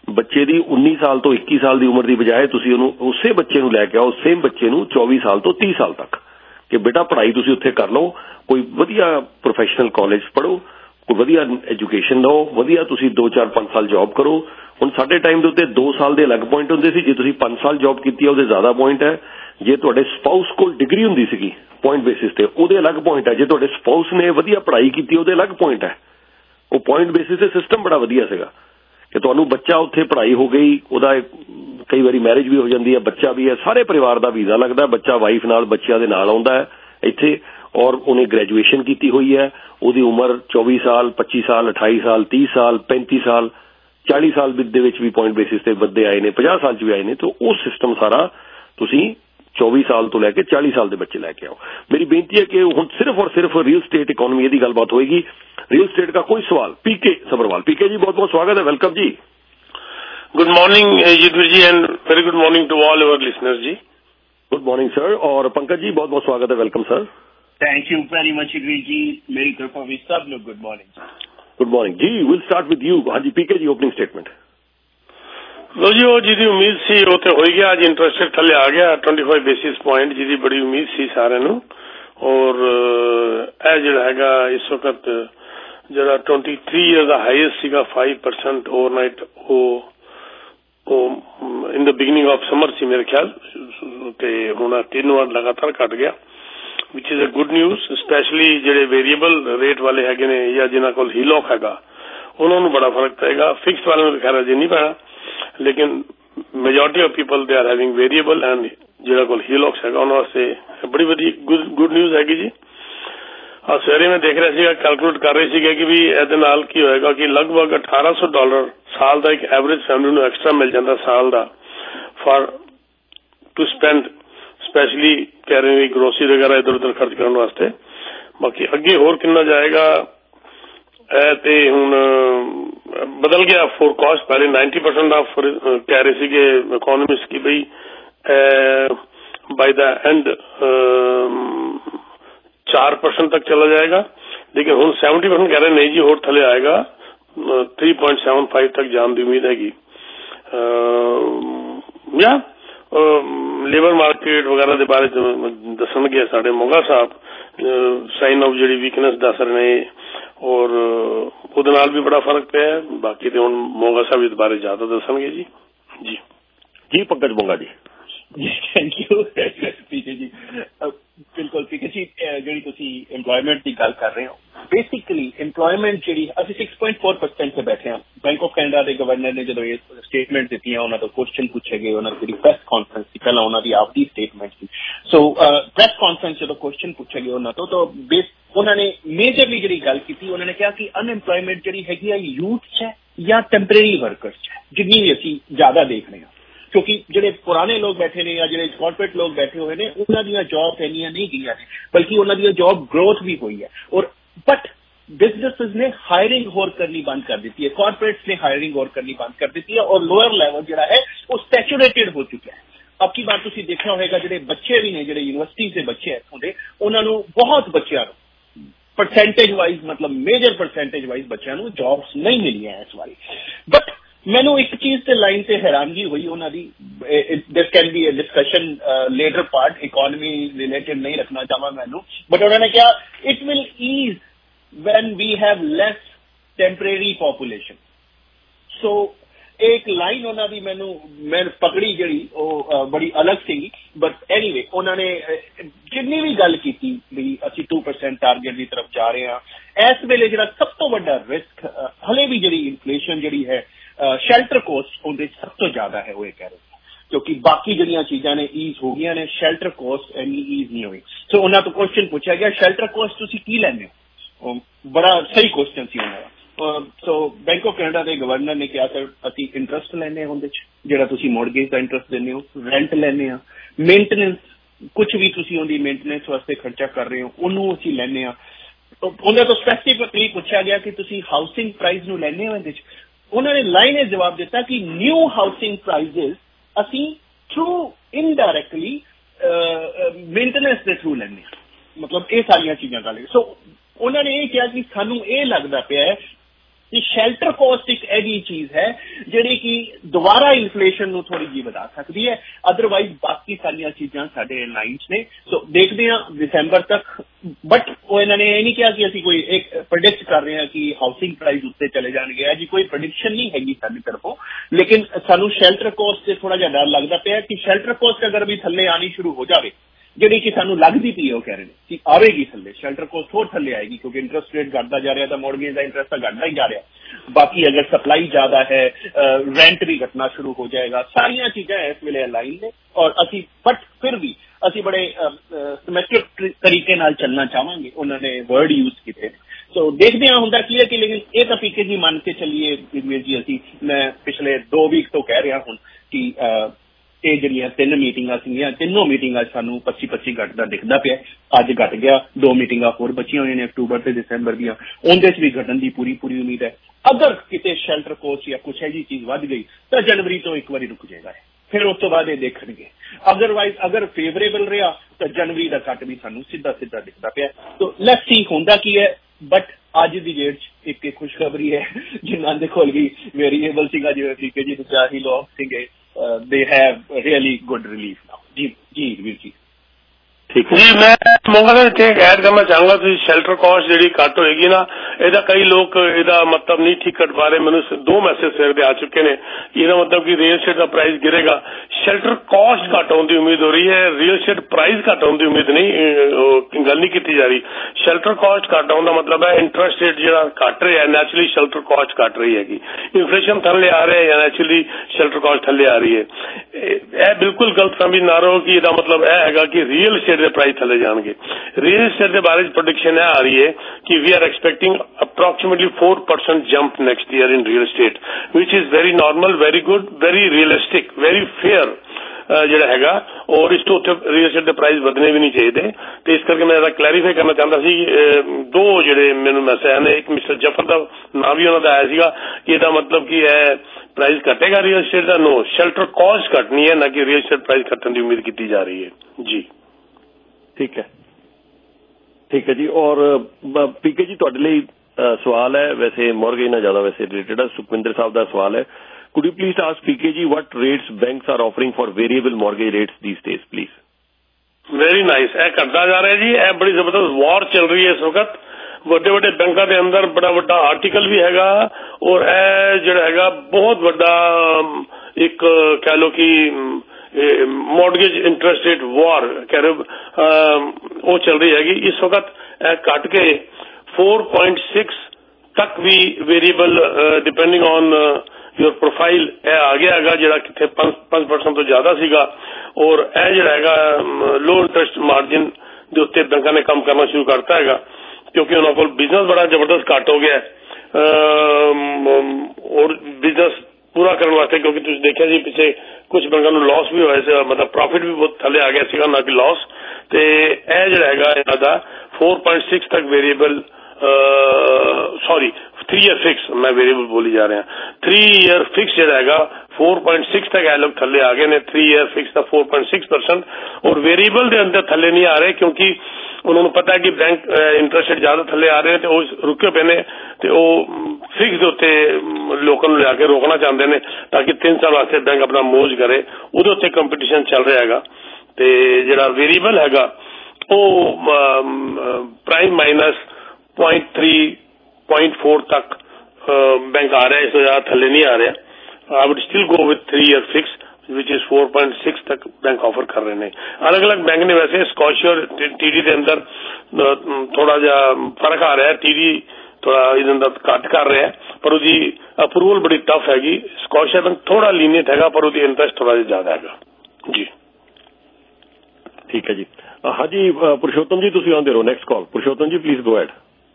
ਬੱਚੇ ਦੀ ਉੱਨੀ ਸਾਲ ਤੋਂ ਇੱਕੀ ਸਾਲ ਦੀ ਉਮਰ ਦੀ ਬਜਾਏ ਤੁਸੀਂ ਉਹਨੂੰ ਉਸੇ ਬੱਚੇ ਨੂੰ ਲੈ ਕੇ ਆਓ, ਸੇਮ ਬੱਚੇ ਨੂੰ ਚੌਵੀ ਸਾਲ ਤੋਂ ਤੀਹ ਸਾਲ ਤੱਕ, ਕਿ ਬੇਟਾ ਪੜ੍ਹਾਈ ਤੁਸੀਂ ਉੱਥੇ ਕਰ ਲਓ, ਕੋਈ ਵਧੀਆ ਪ੍ਰੋਫੈਸ਼ਨਲ ਕਾਲਜ ਪੜ੍ਹੋ, ਕੋਈ ਵਧੀਆ ਐਜੂਕੇਸ਼ਨ ਲਓ, ਵਧੀਆ ਤੁਸੀਂ ਦੋ ਚਾਰ ਪੰਜ ਸਾਲ ਜੌਬ ਕਰੋ। ਹੁਣ ਸਾਡੇ ਟਾਈਮ ਦੇ ਉੱਤੇ ਦੋ ਸਾਲ ਦੇ ਅਲੱਗ ਪੁਆਇੰਟ ਹੁੰਦੇ ਸੀ, ਜੇ ਤੁਸੀਂ ਪੰਜ ਸਾਲ ਜੌਬ ਕੀਤੀ ਹੈ ਉਹਦੇ ਜ਼ਿਆਦਾ ਪੁਆਇੰਟ ਹੈ। ਜੇ ਤੁਹਾਡੇ ਸਪਾਊਸ ਕੋਲ ਡਿਗਰੀ ਹੁੰਦੀ ਸੀਗੀ ਪੁਆਇੰਟ ਬੇਸਿਸ ਤੇ ਉਹਦੇ ਅਲੱਗ ਪੁਆਇੰਟ ਹੈ। ਜੇ ਤੁਹਾਡੇ ਸਪਾਊਸ ਨੇ ਵਧੀਆ ਪੜ੍ਹਾਈ ਕੀਤੀ ਉਹਦੇ ਅਲੱਗ ਪੁਆਇੰਟ ਹੈ। ਉਹ ਪੁਆਇੰਟ ਬੇਸਿਸ ਤੇ ਸਿਸਟਮ ਬੜਾ ਵਧੀਆ ਸੀਗਾ ਕਿ ਤੁਹਾਨੂੰ ਬੱਚਾ ਉੱਥੇ ਪੜ੍ਹਾਈ ਹੋ ਗਈ, ਉਹਦਾ ਕਈ ਵਾਰੀ ਮੈਰਿਜ ਵੀ ਹੋ ਜਾਂਦੀ ਹੈ, ਬੱਚਾ ਵੀ ਹੈ, ਸਾਰੇ ਪਰਿਵਾਰ ਦਾ ਵੀਜ਼ਾ ਲੱਗਦਾ, ਬੱਚਾ ਵਾਈਫ ਨਾਲ ਬੱਚਿਆਂ ਦੇ ਨਾਲ ਆਉਂਦਾ ਹੈ ਇੱਥੇ, ਔਰ ਉਹਨੇ ਗ੍ਰੈਜੂਏਸ਼ਨ ਕੀਤੀ ਹੋਈ ਹੈ, ਉਹਦੀ ਉਮਰ ਚੌਵੀ ਸਾਲ, ਪੱਚੀ ਸਾਲ, ਅਠਾਈ ਸਾਲ, ਤੀਹ ਸਾਲ, ਪੈਂਤੀ ਸਾਲ, ਚਾਲੀ ਸਾਲ ਦੇ ਵਿੱਚ ਵੀ ਪੁਆਇੰਟ ਬੇਸਿਸ ਤੇ ਵੱਧਦੇ ਆਏ ਨੇ, ਪੰਜਾਹ ਸਾਲ 'ਚ ਵੀ ਆਏ ਨੇ। ਤਾਂ ਉਹ ਸਿਸਟਮ ਸਾਰਾ ਤੁਸੀਂ ਚੌਵੀ ਸਾਲ ਤੋਂ ਲੈ ਕੇ ਚਾਲੀ ਸਾਲ ਦੇ ਬੱਚੇ ਲੈ ਕੇ ਆਓ। ਮੇਰੀ ਬੇਨਤੀ ਹੈ ਕਿ ਹੁਣ ਸਿਰਫ ਔਰ ਸਿਰਫ ਰੀਅਲ ਸਟੇਟ ਇਕੋਨॉमी ਦੀ ਗੱਲਬਾत होएगी। रियल स्टेट का कोई सवाल? पीके सबरवाल। पीके जी बहुत बहुत स्वागत है, वेलकम जी। Good morning Yudhveer ji and very good morning to all our listeners जी। Good morning sir. और पंकज जी बहुत बहुत स्वागत है, welcome sir. Thank you very much Yudhveer ji, मेरी तरफ से सब लोग गुड मॉर्निंग। गुड मॉर्निंग जी। Will start with you. हाँ जी पीके जी, ओपनिंग स्टेटमेंट। लो जी, वो जिहदी उम्मीद सी वो तो हो गया, अज इंटरेस्ट रेट थले आ गया पच्चीस बेसिस पॉइंट, जिहदी बड़ी उम्मीद सी सारे नूं। और यह जिहड़ा हैगा इस वक्त ਜਿਹੜਾ तेईस ईयर ਦਾ ਹਾਈਐਸਟ ਸੀਗਾ फाइव परसेंट ओवरनाइट, ਉਹ in the beginning of summer ਸੀ ਮੇਰੇ ਖਿਆਲ, ਤੇ ਹੁਣ ਤਿੰਨ ਵਾਰ ਲਗਾਤਾਰ ਘਟ ਗਿਆ, which is a good news. Specially ਜਿਹੜੇ ਵੇਰੀਏਬਲ ਰੇਟ ਵਾਲੇ ਹੈਗੇ ਨੇ ਜਾਂ ਜਿਨ੍ਹਾਂ ਕੋਲ ਹੀਲੌਕ ਹੈਗਾ ਉਹਨਾਂ ਨੂੰ ਬੜਾ ਫਰਕ ਪਏਗਾ। ਫਿਕਸਡ ਵਾਲਿਆਂ ਨੂੰ ਖੈਰ ਅਜੇ ਨਹੀਂ ਪੈਣਾ, ਲੇਕਿਨ majority of people they are having variable and ਜਿਹੜਾ ਕੋਲ ਹੀਲੌਕਸ ਹੈਗਾ ਉਹਨਾਂ ਵਾਸਤੇ ਬੜੀ ਵਧੀਆ ਗੁੱਡ ਨਿਊਜ਼ ਹੈਗੀ ਜੀ। ਆ ਸਵੇਰੇ ਮੈਂ ਦੇਖ ਰਿਹਾ ਸੀਗਾ, ਕੈਲਕੂਲੇਟ ਕਰ ਰਹੇ ਸੀਗੇ ਕਿ ਵੀ ਇਹਦੇ ਨਾਲ ਕੀ ਹੋਏਗਾ ਕਿ ਲਗਭਗ ਅਠਾਰਾਂ ਸੌ ਡਾਲਰ ਸਾਲ ਦਾ ਇੱਕ ਐਵਰੇਜ ਫੈਮਿਲੀ ਨੂੰ ਐਕਸਟਰਾ ਮਿਲ ਜਾਂਦਾ ਸਾਲ ਦਾ ਫॉर ਟੂ ਸਪੈਂਡ, ਸਪੈਸ਼ਲੀ ਕਹਿ ਰਹੇ ਨੇ ਗਰੋਸਰੀ ਵਗੈਰਾ ਇੱਧਰ ਉੱਧਰ ਖਰਚ ਕਰਨ ਵਾਸਤੇ। ਬਾਕੀ ਅੱਗੇ ਹੋਰ ਕਿੰਨਾ ਜਾਏਗਾ ਇਹ ਤੇ ਹੁਣ ਬਦਲ ਗਿਆ ਫੋਰਕਾਸਟ। ਪਹਿਲੇ नाइन्टी परसेंट ਆਫ ਕਹਿ ਰਹੇ ਸੀਗੇ ਇਕੋਨੋਮਿਸਟ ਕਿ ਬਈ ਬਾਈ ਦਾ ਐਂਡ चार परसेंट तक चला जाएगा, लेकिन हम सेवेंटी परसेंट कह रहे हैं नहीं जी और थले आएगा, थ्री पॉइंट सेवन फाइव तक जाने की उम्मीद हैगी। या लेबर मार्केट वगैरह के बारे दसणगे साडे मोगा साहब, साइन ऑफ जी वीकनेस दस रहे ने और ਉਹਦੇ ਨਾਲ भी बड़ा फर्क पिया है। बाकी तो हम मोगा साहब इस बारे ज्यादा दसणगे जी। जी जी Pankaj Moga ji. Thank you PK जी। बिल्कुल पीके जी, ਜਿਹੜੀ ਤੁਸੀਂ ਇੰਪਲੋਇਮੈਂਟ ਦੀ ਗੱਲ ਕਰ ਰਹੇ ਹੋ, ਬੇਸਿਕਲੀ ਇੰਪਲੋਇਮੈਂਟ ਜਿਹੜੀ ਅਸੀਂ सिक्स पॉइंट फोर परसेंट ਤੇ ਬੈਠੇ ਹਾਂ। ਬੈਂਕ ਆਫ ਕੈਨੇਡਾ ਦੇ ਗਵਰਨਰ ਨੇ ਜਦੋਂ ਇਹ ਸਟੇਟਮੈਂਟ ਦਿੱਤੀਆਂ, ਉਹਨਾਂ ਤੋਂ ਕੁਐਸਚਨ ਪੁੱਛੇ ਗਏ, ਉਹਨਾਂ ਦੀ ਜਿਹੜੀ ਪ੍ਰੈਸ ਕਾਨਫਰੰਸ ਸੀ, ਪਹਿਲਾਂ ਉਹਨਾਂ ਦੀ ਆਪਦੀ ਸਟੇਟਮੈਂਟ ਸੀ। ਸੋ ਪ੍ਰੈਸ ਕਾਨਫਰੰਸ ਜਦੋਂ ਕੁਐਸਚਨ ਪੁੱਛੇ ਗਏ ਉਹਨਾਂ ਤੋਂ, ਤਾਂ ਬੇਸ ਉਹਨਾਂ ਨੇ ਮੇਜਰਲੀ ਜਿਹੜੀ ਗੱਲ ਕੀਤੀ, ਉਹਨਾਂ ਨੇ ਕਿਹਾ ਕਿ ਅਨਐਮਪਲੋਇਮੈਂਟ ਜਿਹੜੀ ਹੈਗੀ ਆ ਯੂਥ 'ਚ ਹੈ ਜਾਂ ਟੈਂਪਰੇਰੀ ਵਰਕਰਸ 'ਚ ਹੈ, ਜਿੰਨੀ ਵੀ ਅਸੀਂ ਜ਼ਿਆਦਾ ਦੇਖ ਰਹੇ ਹਾਂ। ਕਿਉਂਕਿ ਜਿਹੜੇ ਪੁਰਾਣੇ ਲੋਕ ਬੈਠੇ ਨੇ ਜਾਂ ਜਿਹੜੇ ਕਾਰਪੋਰੇਟ ਲੋਕ ਬੈਠੇ ਹੋਏ ਨੇ, ਉਹਨਾਂ ਦੀਆਂ ਜੌਬ ਇੰਨੀਆਂ ਨਹੀਂ ਗਈਆਂ ਨੇ, ਬਲਕਿ ਉਹਨਾਂ ਦੀਆਂ ਜੌਬ ਗਰੋਥ ਵੀ ਹੋਈ ਹੈ। ਔਰ ਬਟ ਬਿਜ਼ਨੈਸਿਸ ਨੇ ਹਾਇਰਿੰਗ ਹੋਰ ਕਰਨੀ ਬੰਦ ਕਰ ਦਿੱਤੀ ਹੈ, ਕਾਰਪੋਰੇਟਸ ਨੇ ਹਾਇਰਿੰਗ ਹੋਰ ਕਰਨੀ ਬੰਦ ਕਰ ਦਿੱਤੀ ਹੈ, ਔਰ ਲੋਅਰ ਲੈਵਲ ਜਿਹੜਾ ਹੈ ਉਹ ਸੈਚੂਰੇਟਿਡ ਹੋ ਚੁੱਕਿਆ ਹੈ। ਅਬਕੀ ਬਾਰ ਤੁਸੀਂ ਦੇਖਿਆ ਹੋਵੇਗਾ, ਜਿਹੜੇ ਬੱਚੇ ਵੀ ਨੇ, ਜਿਹੜੇ ਯੂਨੀਵਰਸਿਟੀ ਦੇ ਬੱਚੇ ਹੈ ਇੱਥੋਂ ਦੇ, ਉਹਨਾਂ ਨੂੰ ਬਹੁਤ ਬੱਚਿਆਂ ਨੂੰ ਪਰਸੈਂਟੇਜ ਵਾਈਜ਼, ਮਤਲਬ ਮੇਜਰ ਪਰਸੈਂਟੇਜ ਵਾਈਜ਼ ਬੱਚਿਆਂ ਨੂੰ ਜੌਬਸ ਨਹੀਂ ਮਿਲੀਆਂ ਇਸ ਵਾਰੀ। ਬਟ ਮੈਨੂੰ ਇੱਕ ਚੀਜ਼ ਤੇ ਲਾਈਨ ਤੇ ਹੈਰਾਨਗੀ ਹੋਈ ਉਹਨਾਂ ਦੀ, this can be a discussion later part, economy related ਨਹੀਂ ਰੱਖਣਾ ਚਾਹਾਂ ਮੈਨੂੰ, ਬਟ ਉਹਨਾਂ ਨੇ ਕਿਹਾ it will ease when we have less temporary population। so एक लाइन ਉਹਨਾਂ ਦੀ ਮੈਨੂੰ ਮੈਂ ਪਕੜੀ ਜਿਹੜੀ ਉਹ ਬੜੀ ਅਲੱਗ ਸੀਗੀ। ਬਟ ਐਨੀਵੇ ਉਹਨਾਂ ਨੇ ਜਿੰਨੀ ਵੀ ਗੱਲ ਕੀਤੀ ਵੀ ਅਸੀਂ टू परसेंट ਟਾਰਗੇਟ ਦੀ ਤਰਫ ਜਾ ਰਹੇ ਹਾਂ, ਇਸ ਵੇਲੇ ਜਿਹੜਾ ਸਭ ਤੋਂ ਵੱਡਾ ਰਿਸਕ ਹਲੇ ਵੀ ਜਿਹੜੀ ਇਨਫਲੇਸ਼ਨ ਜਿਹੜੀ ਹੈ, ਸ਼ੈਲਟਰ ਕੋਸਟ ਉਹਦੇ ਸਭ ਤੋਂ ਜ਼ਿਆਦਾ ਹੈ, ਉਹ ਇਹ ਕਹਿ ਰਹੇ ਕਿਉਂਕਿ ਬਾਕੀ ਜਿਹੜੀਆਂ ਚੀਜ਼ਾਂ ਨੇ ਈਜ਼ ਹੋ ਗਈਆਂ ਨੇ, ਸ਼ੈਲਟਰ ਕੋਸਟ ਇੰਨੀ ਈਜ਼ ਨਹੀਂ ਹੋਈ। ਸੋ ਉਹਨਾਂ ਤੋਂ ਕੁਐਸਚਨ ਪੁੱਛਿਆ ਗਿਆ, ਸ਼ੈਲਟਰ ਕੋਸਟ ਤੁਸੀਂ ਕੀ ਲੈਂਦੇ ਹੋ? ਬੜਾ ਸਹੀ ਕੁਐਸਚਨ ਸੀ ਉਹਨਾਂ ਦਾ। ਸੋ ਬੈਂਕ ਆਫ ਕੈਨੇਡਾ ਦੇ ਗਵਰਨਰ ਨੇ ਕਿਹਾ ਸਰ ਅਸੀਂ ਇੰਟਰਸਟ ਲੈਂਦੇ ਹਾਂ ਉਹਦੇ 'ਚ, ਜਿਹੜਾ ਤੁਸੀਂ ਮੋਰਗੇਜ ਦਾ ਇੰਟਰਸਟ ਦਿੰਦੇ ਹੋ, ਰੈਂਟ ਲੈਂਦੇ ਹਾਂ, ਮੇਨਟੇਨੈਂਸ ਕੁਛ ਵੀ ਤੁਸੀਂ ਉਹਦੀ ਮੇਨਟੇਨੈਂਸ ਵਾਸਤੇ ਖਰਚਾ ਕਰ ਰਹੇ ਹੋ ਉਹਨੂੰ ਅਸੀਂ ਲੈਂਦੇ ਹਾਂ। ਉਹਨਾਂ ਤੋਂ ਸਪੈਸੀਫਿਕਲੀ ਪੁੱਛਿਆ ਗਿਆ ਕਿ ਤੁਸੀਂ ਹਾਊਸਿੰਗ ਪ੍ਰਾਈਸ ਨੂੰ ਲੈਂਦੇ ਹੋ ਇਹਦੇ 'ਚ? ਉਹਨਾਂ ਨੇ ਲਾਈਨ ਇਹ ਜਵਾਬ ਦਿੱਤਾ ਕਿ ਨਿਊ ਹਾਊਸਿੰਗ ਪ੍ਰਾਈਸਿਸ ਅਸੀਂ ਥਰੂ ਇਨਡਾਇਰੈਕਟਲੀ ਮੇਨਟੇਨੈਂਸ ਦੇ ਥਰੂ ਲੈਂਦੇ ਹਾਂ। ਮਤਲਬ ਇਹ ਸਾਰੀਆਂ ਚੀਜ਼ਾਂ ਗੱਲ। ਸੋ ਉਹਨਾਂ ਨੇ ਇਹ ਕਿਹਾ ਕਿ ਸਾਨੂੰ ਇਹ ਲੱਗਦਾ ਪਿਆ ਹੈ ਤੇ ਸ਼ੈਲਟਰ ਕੋਸਟ ਇੱਕ ਐਡੀ ਚੀਜ਼ ਹੈ ਜਿਹੜੀ ਕਿ ਦੁਬਾਰਾ ਇਨਫਲੇਸ਼ਨ ਨੂੰ ਥੋੜੀ ਜਿਹੀ ਵਧਾ ਸਕਦੀ ਹੈ। ਅਦਰਵਾਈਜ਼ ਬਾਕੀ ਸਾਰੀਆਂ ਚੀਜ਼ਾਂ ਸਾਡੇ ਲਾਈਨ 'ਚ ਨੇ। ਸੋ ਦੇਖਦੇ ਹਾਂ ਦਸੰਬਰ ਤੱਕ। ਬਟ ਉਹ ਇਹਨਾਂ ਨੇ ਇਹ ਨਹੀਂ ਕਿਹਾ ਕਿ ਅਸੀਂ ਕੋਈ ਇੱਕ ਪ੍ਰੈਡਿਕਟ ਕਰ ਰਹੇ ਹਾਂ ਕਿ ਹਾਊਸਿੰਗ ਪ੍ਰਾਈਸ ਉੱਤੇ ਚਲੇ ਜਾਣਗੇ। ਅਜੀ ਕੋਈ ਪ੍ਰੈਡਿਕਸ਼ਨ ਨਹੀਂ ਹੈਗੀ ਸਾਡੀ ਤਰਫੋਂ, ਲੇਕਿਨ ਸਾਨੂੰ ਸ਼ੈਲਟਰ ਕੋਸਟ ਤੇ ਥੋੜਾ ਜਿਹਾ ਡਰ ਲੱਗਦਾ ਪਿਆ ਕਿ ਸ਼ੈਲਟਰ ਕੋਸਟ ਅਗਰ ਵੀ ਥੱਲੇ ਆਣੀ ਸ਼ੁਰੂ ਹੋ ਜਾਵੇ, ਜਿਹੜੀ ਕਿ ਸਾਨੂੰ ਲੱਗਦੀ ਪਈ ਹੈ, ਉਹ ਕਹਿ ਰਹੇ ਨੇ ਕਿ ਆਵੇਗੀ ਥੱਲੇ, ਸ਼ੈਲਟਰ ਕੋਸਟ ਹੋਰ ਥੱਲੇ ਆਏਗੀ ਕਿਉਂਕਿ ਇੰਟਰਸਟ ਰੇਟ ਘਟਦਾ ਜਾ ਰਿਹਾ ਤਾਂ ਮੌਰਗੇਜ ਦਾ ਇੰਟਰਸਟ ਤਾਂ ਘਟਦਾ ਹੀ ਜਾ ਰਿਹਾ। ਬਾਕੀ ਅਗਰ ਸਪਲਾਈ ਜ਼ਿਆਦਾ ਹੈ, ਰੈਂਟ ਵੀ ਘਟਣਾ ਸ਼ੁਰੂ ਹੋ ਜਾਏਗਾ। ਸਾਰੀਆਂ ਚੀਜ਼ਾਂ ਇਸ ਵੇਲੇ ਅਲਾਈਨ ਨੇ ਔਰ ਅਸੀਂ ਬਟ ਫਿਰ ਵੀ ਅਸੀਂ ਬੜੇ ਸਿਮੈਟ੍ਰਿਕ ਤਰੀਕੇ ਨਾਲ ਚੱਲਣਾ ਚਾਹਾਂਗੇ। ਉਹਨਾਂ ਨੇ ਵਰਡ ਯੂਜ਼ ਕੀਤੇ ਨੇ। ਸੋ ਦੇਖਦੇ ਹਾਂ ਹੁੰਦਾ ਕੀ ਹੈ ਕਿ ਲੇਕਿਨ ਇਹ ਤਾਂ ਪੀਕੇ ਜੀ ਮੰਨ ਕੇ ਚੱਲੀਏ ਵੀਰ ਜੀ, ਅਸੀਂ ਮੈਂ ਪਿਛਲੇ ਦੋ ਵੀਕ ਤੋਂ ਕਹਿ ਰਿਹਾ ਹੁਣ ਕਿ ਇਹ ਜਿਹੜੀਆਂ ਤਿੰਨ ਮੀਟਿੰਗਾਂ ਸੀਗੀਆਂ, ਤਿੰਨੋਂ ਮੀਟਿੰਗਾਂ ਸਾਨੂੰ ਪੱਚੀ ਪੱਚੀ ਘਟਦਾ ਦਿਖਦਾ ਪਿਆ। ਅੱਜ ਘਟ ਗਿਆ, ਦੋ ਮੀਟਿੰਗਾਂ ਹੋਰ ਬਚੀਆਂ ਹੋਈਆਂ ਨੇ ਅਕਤੂਬਰ ਤੇ ਦਸੰਬਰ ਦੀਆਂ, ਉਹਦੇ 'ਚ ਵੀ ਘਟਣ ਦੀ ਪੂਰੀ ਪੂਰੀ ਉਮੀਦ ਹੈ। ਅਗਰ ਕਿਤੇ ਸ਼ੈਲਟਰ ਕੋਸਟ ਜਾਂ ਕੁਛ ਇਹੀ ਚੀਜ਼ ਵੱਧ ਗਈ ਤਾਂ ਜਨਵਰੀ ਤੋਂ ਇੱਕ ਵਾਰੀ ਰੁਕ ਜਾਏਗਾ, ਫਿਰ ਉਸ ਤੋਂ ਬਾਅਦ ਇਹ ਦੇਖਣਗੇ। ਅਦਰਵਾਈਜ਼ ਅਗਰ ਫੇਵਰੇਬਲ ਰਿਹਾ ਤਾਂ ਜਨਵਰੀ ਦਾ ਕੱਟ ਵੀ ਸਾਨੂੰ ਸਿੱਧਾ ਸਿੱਧਾ ਦਿਖਦਾ ਪਿਆ। ਸੋ ਲੈਟਸ ਸੀ ਹੁੰਦਾ ਕੀ ਹੈ। ਬਟ ਅੱਜ ਦੀ ਡੇਟ 'ਚ ਇੱਕ ਇੱਕ ਖੁਸ਼ਖਬਰੀ ਹੈ, ਜਿਨ੍ਹਾਂ ਦੇ ਕੋਲ ਵੀ ਵੇਰੀਏਬਲ ਸੀਗਾ ਜਿਵੇਂ ਪੀਕੇ ਜੀ ਨੂੰ ਚਾਹੀ ਲੋਕ ਸੀਗੇ, they have really good relief now। ਜੀ ਜੀ ਵੀਰ ਜੀ ਠੀਕ ਹੈ ਜੀ। ਮੈਂ ਮੌਕਾ ਦੇ ਇੱਥੇ ਐਡ ਕਰਨਾ ਚਾਹਾਂਗਾ, ਤੁਸੀਂ ਸ਼ੈਲਟਰ ਕਾਸਟ ਜਿਹੜੀ ਘੱਟ ਹੋਏਗੀ ਨਾ, ਇਹਦਾ ਕਈ ਲੋਕ ਇਹਦਾ ਮਤਲਬ ਨਹੀਂ ਠੀਕ ਕਰ ਪਾ ਰਹੇ। ਮੈਨੂੰ ਦੋ ਮੈਸੇਜ ਸਵੇਰ ਦੇ ਆ ਚੁੱਕੇ ਨੇ। ਇਹਦਾ ਮਤਲਬ ਕਿ ਰੀਅਲ estate ਦਾ ਪ੍ਰਾਈਸ ਗਿਰੇਗਾ, ਸ਼ੈਲਟਰ ਕਾਸਟ ਘੱਟ ਹੋਣ ਦੀ ਉਮੀਦ ਹੋ ਰਹੀ ਹੈ, ਰੀਅਲ estate ਪ੍ਰਾਈਸ ਘੱਟ ਹੋਣ ਦੀ ਉਮੀਦ ਨਹੀਂ, ਗੱਲ ਨਹੀਂ ਕੀਤੀ ਜਾ ਰਹੀ। ਸ਼ੈਲਟਰ ਕਾਸਟ ਘੱਟ ਹੋਣ ਦਾ ਮਤਲਬ ਹੈ ਇੰਟਰਸਟ ਰੇਟ ਜਿਹੜਾ ਘੱਟ ਰਿਹਾ, ਨੈਚੁਰਲੀ ਸ਼ੈਲਟਰ ਕਾਸਟ ਘੱਟ ਰਹੀ ਹੈਗੀ। ਇਨਫਲੇਸ਼ਨ ਥੱਲੇ ਆ ਰਿਹਾ ਜਾਂ ਨੈਚੁਰਲੀ ਸ਼ੈਲਟਰ ਕਾਸਟ ਥੱਲੇ ਆ ਰਹੀ ਹੈ। ਇਹ ਬਿਲਕੁਲ ਗਲਤ ਸਮਝ ਨਾ ਰਹੋ ਕਿ ਇਹਦਾ ਮਤਲਬ ਇਹ ਹੈਗਾ ਕਿ ਰੀਅਲ estate ਦੇ ਪ੍ਰਾਈਸ ਥੱਲੇ ਜਾਣਗੇ। ਰੀਅਲ estate ਦੇ ਬਾਰੇ ਪ੍ਰੈਡਿਕਸ਼ਨ ਇਹ ਆ ਰਹੀ ਹੈ ਕਿ we are expecting approximately four percent jump next year in real estate, which is very normal, very good, very realistic, very fair ਜਿਹੜਾ ਹੈਗਾ। ਔਰ ਇਸ ਤੋਂ ਉੱਤੇ ਰੀਅਲ estate ਦੇ ਪ੍ਰਾਈਸ ਵਧਣੇ ਵੀ ਨਹੀਂ ਚਾਹੀਦੇ। ਤੇ ਇਸ ਕਰਕੇ ਮੈਂ ਇਹਦਾ ਕਲੈਰੀਫਾਈ ਕਰਨਾ ਚਾਹੁੰਦਾ ਸੀ। ਦੋ ਜਿਹੜੇ ਮੈਨੂੰ ਮੈਸੇਜ ਆਏ ਨੇ, ਇੱਕ ਮਿਸਟਰ ਜਫਰ ਦਾ ਨਾਂ ਵੀ ਉਹਨਾਂ ਦਾ ਆਇਆ ਸੀਗਾ ਕਿ ਇਹਦਾ ਮਤਲਬ ਕੀ ਹੈ ਪ੍ਰਾਈਸ ਘਟੇਗਾ ਰੀਅਲ estate ਦਾ। ਨੋ, ਸ਼ੈਲਟਰ ਕਾਸਟ ਘਟਣੀ ਹੈ, ਨਾ ਕਿ ਰੀਅਲ estate ਪ੍ਰਾਈਸ ਘਟਣ ਦੀ ਉਮੀਦ ਕੀਤੀ ਜਾ ਰਹੀ ਹੈ ਜੀ। ਠੀਕ ਹੈ ਠੀਕ ਹੈ ਜੀ। ਔਰ ਪੀਕੇ ਜੀ ਤੁਹਾਡੇ ਲਈ ਸਵਾਲ ਹੈ, ਵੈਸੇ ਮੌਰਗੇਜ ਨਾਲ ਜ਼ਿਆਦਾ ਵੈਸੇ ਰਿਲੇਟਡ ਹੈ। ਸੁਖਵਿੰਦਰ ਸਾਹਿਬ ਦਾ ਸਵਾਲ ਹੈ, could you please ask P K G what rates banks are offering for variable mortgage rates these days please? Very nice. ਇਹ ਘਟਦਾ ਜਾ ਰਿਹਾ ਜੀ, ਇਹ ਬੜੀ ਜ਼ਬਰਦਸਤ ਵਾਰ ਚੱਲ ਰਹੀ ਹੈ ਇਸ ਵਕਤ। ਵੱਡੇ ਵੱਡੇ ਬੈਂਕਾਂ ਦੇ ਅੰਦਰ ਬੜਾ ਵੱਡਾ ਆਰਟੀਕਲ ਵੀ ਹੈਗਾ ਔਰ ਇਹ ਜਿਹੜਾ ਹੈਗਾ ਬਹੁਤ ਵੱਡਾ ਇੱਕ ਕਹਿ ਲਓ ਕਿ ਮੌਰਗੇਜ ਇੰਟਰਸਟ ਰੇਟ ਵਾਰ ਕਹਿ ਰਹੇ ਉਹ ਚੱਲ ਰਹੀ ਹੈਗੀ ਇਸ ਵਕਤ। ਇਹ ਘਟ ਕੇ four point six ਤੱਕ ਵੀ variable depending on your profile ਇਹ ਆ ਗਿਆ ਹੈਗਾ, ਜਿਹੜਾ ਕਿੱਥੇ ਪੰਜ ਪਰਸੈਂਟ ਤੋਂ ਜ਼ਿਆਦਾ ਸੀਗਾ। ਔਰ ਇਹ ਜਿਹੜਾ ਹੈਗਾ ਲੋ ਇੰਟਰਸਟ ਮਾਰਜਿਨ ਦੇ ਉੱਤੇ ਬੈਂਕਾਂ ਨੇ ਕੰਮ ਕਰਨਾ ਸ਼ੁਰੂ ਕਰਤਾ ਹੈਗਾ ਕਿਉਂਕਿ ਉਹਨਾਂ ਕੋਲ ਬਿਜ਼ਨਸ ਬੜਾ ਜ਼ਬਰਦਸਤ ਘੱਟ ਹੋ ਗਿਆ ਔਰ ਬਿਜ਼ਨਸ ਪੂਰਾ ਕਰਨ ਵਾਸਤੇ, ਕਿਉਂਕਿ ਤੁਸੀਂ ਦੇਖਿਆ ਜੀ ਪਿੱਛੇ ਕੁਝ ਬੈਂਕਾਂ ਨੂੰ ਲਾਸ ਵੀ ਹੋਇਆ ਸੀ, ਮਤਲਬ ਪ੍ਰੋਫਿਟ ਵੀ ਬਹੁਤ ਥੱਲੇ ਆ ਗਿਆ ਸੀਗਾ, ਨਾ ਕਿ ਲਾਸ। ਤੇ ਇਹ ਜਿਹੜਾ ਹੈਗਾ ਇਹਨਾਂ ਦਾ four point six ਤੱਕ variable sorry three year fix, ਮੈਂ ਵੇਰੀਏਬਲ ਬੋਲੀ ਜਾ ਰਿਹਾ, ਥ੍ਰੀ ਈਅਰ ਫਿਕਸ ਜਿਹੜਾ ਹੈਗਾ four point six ਤੱਕ ਇਹ ਲੋਕ ਥੱਲੇ ਆ ਗਏ ਨੇ। ਥ੍ਰੀ ਈਅਰ ਫਿਕਸ ਦਾ four point six percent ਔਰ ਵੇਰੀਏਬਲ ਦੇ ਅੰਦਰ ਥੱਲੇ ਨਹੀਂ ਆ ਰਹੇ ਕਿਉਂਕਿ ਉਹਨਾਂ ਨੂੰ ਪਤਾ ਹੈ ਕਿ ਬੈਂਕ ਇੰਟਰਸਟ ਰੇਟ ਜ਼ਿਆਦਾ ਥੱਲੇ ਆ ਰਹੇ ਨੇ ਤੇ ਉਹ ਰੁਕੇ ਪਏ ਨੇ ਤੇ ਉਹ ਫਿਕਸ ਦੇ ਉੱਤੇ ਲੋਕਾਂ ਨੂੰ ਲਿਆ ਕੇ ਰੋਕਣਾ ਚਾਹੁੰਦੇ ਨੇ ਤਾਂ ਕਿ ਤਿੰਨ ਸਾਲ ਵਾਸਤੇ ਬੈਂਕ ਆਪਣਾ ਮੋਜ ਕਰੇ। ਉਹਦੇ ਉੱਤੇ ਕੰਪੀਟੀਸ਼ਨ ਚੱਲ ਰਿਹਾ ਹੈਗਾ। ਤੇ ਜਿਹੜਾ ਵੇਰੀਏਬਲ ਹੈਗਾ ਉਹ prime minus point three point four ਤੱਕ ਬੈਂਕ ਆ ਰਿਹਾ, ਇਸ ਤੋਂ ਜ਼ਿਆਦਾ ਥੱਲੇ ਨਹੀਂ ਆ ਰਿਹਾ। I would still go with three year fix which is four point six ਤੱਕ ਬੈਂਕ ਆਫਰ ਕਰ ਰਹੇ ਨੇ। ਅਲੱਗ ਅਲੱਗ ਬੈਂਕ ਨੇ ਵੈਸੇ ਸਕੋਸ਼ੀਆ ਔਰ ਟੀਡੀ ਦੇ ਅੰਦਰ ਥੋੜਾ ਜਿਹਾ ਫਰਕ ਆ ਰਿਹਾ। ਟੀਡੀ ਥੋੜਾ ਇਹਦੇ ਅੰਦਰ ਘੱਟ ਕਰ ਰਿਹਾ ਪਰ ਉਹਦੀ ਅਪਰੂਵਲ ਬੜੀ ਟਫ ਹੈਗੀ। ਸਕੋਸ਼ੀਆ ਬੈਂਕ ਥੋੜਾ ਲੀਨੀਅੰਟ ਹੈਗਾ ਪਰ ਉਹਦੀ ਇੰਟਰਸਟ ਥੋੜਾ ਜਿਹਾ ਜ਼ਿਆਦਾ ਹੈਗਾ ਜੀ। ਠੀਕ ਹੈ ਜੀ। ਹਾਂਜੀ ਪੁਰਸ਼ੋਤਮ ਜੀ ਤੁਸੀਂ ਆਉਂਦੇ ਰਹੋ। ਨੈਕਸਟ ਕਾਲ ਪੁਰਸ਼ੋਤਮ ਜੀ ਪਲੀਜ਼ ਗੋ ਹੈਡ।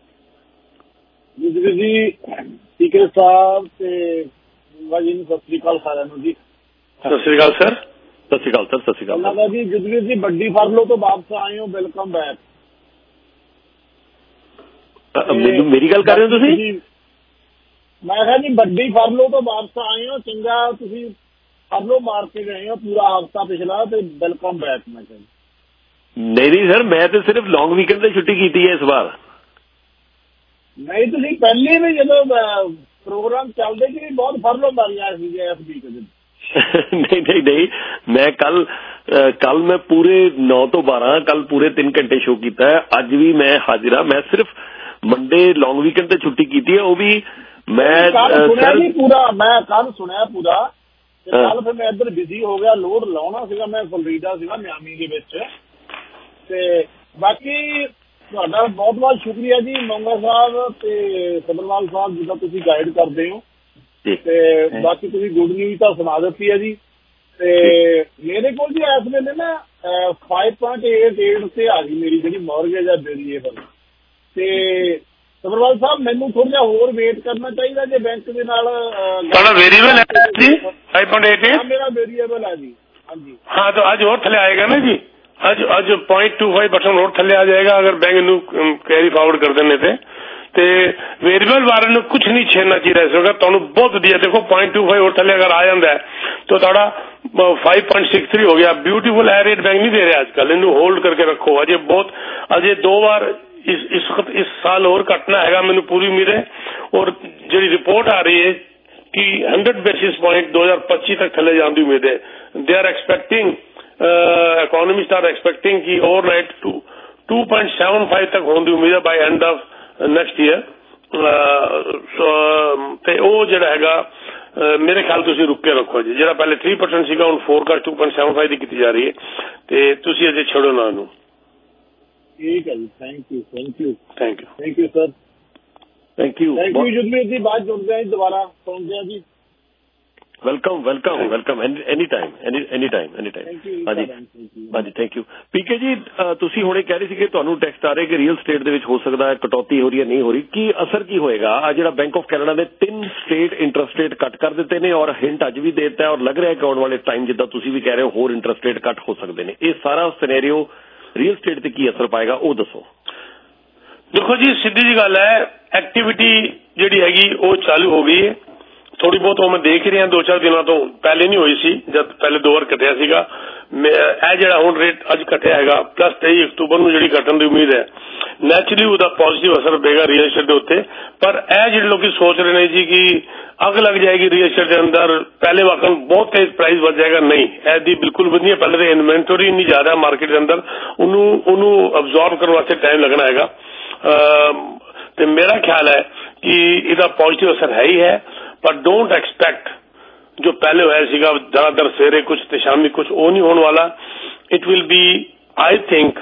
ਜੀ ਜੀ ਪੀਕੇ ਸਾਹਿਬ ਤੇ ਵਾਜੀ ਨੂੰ ਸਤਿ ਸ੍ਰੀ ਅਕਾਲ ਸਾਰਿਆਂ ਨੂੰ ਜੀ। ਸਤਿ ਸ੍ਰੀ ਅਕਾਲ ਸਰ। ਸਤਿ ਸ੍ਰੀ ਅਕਾਲ ਸਰ। ਸਤਿ ਸ੍ਰੀ ਅਕਾਲ ਅੱਲਾ ਜੀ। ਜਸਵੀਰ ਜੀ ਵੱਡੀ ਫਰਲੋ ਤੋਂ ਵਾਪਸ ਆਏ ਹੋ, ਵੈਲਕਮ ਬੈਕ। ਮੈਨੂੰ ਮੇਰੀ ਗੱਲ ਕਰ ਰਹੇ ਹੋ ਤੁਸੀਂ? ਮੈਂ ਕਿਹਾ ਜੀ ਵੱਡੀ ਫਰਲੋ ਤੋਂ ਵਾਪਸ ਆਏ ਹੋ, ਚੰਗਾ ਤੁਸੀਂ ਫਰਲੋ ਮਾਰ ਕੇ ਗਏ ਹੋ ਪੂਰਾ ਹਫ਼ਤਾ ਪਿਛਲਾ ਤੇ ਵੈਲਕਮ ਬੈਕ। ਮੈਂ ਕਿਹਾ ਨਹੀਂ ਨਹੀਂ ਸਰ, ਮੈਂ ਤਾਂ ਸਿਰਫ ਲੌਂਗ ਵੀਕਐਂਡ ਦੀ ਛੁੱਟੀ ਕੀਤੀ ਹੈ ਇਸ ਵਾਰ। ਨਹੀਂ ਤੁਸੀਂ ਪਹਿਲੇ ਵੀ ਜਦੋਂ ਪ੍ਰੋਗਰਾਮ ਚੱਲਦੇ ਸੀ ਬਹੁਤ ਫਰਲੋ ਮਾਰੀਆਂ ਸੀ ਐਫ ਡੀ ਕਦੇ ਨਹੀਂ ਨਹੀਂ ਨਹੀਂ ਮੈਂ ਕੱਲ ਕੱਲ ਮੈਂ ਪੂਰੇ ਨੌ ਤੋਂ ਬਾਰਾਂ ਕੱਲ ਪੂਰੇ ਤਿੰਨ ਘੰਟੇ ਸ਼ੋਅ ਕੀਤਾ ਹੈ। ਅੱਜ ਵੀ ਮੈਂ ਹਾਜ਼ਰ ਹਾਂ। ਮੈਂ ਸਿਰਫ ਮੰਡੇ ਲੌਂਗ ਵੀਕਐਂਡ ਤੇ ਛੁੱਟੀ ਕੀਤੀ ਹੈ, ਉਹ ਵੀ ਮੈਂ ਸੁਣਿਆ ਨਹੀਂ ਪੂਰਾ, ਮੈਂ ਕੱਲ ਸੁਣਿਆ ਪੂਰਾ ਤੇ ਕੱਲ ਫਿਰ ਮੈਂ ਇੱਧਰ ਬਿਜ਼ੀ ਹੋ ਗਿਆ, ਲੋਡ ਲਾਉਣਾ ਸੀਗਾ, ਮੈਂ ਫਲੋਰੀਡਾ ਸੀਗਾ ਮਿਆਮੀ ਦੇ ਵਿੱਚ। ਤੇ ਬਾਕੀ ਤੁਹਾਡਾ ਬਹੁਤ ਬਹੁਤ ਸ਼ੁਕਰੀਆ ਜੀ ਮੋਂਗਾ ਸਾਹਿਬ ਤੇ ਸਬਰਵਾਲ ਸਾਹਿਬ, ਜਿੱਦਾਂ ਤੁਸੀਂ ਗਾਈਡ ਕਰਦੇ ਹੋ ਤੇ ਬਾਕੀ ਤੁਸੀਂ ਗੁੱਡ ਨਿਊਜ਼ ਤਾਂ ਸੁਣਾ ਦਿੱਤੀ ਹੈ ਜੀ। ਤੇ ਮੇਰੇ ਕੋਲ ਜੀ ਇਸ ਵੇਲੇ ਨਾ ਫਾਈਵ ਪੁਆਇੰਟ ਏਟ ਏਟ ਤੇ ਆ ਗਈ ਮੇਰੀ ਜਿਹੜੀ ਮੌਰਗੇਜ ਹੈ ਵੇਰੀਏਬਲ। ਤੇ ਸਬਰਵਾਲ ਸਾਹਿਬ ਮੈਨੂੰ ਥੋੜਾ ਜਿਹਾ ਹੋਰ ਵੇਟ ਕਰਨਾ ਚਾਹੀਦਾ ਜੇ ਬੈਂਕ ਦੇ ਨਾਲ ਤੁਹਾਡਾ ਵੇਰੀਏਬਲ ਹੈ ਜੀ ਫਾਈਵ ਪੁਆਇੰਟ ਏਟ ਏਟ? ਮੇਰਾ ਵੇਰੀਏਬਲ ਹੈ ਜੀ। ਹਾਂਜੀ ਹਾਂ, ਤਾਂ ਅੱਜ ਹੋਰ ਥੱਲੇ ਆਏਗਾ ਨਾ ਜੀ, ਅੱਜ ਅੱਜ ਪੁਆਇੰਟ ਟੂ ਫਾਈਵ ਪਰਸੈਂਟ ਹੋਰ ਥੱਲੇ ਆ ਜਾਏਗਾ ਅਗਰ ਬੈਂਕ ਨੂੰ ਕੈਰੀ ਫਾਰਵਰਡ ਕਰ ਦੇਣੇ ਤੇ ਤੇ ਵੇਰੀਏਬਲ ਵਾਲੇ ਨੂੰ ਕੁਛ ਨਹੀਂ ਛੇੜਨਾ ਚਾਹੀਦਾ ਇਸ ਵਕਤ। ਤੁਹਾਨੂੰ ਬਹੁਤ ਵਧੀਆ ਦੇਖੋ ਪੁਆਇੰਟ ਟੂ ਫਾਈਵ ਹੋਰ ਥੱਲੇ ਅਗਰ ਆ ਜਾਂਦਾ ਹੈ ਤਾਂ ਤੁਹਾਡਾ ਫਾਈਵ ਪੁਆਇੰਟ ਸਿਕਸ ਥ੍ਰੀ ਹੋ ਗਿਆ। ਬਿਊਟੀਫੁਲ ਹੈ ਰੇਟ ਬੈਂਕ ਨਹੀਂ ਦੇ ਰਿਹਾ ਅੱਜ ਕੱਲ੍ਹ, ਇਹਨੂੰ ਹੋਲਡ ਕਰਕੇ ਰੱਖੋ। ਅਜੇ ਬਹੁਤ ਅਜੇ ਦੋ ਵਾਰ ਇਸ ਇਸ ਵਕਤ ਇਸ ਸਾਲ ਹੋਰ ਘਟਣਾ ਹੈਗਾ, ਮੈਨੂੰ ਪੂਰੀ ਉਮੀਦ ਹੈ। ਔਰ ਜਿਹੜੀ ਰਿਪੋਰਟ ਆ ਰਹੀ ਹੈ ਕਿ ਹੰਡਰਡ ਬੇਸਿਸ ਪੁਆਇੰਟ ਦੋ ਹਜ਼ਾਰ ਪੱਚੀ ਤੱਕ ਥੱਲੇ ਜਾਣ ਦੀ ਉਮੀਦ ਹੈ। They are expecting economist are expecting ਕਿ overnight to two point seven five ਤੱਕ ਹੋਣ ਦੀ ਉਮੀਦ ਹੈ by end of next year. ਤੇ ਉਹ ਜਿਹੜਾ ਹੈਗਾ ਮੇਰੇ ਖਿਆਲ ਤੁਸੀਂ ਰੁਕ ਕੇ ਰੱਖੋ ਜੀ, ਜਿਹੜਾ ਪਹਿਲੇ ਥ੍ਰੀ ਪਰਸੈਂਟ ਸੀਗਾ ਹੁਣ forecast two point seven five ਦੀ ਕੀਤੀ ਜਾ ਰਹੀ ਹੈ ਤੇ ਤੁਸੀਂ ਅਜੇ ਛੱਡੋ ਨਾ ਉਹਨੂੰ। ਠੀਕ ਹੈ ਜੀ, thank you thank you thank you thank you sir, thank you thank you Jugmeet ji. ਬਾਅਦ ਜੁੜਦੇ ਹਾਂ ਦੁਬਾਰਾ, ਸੁਣਦੇ ਹਾਂ ਜੀ। Welcome welcome welcome any time any any time any time ਹਾਂਜੀ ਹਾਂਜੀ ਥੈਂਕ ਯੂ। ਪੀਕੇ ਜੀ ਤੁਸੀਂ ਹੁਣੇ ਕਹਿ ਰਹੇ ਸੀ ਕਿ ਤੁਹਾਨੂੰ ਟੈਕਸਟ ਆ ਰਹੇ ਕਿ ਰੀਅਲ ਸਟੇਟ ਦੇ ਵਿੱਚ ਹੋ ਸਕਦਾ ਹੈ ਕਟੌਤੀ ਹੋ ਰਹੀ ਹੈ, ਨਹੀਂ ਹੋ ਰਹੀ, ਕੀ ਅਸਰ ਕੀ ਹੋਏਗਾ? ਆ ਜਿਹੜਾ ਬੈਂਕ ਆਫ ਕੈਨੇਡਾ ਨੇ ਤਿੰਨ ਸਟੇਟ ਇੰਟਰਸਟ ਰੇਟ ਕੱਟ ਕਰ ਦਿੱਤੇ ਨੇ ਔਰ ਹਿੰਟ ਅੱਜ ਵੀ ਦੇ ਦਿੱਤਾ ਔਰ ਲੱਗ ਰਿਹਾ ਕਿ ਆਉਣ ਵਾਲੇ ਟਾਈਮ ਜਿੱਦਾਂ ਤੁਸੀਂ ਵੀ ਕਹਿ ਰਹੇ ਹੋ ਹੋਰ ਇੰਟਰਸਟ ਰੇਟ ਕੱਟ ਹੋ ਸਕਦੇ ਨੇ। ਇਹ ਸਾਰਾ ਸਿਨੈਰੀਓ ਰੀਅਲ ਸਟੇਟ ਤੇ ਕੀ ਅਸਰ ਪਾਏਗਾ ਉਹ ਦੱਸੋ। ਦੇਖੋ ਜੀ ਸਿੱਧੀ ਜੀ ਗੱਲ ਹੈ, ਐਕਟੀਵਿਟੀ ਜਿਹੜੀ ਹੈਗੀ ਉਹ ਚਾਲੂ ਹੋ ਗਈ ਹੈ ਥੋੜੀ ਬਹੁਤ। ਉਹ ਮੈਂ ਦੇਖ ਰਿਹਾ ਦੋ ਚਾਰ ਦਿਨਾਂ ਤੋਂ, ਪਹਿਲੇ ਨਹੀਂ ਹੋਈ ਸੀ ਜਦ ਪਹਿਲੇ ਦੋ ਵਾਰ ਘਟਿਆ ਸੀਗਾ। ਇਹ ਜਿਹੜਾ ਹੁਣ ਰੇਟ ਅੱਜ ਘਟਿਆ ਹੈਗਾ ਪਲੱਸ ਤੇਈ ਅਕਤੂਬਰ ਨੂੰ ਜਿਹੜੀ ਘਟਣ ਦੀ ਉਮੀਦ ਹੈ, ਨੈਚੁਰਲੀ ਉਹਦਾ ਪੋਜ਼ਿਟਿਵ ਅਸਰ ਪਏਗਾ ਰੀਅਲ ਐਸਟੇਟ ਦੇ ਉੱਤੇ। ਪਰ ਇਹ ਜਿਹੜੇ ਲੋਕੀ ਸੋਚ ਰਹੇ ਨੇ ਜੀ ਕਿ ਅੱਗ ਲੱਗ ਜਾਏਗੀ ਰੀਅਲ ਐਸਟੇਟ ਦੇ ਅੰਦਰ, ਪਹਿਲੇ ਵਾਕਨ ਬਹੁਤ ਤੇਜ਼ ਪ੍ਰਾਈਸ ਵੱਧ ਜਾਏਗਾ, ਨਹੀਂ, ਇਹਦੀ ਬਿਲਕੁਲ ਵੀ ਨਹੀਂ ਹੈ। ਪਹਿਲੇ ਤਾਂ ਇਨਵੈਂਟਰੀ ਇੰਨੀ ਜ਼ਿਆਦਾ ਮਾਰਕੀਟ ਦੇ ਅੰਦਰ, ਉਹਨੂੰ ਉਹਨੂੰ ਅਬਜ਼ੌਰਬ ਕਰਨ ਵਾਸਤੇ ਟਾਈਮ ਲੱਗਣਾ ਹੈਗਾ। ਤੇ ਮੇਰਾ ਖਿਆਲ ਹੈ ਕਿ ਇਹਦਾ ਪੋਜ਼ਿਟਿਵ ਅਸਰ ਹੈ ਹੀ ਹੈ, ਪਰ ਡੋਂਟ ਐਕਸਪੈਕਟ ਜੋ ਪਹਿਲੇ ਹੋਇਆ ਸੀਗਾ ਜ਼ਿਆਦਾਤਰ ਸਵੇਰੇ ਕੁਛ ਤੇ ਸ਼ਾਮੀ ਕੁਛ, ਉਹ ਨਹੀਂ ਹੋਣ ਵਾਲਾ। It will be I think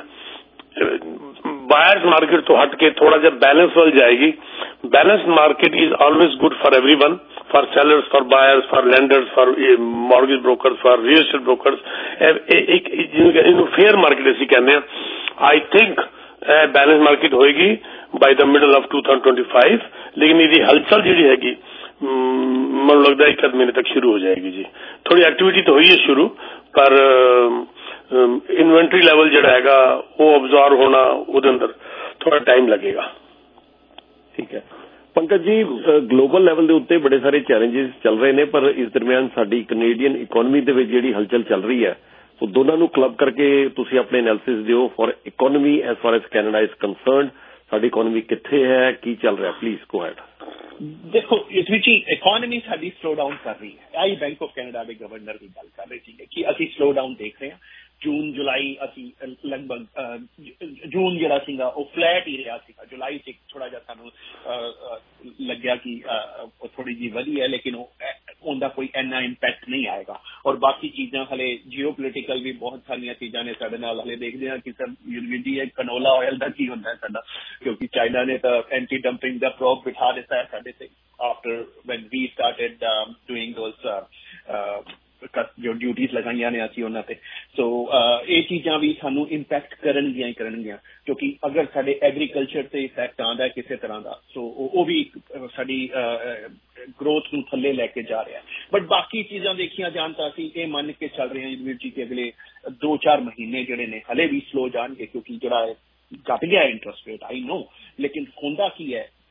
buyers market ਤੋਂ ਹਟ ਕੇ ਥੋੜਾ ਜਿਹਾ ਬੈਲੈਂਸ ਵੱਲ ਜਾਏਗੀ। Balance market is always good for everyone, for sellers, for buyers, for lenders, for mortgage brokers, for real estate brokers. एक ਜਿਹਨੂੰ ਫੇਅਰ ਮਾਰਕੀਟ ਅਸੀਂ ਕਹਿੰਦੇ ਹਾਂ। ਆਈ ਥਿੰਕ ਬੈਲੈਂਸ ਮਾਰਕੀਟ ਹੋਏਗੀ by the middle of two thousand twenty five, ਲੇਕਿਨ ਇਹਦੀ ਹਲਚਲ ਜਿਹੜੀ ਹੈਗੀ ਮੈਨੂੰ ਲੱਗਦਾ ਇੱਕ ਅੱਧ ਮਹੀਨੇ ਤੱਕ ਸ਼ੁਰੂ ਹੋ ਜਾਏਗੀ ਜੀ। ਥੋੜੀ ਐਕਟੀਵਿਟੀ ਤਾਂ ਹੋਈ ਹੈ ਸ਼ੁਰੂ, ਪਰ ਇਨਵੈਂਟਰੀ ਲੈਵਲ ਜਿਹੜਾ ਹੈਗਾ ਉਹ ਅਬਜ਼ੌਰਬ ਹੋਣਾ ਉਹਦੇ ਅੰਦਰ ਥੋੜਾ ਟਾਈਮ ਲੱਗੇਗਾ। ਠੀਕ ਹੈ ਪੰਕਜ ਜੀ, ਗਲੋਬਲ ਲੈਵਲ ਦੇ ਉੱਤੇ ਬੜੇ ਸਾਰੇ ਚੈਲੰਜਸ ਚੱਲ ਰਹੇ ਨੇ, ਪਰ ਇਸ ਦਰਮਿਆਨ ਸਾਡੀ ਕੈਨੇਡੀਅਨ ਇਕੋਨਮੀ ਦੇ ਵਿੱਚ ਜਿਹੜੀ ਹਲਚਲ ਚੱਲ ਰਹੀ ਹੈ ਉਹ ਦੋਨਾਂ ਨੂੰ ਕਲੱਬ ਕਰਕੇ ਤੁਸੀਂ ਆਪਣੇ ਐਨਾਲਿਸਿਸ ਦਿਓ for economy as far as Canada is concerned. ਸਾਡੀ ਇਕੋਨਮੀ ਕਿੱਥੇ ਹੈ, ਕੀ ਚੱਲ ਰਿਹਾ, ਪਲੀਜ਼ ਗੋ ਹੈਡ। ਦੇਖੋ ਇਸ ਵਿੱਚ ਹੀ ਇਕੋਨਮੀ ਸਾਡੀ ਸਲੋ ਡਾਊਨ ਕਰ ਰਹੀ ਹੈ। ਆਈ ਬੈਂਕ ਆਫ ਕੈਨੇਡਾ ਦੇ ਗਵਰਨਰ ਦੀ ਗੱਲ ਕਰ ਰਹੇ ਸੀਗੇ ਕਿ ਅਸੀਂ ਸਲੋ ਡਾਊਨ ਦੇਖ ਰਹੇ ਹਾਂ। ਜੂਨ ਜੁਲਾਈ ਅਸੀਂ ਲਗਭਗ ਜੂਨ ਜਿਹੜਾ ਸੀਗਾ ਉਹ ਫਲੈਟ ਹੀ ਰਿਹਾ ਸੀਗਾ। ਜੁਲਾਈ ਚ ਥੋੜਾ ਜਿਹਾ ਸਾਨੂੰ ਲੱਗਿਆ ਕਿ ਥੋੜੀ ਜਿਹੀ ਵਧੀ ਹੈ, ਲੇਕਿਨ ਉਹ ਉਹਦਾ ਕੋਈ ਇੰਨਾ ਇੰਪੈਕਟ ਨਹੀਂ ਆਏਗਾ। ਔਰ ਬਾਕੀ ਚੀਜ਼ਾਂ ਹਲੇ ਜੀਓ ਪੋਲੀਟੀਕਲ ਵੀ ਬਹੁਤ ਸਾਰੀਆਂ ਚੀਜ਼ਾਂ ਨੇ ਸਾਡੇ ਨਾਲ। ਹਲੇ ਦੇਖਦੇ ਹਾਂ ਕਿ ਸਰ ਯੂਨੀਵਰਸਿਟੀ ਹੈ ਕਨੋਲਾ ਆਇਲ ਦਾ ਕੀ ਹੁੰਦਾ ਹੈ ਸਾਡਾ, ਕਿਉਂਕਿ ਚਾਈਨਾ ਨੇ ਤਾਂ ਐਂਟੀ ਡੰਪਿੰਗ ਦਾ ਪ੍ਰੋਬ ਬਿਠਾ ਦਿੱਤਾ ਹੈ ਸਾਡੇ ਤੇ after when we started doing those ਜੋ ਡਿਊਟੀਜ਼ ਲਗਾਈਆਂ ਨੇ ਅਸੀਂ ਉਹਨਾਂ ਤੇ। ਸੋ ਇਹ ਚੀਜ਼ਾਂ ਵੀ ਸਾਨੂੰ ਇੰਪੈਕਟ ਕਰਨਗੀਆਂ ਹੀ ਕਰਨਗੀਆਂ, ਕਿਉਂਕਿ ਅਗਰ ਸਾਡੇ ਐਗਰੀਕਲਚਰ ਤੇ ਇਫੈਕਟ ਆਉਂਦਾ ਕਿਸੇ ਤਰ੍ਹਾਂ ਦਾ, ਸੋ ਉਹ ਵੀ ਸਾਡੀ ਗਰੋਥ ਨੂੰ ਥੱਲੇ ਲੈ ਕੇ ਜਾ ਰਿਹਾ। ਬਟ ਬਾਕੀ ਚੀਜ਼ਾਂ ਦੇਖੀਆਂ ਜਾਣ ਤਾਂ ਅਸੀਂ ਇਹ ਮੰਨ ਕੇ ਚੱਲ ਰਹੇ ਹਾਂ ਯੂਨੀਵਰਸਿਟੀ ਕਿ ਅਗਲੇ ਦੋ ਚਾਰ ਮਹੀਨੇ ਜਿਹੜੇ ਨੇ ਹਲੇ ਵੀ ਸਲੋ ਜਾਣਗੇ, ਕਿਉਂਕਿ ਜਿਹੜਾ ਘਟ ਗਿਆ ਇੰਟਰਸਟ ਰੇਟ ਆਈ ਨੋ, ਲੇਕਿਨ ਹੁੰਦਾ ਕੀ ਹੈ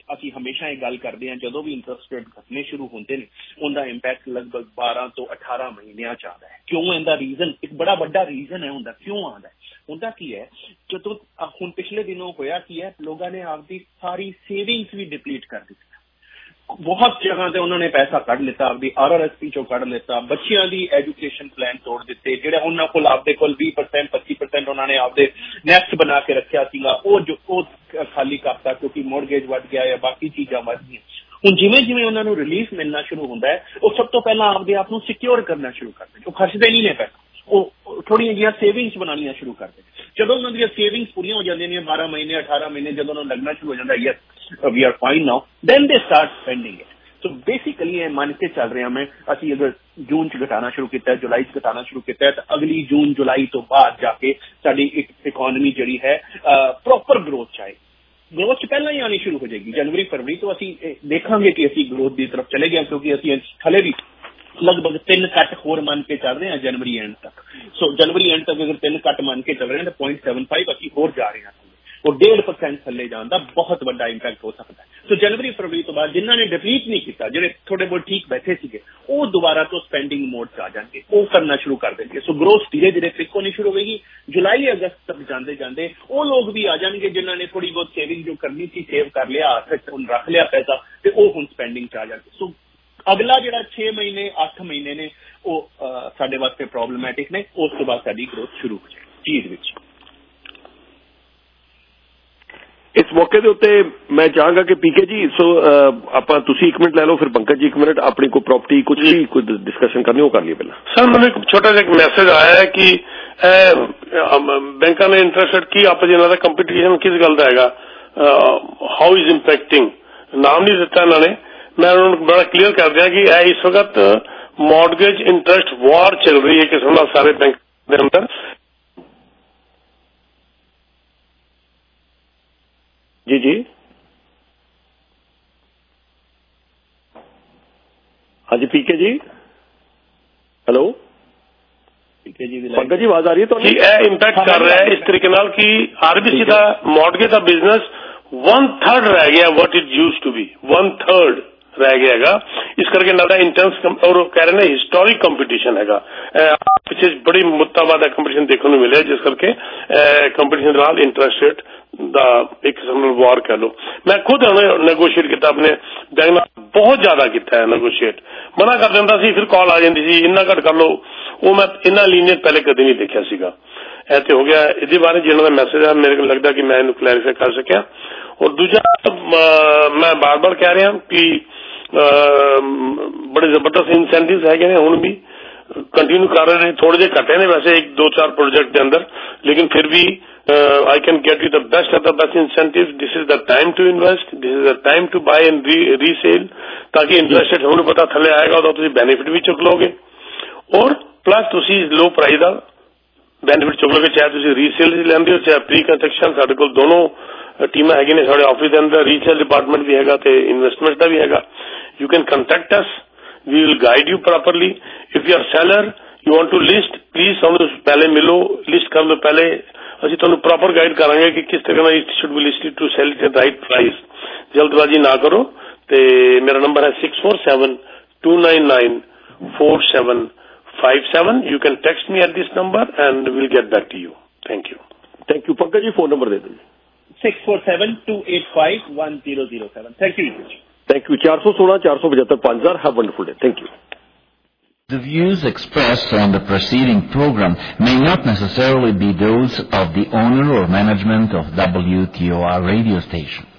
ਅਸੀਂ ਹਮੇਸ਼ਾ ਇਹ ਗੱਲ ਕਰਦੇ ਹਾਂ ਜਦੋਂ ਵੀ ਇੰਟਰਸਟ ਰੇਟ ਘਟਨੇ ਸ਼ੁਰੂ ਹੁੰਦੇ ਨੇ ਉਹਦਾ ਇੰਪੈਕਟ ਲਗਭਗ ਬਾਰਾਂ ਤੋਂ ਅਠਾਰਾਂ ਮਹੀਨਿਆਂ ਚ ਆਉਂਦਾ ਹੈ। ਕਿਉਂ? ਇਹਦਾ ਰੀਜ਼ਨ ਇੱਕ ਬੜਾ ਵੱਡਾ ਰੀਜ਼ਨ ਹੈ ਹੁੰਦਾ ਕਿਉਂ ਆਉਂਦਾ। ਹੁੰਦਾ ਕੀ ਹੈ, ਜਦੋਂ ਹੁਣ ਪਿਛਲੇ ਦਿਨੋਂ ਹੋਇਆ ਕੀ ਹੈ, ਲੋਕਾਂ ਨੇ ਆਪਦੀ ਸਾਰੀ ਸੇਵਿੰਗਸ ਵੀ ਡਿਪਲੀਟ ਕਰ ਦਿੱਤੀ। ਬਹੁਤ ਜਗ੍ਹਾ ਤੇ ਉਹਨਾਂ ਨੇ ਪੈਸਾ ਕੱਢ ਲਿੱਤਾ, ਆਪਦੀ ਆਰ ਆਰ ਐਸ ਪੀ ਚੋਂ ਕੱਢ ਲਿੱਤਾ, ਬੱਚਿਆਂ ਦੀ ਐਜੂਕੇਸ਼ਨ ਪਲਾਨ ਤੋੜ ਦਿੱਤੇ, ਜਿਹੜੇ ਉਹਨਾਂ ਕੋਲ ਆਪਦੇ ਕੋਲ ਵੀਹ ਪਰਸੈਂਟ ਪੱਚੀ ਪਰਸੈਂਟ ਉਹਨਾਂ ਨੇ ਆਪਦੇ ਨੈਕਸਟ ਬਣਾ ਕੇ ਰੱਖਿਆ ਸੀਗਾ ਉਹ ਜੋ ਉਹ ਖਾਲੀ ਕਰਤਾ ਕਿਉਂਕਿ ਮੋਰਗੇਜ ਵੱਧ ਗਿਆ ਜਾਂ ਬਾਕੀ ਚੀਜ਼ਾਂ ਵੱਧ ਗਈਆਂ। ਹੁਣ ਜਿਵੇਂ ਜਿਵੇਂ ਉਹਨਾਂ ਨੂੰ ਰਿਲੀਫ ਮਿਲਣਾ ਸ਼ੁਰੂ ਹੁੰਦਾ ਹੈ ਉਹ ਸਭ ਤੋਂ ਪਹਿਲਾਂ ਆਪਦੇ ਆਪ ਨੂੰ ਸਿਕਿਉਰ ਕਰਨਾ ਸ਼ੁਰੂ ਕਰਦੇ, ਉਹ ਖਰਚਦੇ ਨਹੀਂ ਨੇ ਪੈਸਾ, ਉਹ ਥੋੜੀਆਂ ਜਿਹੀਆਂ ਸੇਵਿੰਗਸ ਬਣਾਉਣੀਆਂ ਸ਼ੁਰੂ ਕਰਦੇ। ਜਦੋਂ ਉਹਨਾਂ ਦੀਆਂ ਸੇਵਿੰਗਸ ਪੂਰੀਆਂ ਹੋ ਜਾਂਦੀਆਂ ਨੇ ਬਾਰਾਂ ਮਹੀਨੇ ਅਠਾਰਾਂ ਮਹੀਨੇ ਜਦੋਂ ਉਹਨਾਂ ਨੂੰ ਲੱਗਣਾ ਸ਼ੁਰੂ ਹੋ ਜਾਂਦਾ yes we are fine now, then they start spending it. So basically ਇਹ ਮੰਨ ਕੇ ਚੱਲ ਰਿਹਾ ਮੈਂ, ਅਸੀਂ ਅਗਰ ਜੂਨ ਚ ਘਟਾਉਣਾ ਸ਼ੁਰੂ ਕੀਤਾ, ਜੁਲਾਈ ਚ ਘਟਾਉਣਾ ਸ਼ੁਰੂ ਕੀਤਾ ਤਾਂ ਅਗਲੀ ਜੂਨ ਜੁਲਾਈ ਤੋਂ ਬਾਅਦ ਜਾ ਕੇ ਸਾਡੀ ਇਕੋਨਮੀ ਜਿਹੜੀ ਹੈ ਪ੍ਰੋਪਰ ਗਰੋਥ ਚ ਆਏ। ਗਰੋਥ ਚ ਪਹਿਲਾਂ ਹੀ ਆਉਣੀ ਸ਼ੁਰੂ ਹੋ ਜਾਏਗੀ। ਜਨਵਰੀ ਫਰਵਰੀ ਤੋਂ ਅਸੀਂ ਦੇਖਾਂਗੇ ਕਿ ਅਸੀਂ ਗਰੋਥ ਦੀ ਤਰਫ ਚਲੇ ਗਏ ਕਿਉਂਕਿ ਅਸੀਂ ਹਲੇ ਵੀ ਲਗਭਗ ਤਿੰਨ ਕੱਟ ਹੋਰ ਮੰਨ ਕੇ ਚੱਲ ਰਹੇ ਹਾਂ ਜਨਵਰੀ ਐਂਡ ਤੱਕ। ਸੋ ਜਨਵਰੀ ਐਂਡ ਤੱਕ ਅਗਰ ਤਿੰਨ ਕੱਟ ਮੰਨ ਕੇ ਚੱਲ ਰਹੇ ਹਾਂ ਤਾਂ ਪੁਆਇੰਟ ਸੈਵਨ ਫਾਈਵ ਅਸੀਂ ਹੋਰ ਜਾ ਰਹੇ ਹਾਂ, ਉਹ ਡੇਢ ਪਰਸੈਂਟ ਥੱਲੇ ਜਾਣ ਦਾ ਬਹੁਤ ਵੱਡਾ ਇੰਪੈਕਟ ਹੋ ਸਕਦਾ ਹੈ। ਸੋ ਜਨਵਰੀ ਫਰਵਰੀ ਤੋਂ ਬਾਅਦ ਜਿਨ੍ਹਾਂ ਨੇ ਡਿਪਲੀਟ ਨਹੀਂ ਕੀਤਾ, ਜਿਹੜੇ ਥੋੜੇ ਬਹੁਤ ਠੀਕ ਬੈਠੇ ਸੀਗੇ, ਉਹ ਦੁਬਾਰਾ ਤੋਂ ਸਪੈਂਡਿੰਗ ਮੋਡ ਚ ਆ ਜਾਣਗੇ, ਉਹ ਕਰਨਾ ਸ਼ੁਰੂ ਕਰ ਦੇਣਗੇ। ਸੋ ਗਰੋਥ ਧੀਰੇ ਧੀਰੇ ਪਿਕ ਹੋਣੀ ਸ਼ੁਰੂ ਹੋਵੇਗੀ। ਜੁਲਾਈ ਅਗਸਤ ਤੱਕ ਜਾਂਦੇ ਜਾਂਦੇ ਉਹ ਲੋਕ ਵੀ ਆ ਜਾਣਗੇ ਜਿਨ੍ਹਾਂ ਨੇ ਥੋੜੀ ਬਹੁਤ ਸੇਵਿੰਗ ਜੋ ਕਰਨੀ ਸੀ ਸੇਵ ਕਰ ਲਿਆ, ਹੱਥ ਹੁਣ ਰੱਖ ਲਿਆ ਪੈਸਾ, ਤੇ ਉਹ ਹੁਣ ਸਪੈਂਡਿੰਗ ਚ ਆ ਜਾਣਗੇ। ਸੋ ਅਗਲਾ ਜਿਹੜਾ ਛੇ ਮਹੀਨੇ ਅੱਠ ਮਹੀਨੇ ਨੇ ਉਹ ਸਾਡੇ ਵਾਸਤੇ ਪ੍ਰੋਬਲਮੈਟਿਕ ਨੇ, ਉਸ ਤੋਂ ਬਾਅਦ ਸਾਡੀ ਗਰੋਥ ਸ਼ੁਰੂ ਹੋ ਜਾਏਗੀ ਚੀਜ਼ ਵਿੱਚ। ਇਸ ਮੌਕੇ ਦੇ ਉੱਤੇ ਮੈਂ ਚਾਹਾਂਗਾ ਕਿ ਪੀਕੇ ਜੀ, ਸੋ ਆਪਾਂ ਤੁਸੀਂ ਇੱਕ ਮਿੰਟ ਲੈ ਲਓ, ਫਿਰ ਪੰਕਜ ਜੀ ਇੱਕ ਮਿੰਟ, ਆਪਣੀ ਕੋਈ ਪ੍ਰਾਪਰਟੀ ਕੁਝ ਵੀ ਕੋਈ ਡਿਸਕਸ਼ਨ ਕਰਨੀ ਉਹ ਕਰ ਲਈਏ ਪਹਿਲਾਂ। ਸਰ ਮੈਨੂੰ ਇੱਕ ਛੋਟਾ ਜਿਹਾ ਮੈਸੇਜ ਆਇਆ ਹੈ ਕਿ ਬੈਂਕਾਂ ਨੇ ਇੰਟਰਸਟ ਕੀ ਆਪਸ ਇਹਨਾਂ ਦਾ ਕੰਪੀਟੀਸ਼ਨ ਕਿਸ ਗੱਲ ਦਾ ਹੈਗਾ, ਹਾਊ ਇਜ਼ ਇੰਪੈਕਟਿੰਗ, ਨਾਮ ਨਹੀਂ ਦਿੱਤਾ ਇਹਨਾਂ ਨੇ, ਮੈਂ ਉਹਨਾਂ ਨੂੰ ਬੜਾ ਕਲੀਅਰ ਕਰ ਦਿਆਂ ਕਿ ਇਹ ਇਸ ਵਕਤ ਮੌਰਗੇਜ ਇੰਟਰਸਟ ਵਾਰ ਚੱਲ ਰਹੀ ਹੈ ਕਿਸਮ ਨਾਲ ਸਾਰੇ ਬੈਂਕ ਦੇ ਅੰਦਰ। ਜੀ ਜੀ ਹਾਂਜੀ ਪੀਕੇ ਜੀ, ਹੈਲੋ ਪੀਕੇ ਜੀ, ਪੰਕਜ ਜੀ ਆਵਾਜ਼ ਆ ਰਹੀ ਹੈ ਤੁਹਾਨੂੰ? ਇਹ ਇੰਪੈਕਟ ਕਰ ਰਿਹਾ ਹੈ ਇਸ ਤਰੀਕੇ ਨਾਲ ਕਿ ਆਰਬੀਸੀ ਦਾ ਮੌਰਗੇਜ ਦਾ ਬਿਜ਼ਨਸ वन थर्ड रह गया what it used to be, one third रह गया हैगा। इस करके ना इंटेंस और कह रहे हैं हिस्टोरिक कंपटीशन हैगा, पिछले बड़ी मुद्दाबाद कंपटीशन देखने को मिले जिस करके कंपटीशन नाल इंटरेस्ट रेट दा एक किस्म नाल वार कह लो। मैं खुद नैगोशिएट किया अपने बैंक नाल, बहुत ज्यादा किया है नैगोशिएट, मना कर दिंदा सी, फिर कॉल आ जाती सी इन्ना घट कर लो, वो मैं इन्ना लीनियत पहले कभी नहीं देखा सीगा। ऐ ते हो गया इहदे बारे जिन्हों का मैसेज है मेरे को लगता कि मैं इन्हू क्लैरिफाई कर सकिया। और दूजा मैं बार बार कह रहा कि बड़े जबरदस्त इंसेंटिव है हुण भी कंटिन्यू कर रहे हैं, थोड़े जे घटे ने वैसे एक दो चार प्रोजेक्ट के अंदर, लेकिन फिर भी I can get you the best of the best incentive. This is the time to invest, this is the time to buy and resale, ताकि इंटरेस्ट रेट हुण पता थले आएगा तो तुसीं बेनिफिट भी चुक लोगे और प्लस तुसीं लो प्राइस दा बेनिफिट चुक लोगे, चाहे तुसीं रीसेल लैंदे हो चाहे प्री कंस्ट्रक्शन। साडे कोल दोनों टीम हैगी ने साडे ऑफिस के अंदर, रीसेल डिपार्टमेंट भी हैगा ते इन्वेस्टमेंट का भी हैगा। You can contact us, we will guide you properly. If you are seller you want to list, please सानू पहले मिलो, लिस्ट कर लो पहले, असीं तुहानू प्रॉपर गाइड करांगे कि किस तरह it should be listed to sell it at right price. जल्दबाजी ना करो। ते मेरा नंबर है six four seven two nine nine four seven five seven. You can text me at this number and we'll get back to you. Thank you. Thank you. Pankaj ji phone number दे दीजिए। Six four seven two eight five one zero zero seven. Thank you. Thank you. चार सौ सोलह चार सौ पचहत्तर पाँच हजार। Have a wonderful day. Thank you. The views expressed on the preceding program may not necessarily be those of the owner or management of W T O R radio station.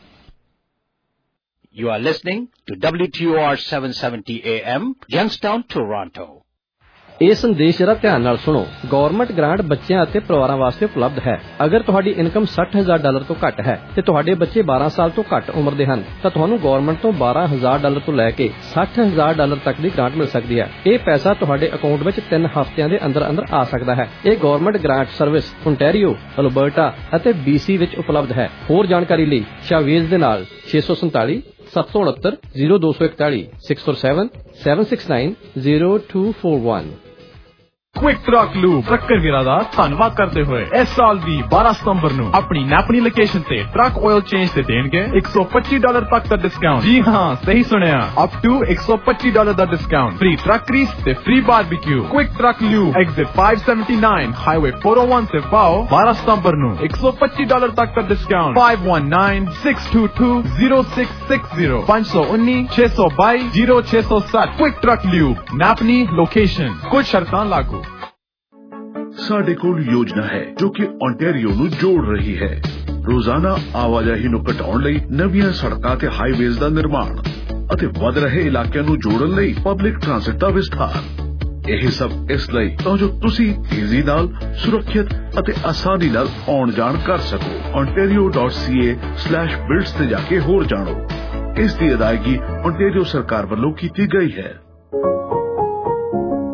You are listening to W T O R seven seventy A M, Youngstown, Toronto. ਇਹ ਸੰਦੇਸ਼ ਜਰਾ ਧਿਆਨ ਨਾਲ ਸੁਣੋ। Government grant ਬੱਚਿਆਂ ਅਤੇ ਪਰਿਵਾਰਾਂ ਵਾਸਤੇ ਉਪਲਬਧ ਹੈ। ਅਗਰ ਤੁਹਾਡੀ ਇਨਕਮ ਸੱਠ ਹਜ਼ਾਰ ਡਾਲਰ ਤੋਂ ਘੱਟ ਹੈ ਤੇ ਤੁਹਾਡੇ ਬੱਚੇ ਬਾਰਾਂ ਸਾਲ ਤੋਂ ਘੱਟ ਉਮਰ ਦੇ ਹਨ ਤਾਂ ਤੁਹਾਨੂੰ ਗਵਰਨਮੈਂਟ ਤੋਂ ਬਾਰਾਂ ਹਜ਼ਾਰ ਡਾਲਰ ਤੋਂ ਲੈ ਕੇ ਸੱਠ ਹਜ਼ਾਰ ਡਾਲਰ ਤੱਕ ਦੀ ਗ੍ਰਾਂਟ ਮਿਲ ਸਕਦੀ ਹੈ। ਇਹ ਪੈਸਾ ਤੁਹਾਡੇ ਅਕਾਊਂਟ ਵਿੱਚ ਤਿੰਨ ਹਫ਼ਤਿਆਂ ਦੇ ਅੰਦਰ ਅੰਦਰ ਆ ਸਕਦਾ ਹੈ। ਇਹ government grant service Ontario, Alberta ਅਤੇ ਬੀਸੀ ਵਿੱਚ ਉਪਲਬਧ ਹੈ। ਹੋਰ ਜਾਣਕਾਰੀ ਲਈ ਸ਼ਾਵੇਜ਼ ਦੇ ਨਾਲ ਛੇ ਸੌ ਸੰਤਾਲੀ ਸੱਤ ਸੌ ਉਨੱਤਰ ਜ਼ੀਰੋ ਦੋ ਸੌ ਇਕਤਾਲੀ six four seven seven six nine zero two four one. Quick truck lube trucker वीरा दा धन्नवाद करते हुए इस साल दी बारह सितंबर नूं अपनी नैपनी लोकेशन ते ट्रक ऑयल चेंज ते देणगे एक सौ पच्ची डॉलर तक दा डिस्काउंट। जी हां सही सुनिया, अप टू एक सौ पच्ची डॉलर दा डिस्काउंट, फ्री ट्रक ग्रीस ते free barbecue. Quick truck lube exit पाँच सौ उन्यासी हाईवे चार सौ एक से पाओ बारह सितंबर नूं एक सौ पच्ची डॉलर तक का डिस्काउंट। पाँच एक नौ छह दो दो जीरो छह छह जीरो पाँच एक नौ छह दो दो जीरो छह zero seven। Quick truck lube Napanee location, कुछ शर्तां लागू। ਸਾਡੇ ਕੋਲ ਯੋਜਨਾ ਹੈ ਜੋ ਕਿ ਓਨਟਾਰੀਓ ਨੂੰ ਜੋੜ ਰਹੀ ਹੈ। ਰੋਜ਼ਾਨਾ ਆਵਾਜਾਈ ਨੂੰ ਘਟਾਉਣ ਲਈ ਨਵੀਆਂ ਸੜਕਾਂ ਤੇ ਹਾਈਵੇਜ਼ ਦਾ ਨਿਰਮਾਣ ਅਤੇ ਵਧ ਰਹੇ ਇਲਾਕਿਆਂ ਨੂੰ ਜੋੜਨ ਲਈ ਪਬਲਿਕ ਟ੍ਰਾਂਸਪੋਰਟ ਦਾ ਵਿਸਥਾਰ। ਇਹ ਸਭ ਇਸ ਲਈ ਤਾਂ ਜੋ ਤੁਸੀਂ ਤੇਜ਼ੀ ਨਾਲ, ਸੁਰੱਖਿਅਤ ਅਤੇ ਆਸਾਨੀ ਨਾਲ ਆਉਣ ਜਾਣ ਕਰ ਸਕੋ। ontario dot c a slash builds ਤੇ ਜਾ ਕੇ ਹੋਰ ਜਾਣੋ। ਇਸ ਦੀ ਅਦਾਇਗੀ ਓਨਟਾਰੀਓ ਸਰਕਾਰ ਵੱਲੋਂ ਕੀਤੀ ਗਈ ਹੈ।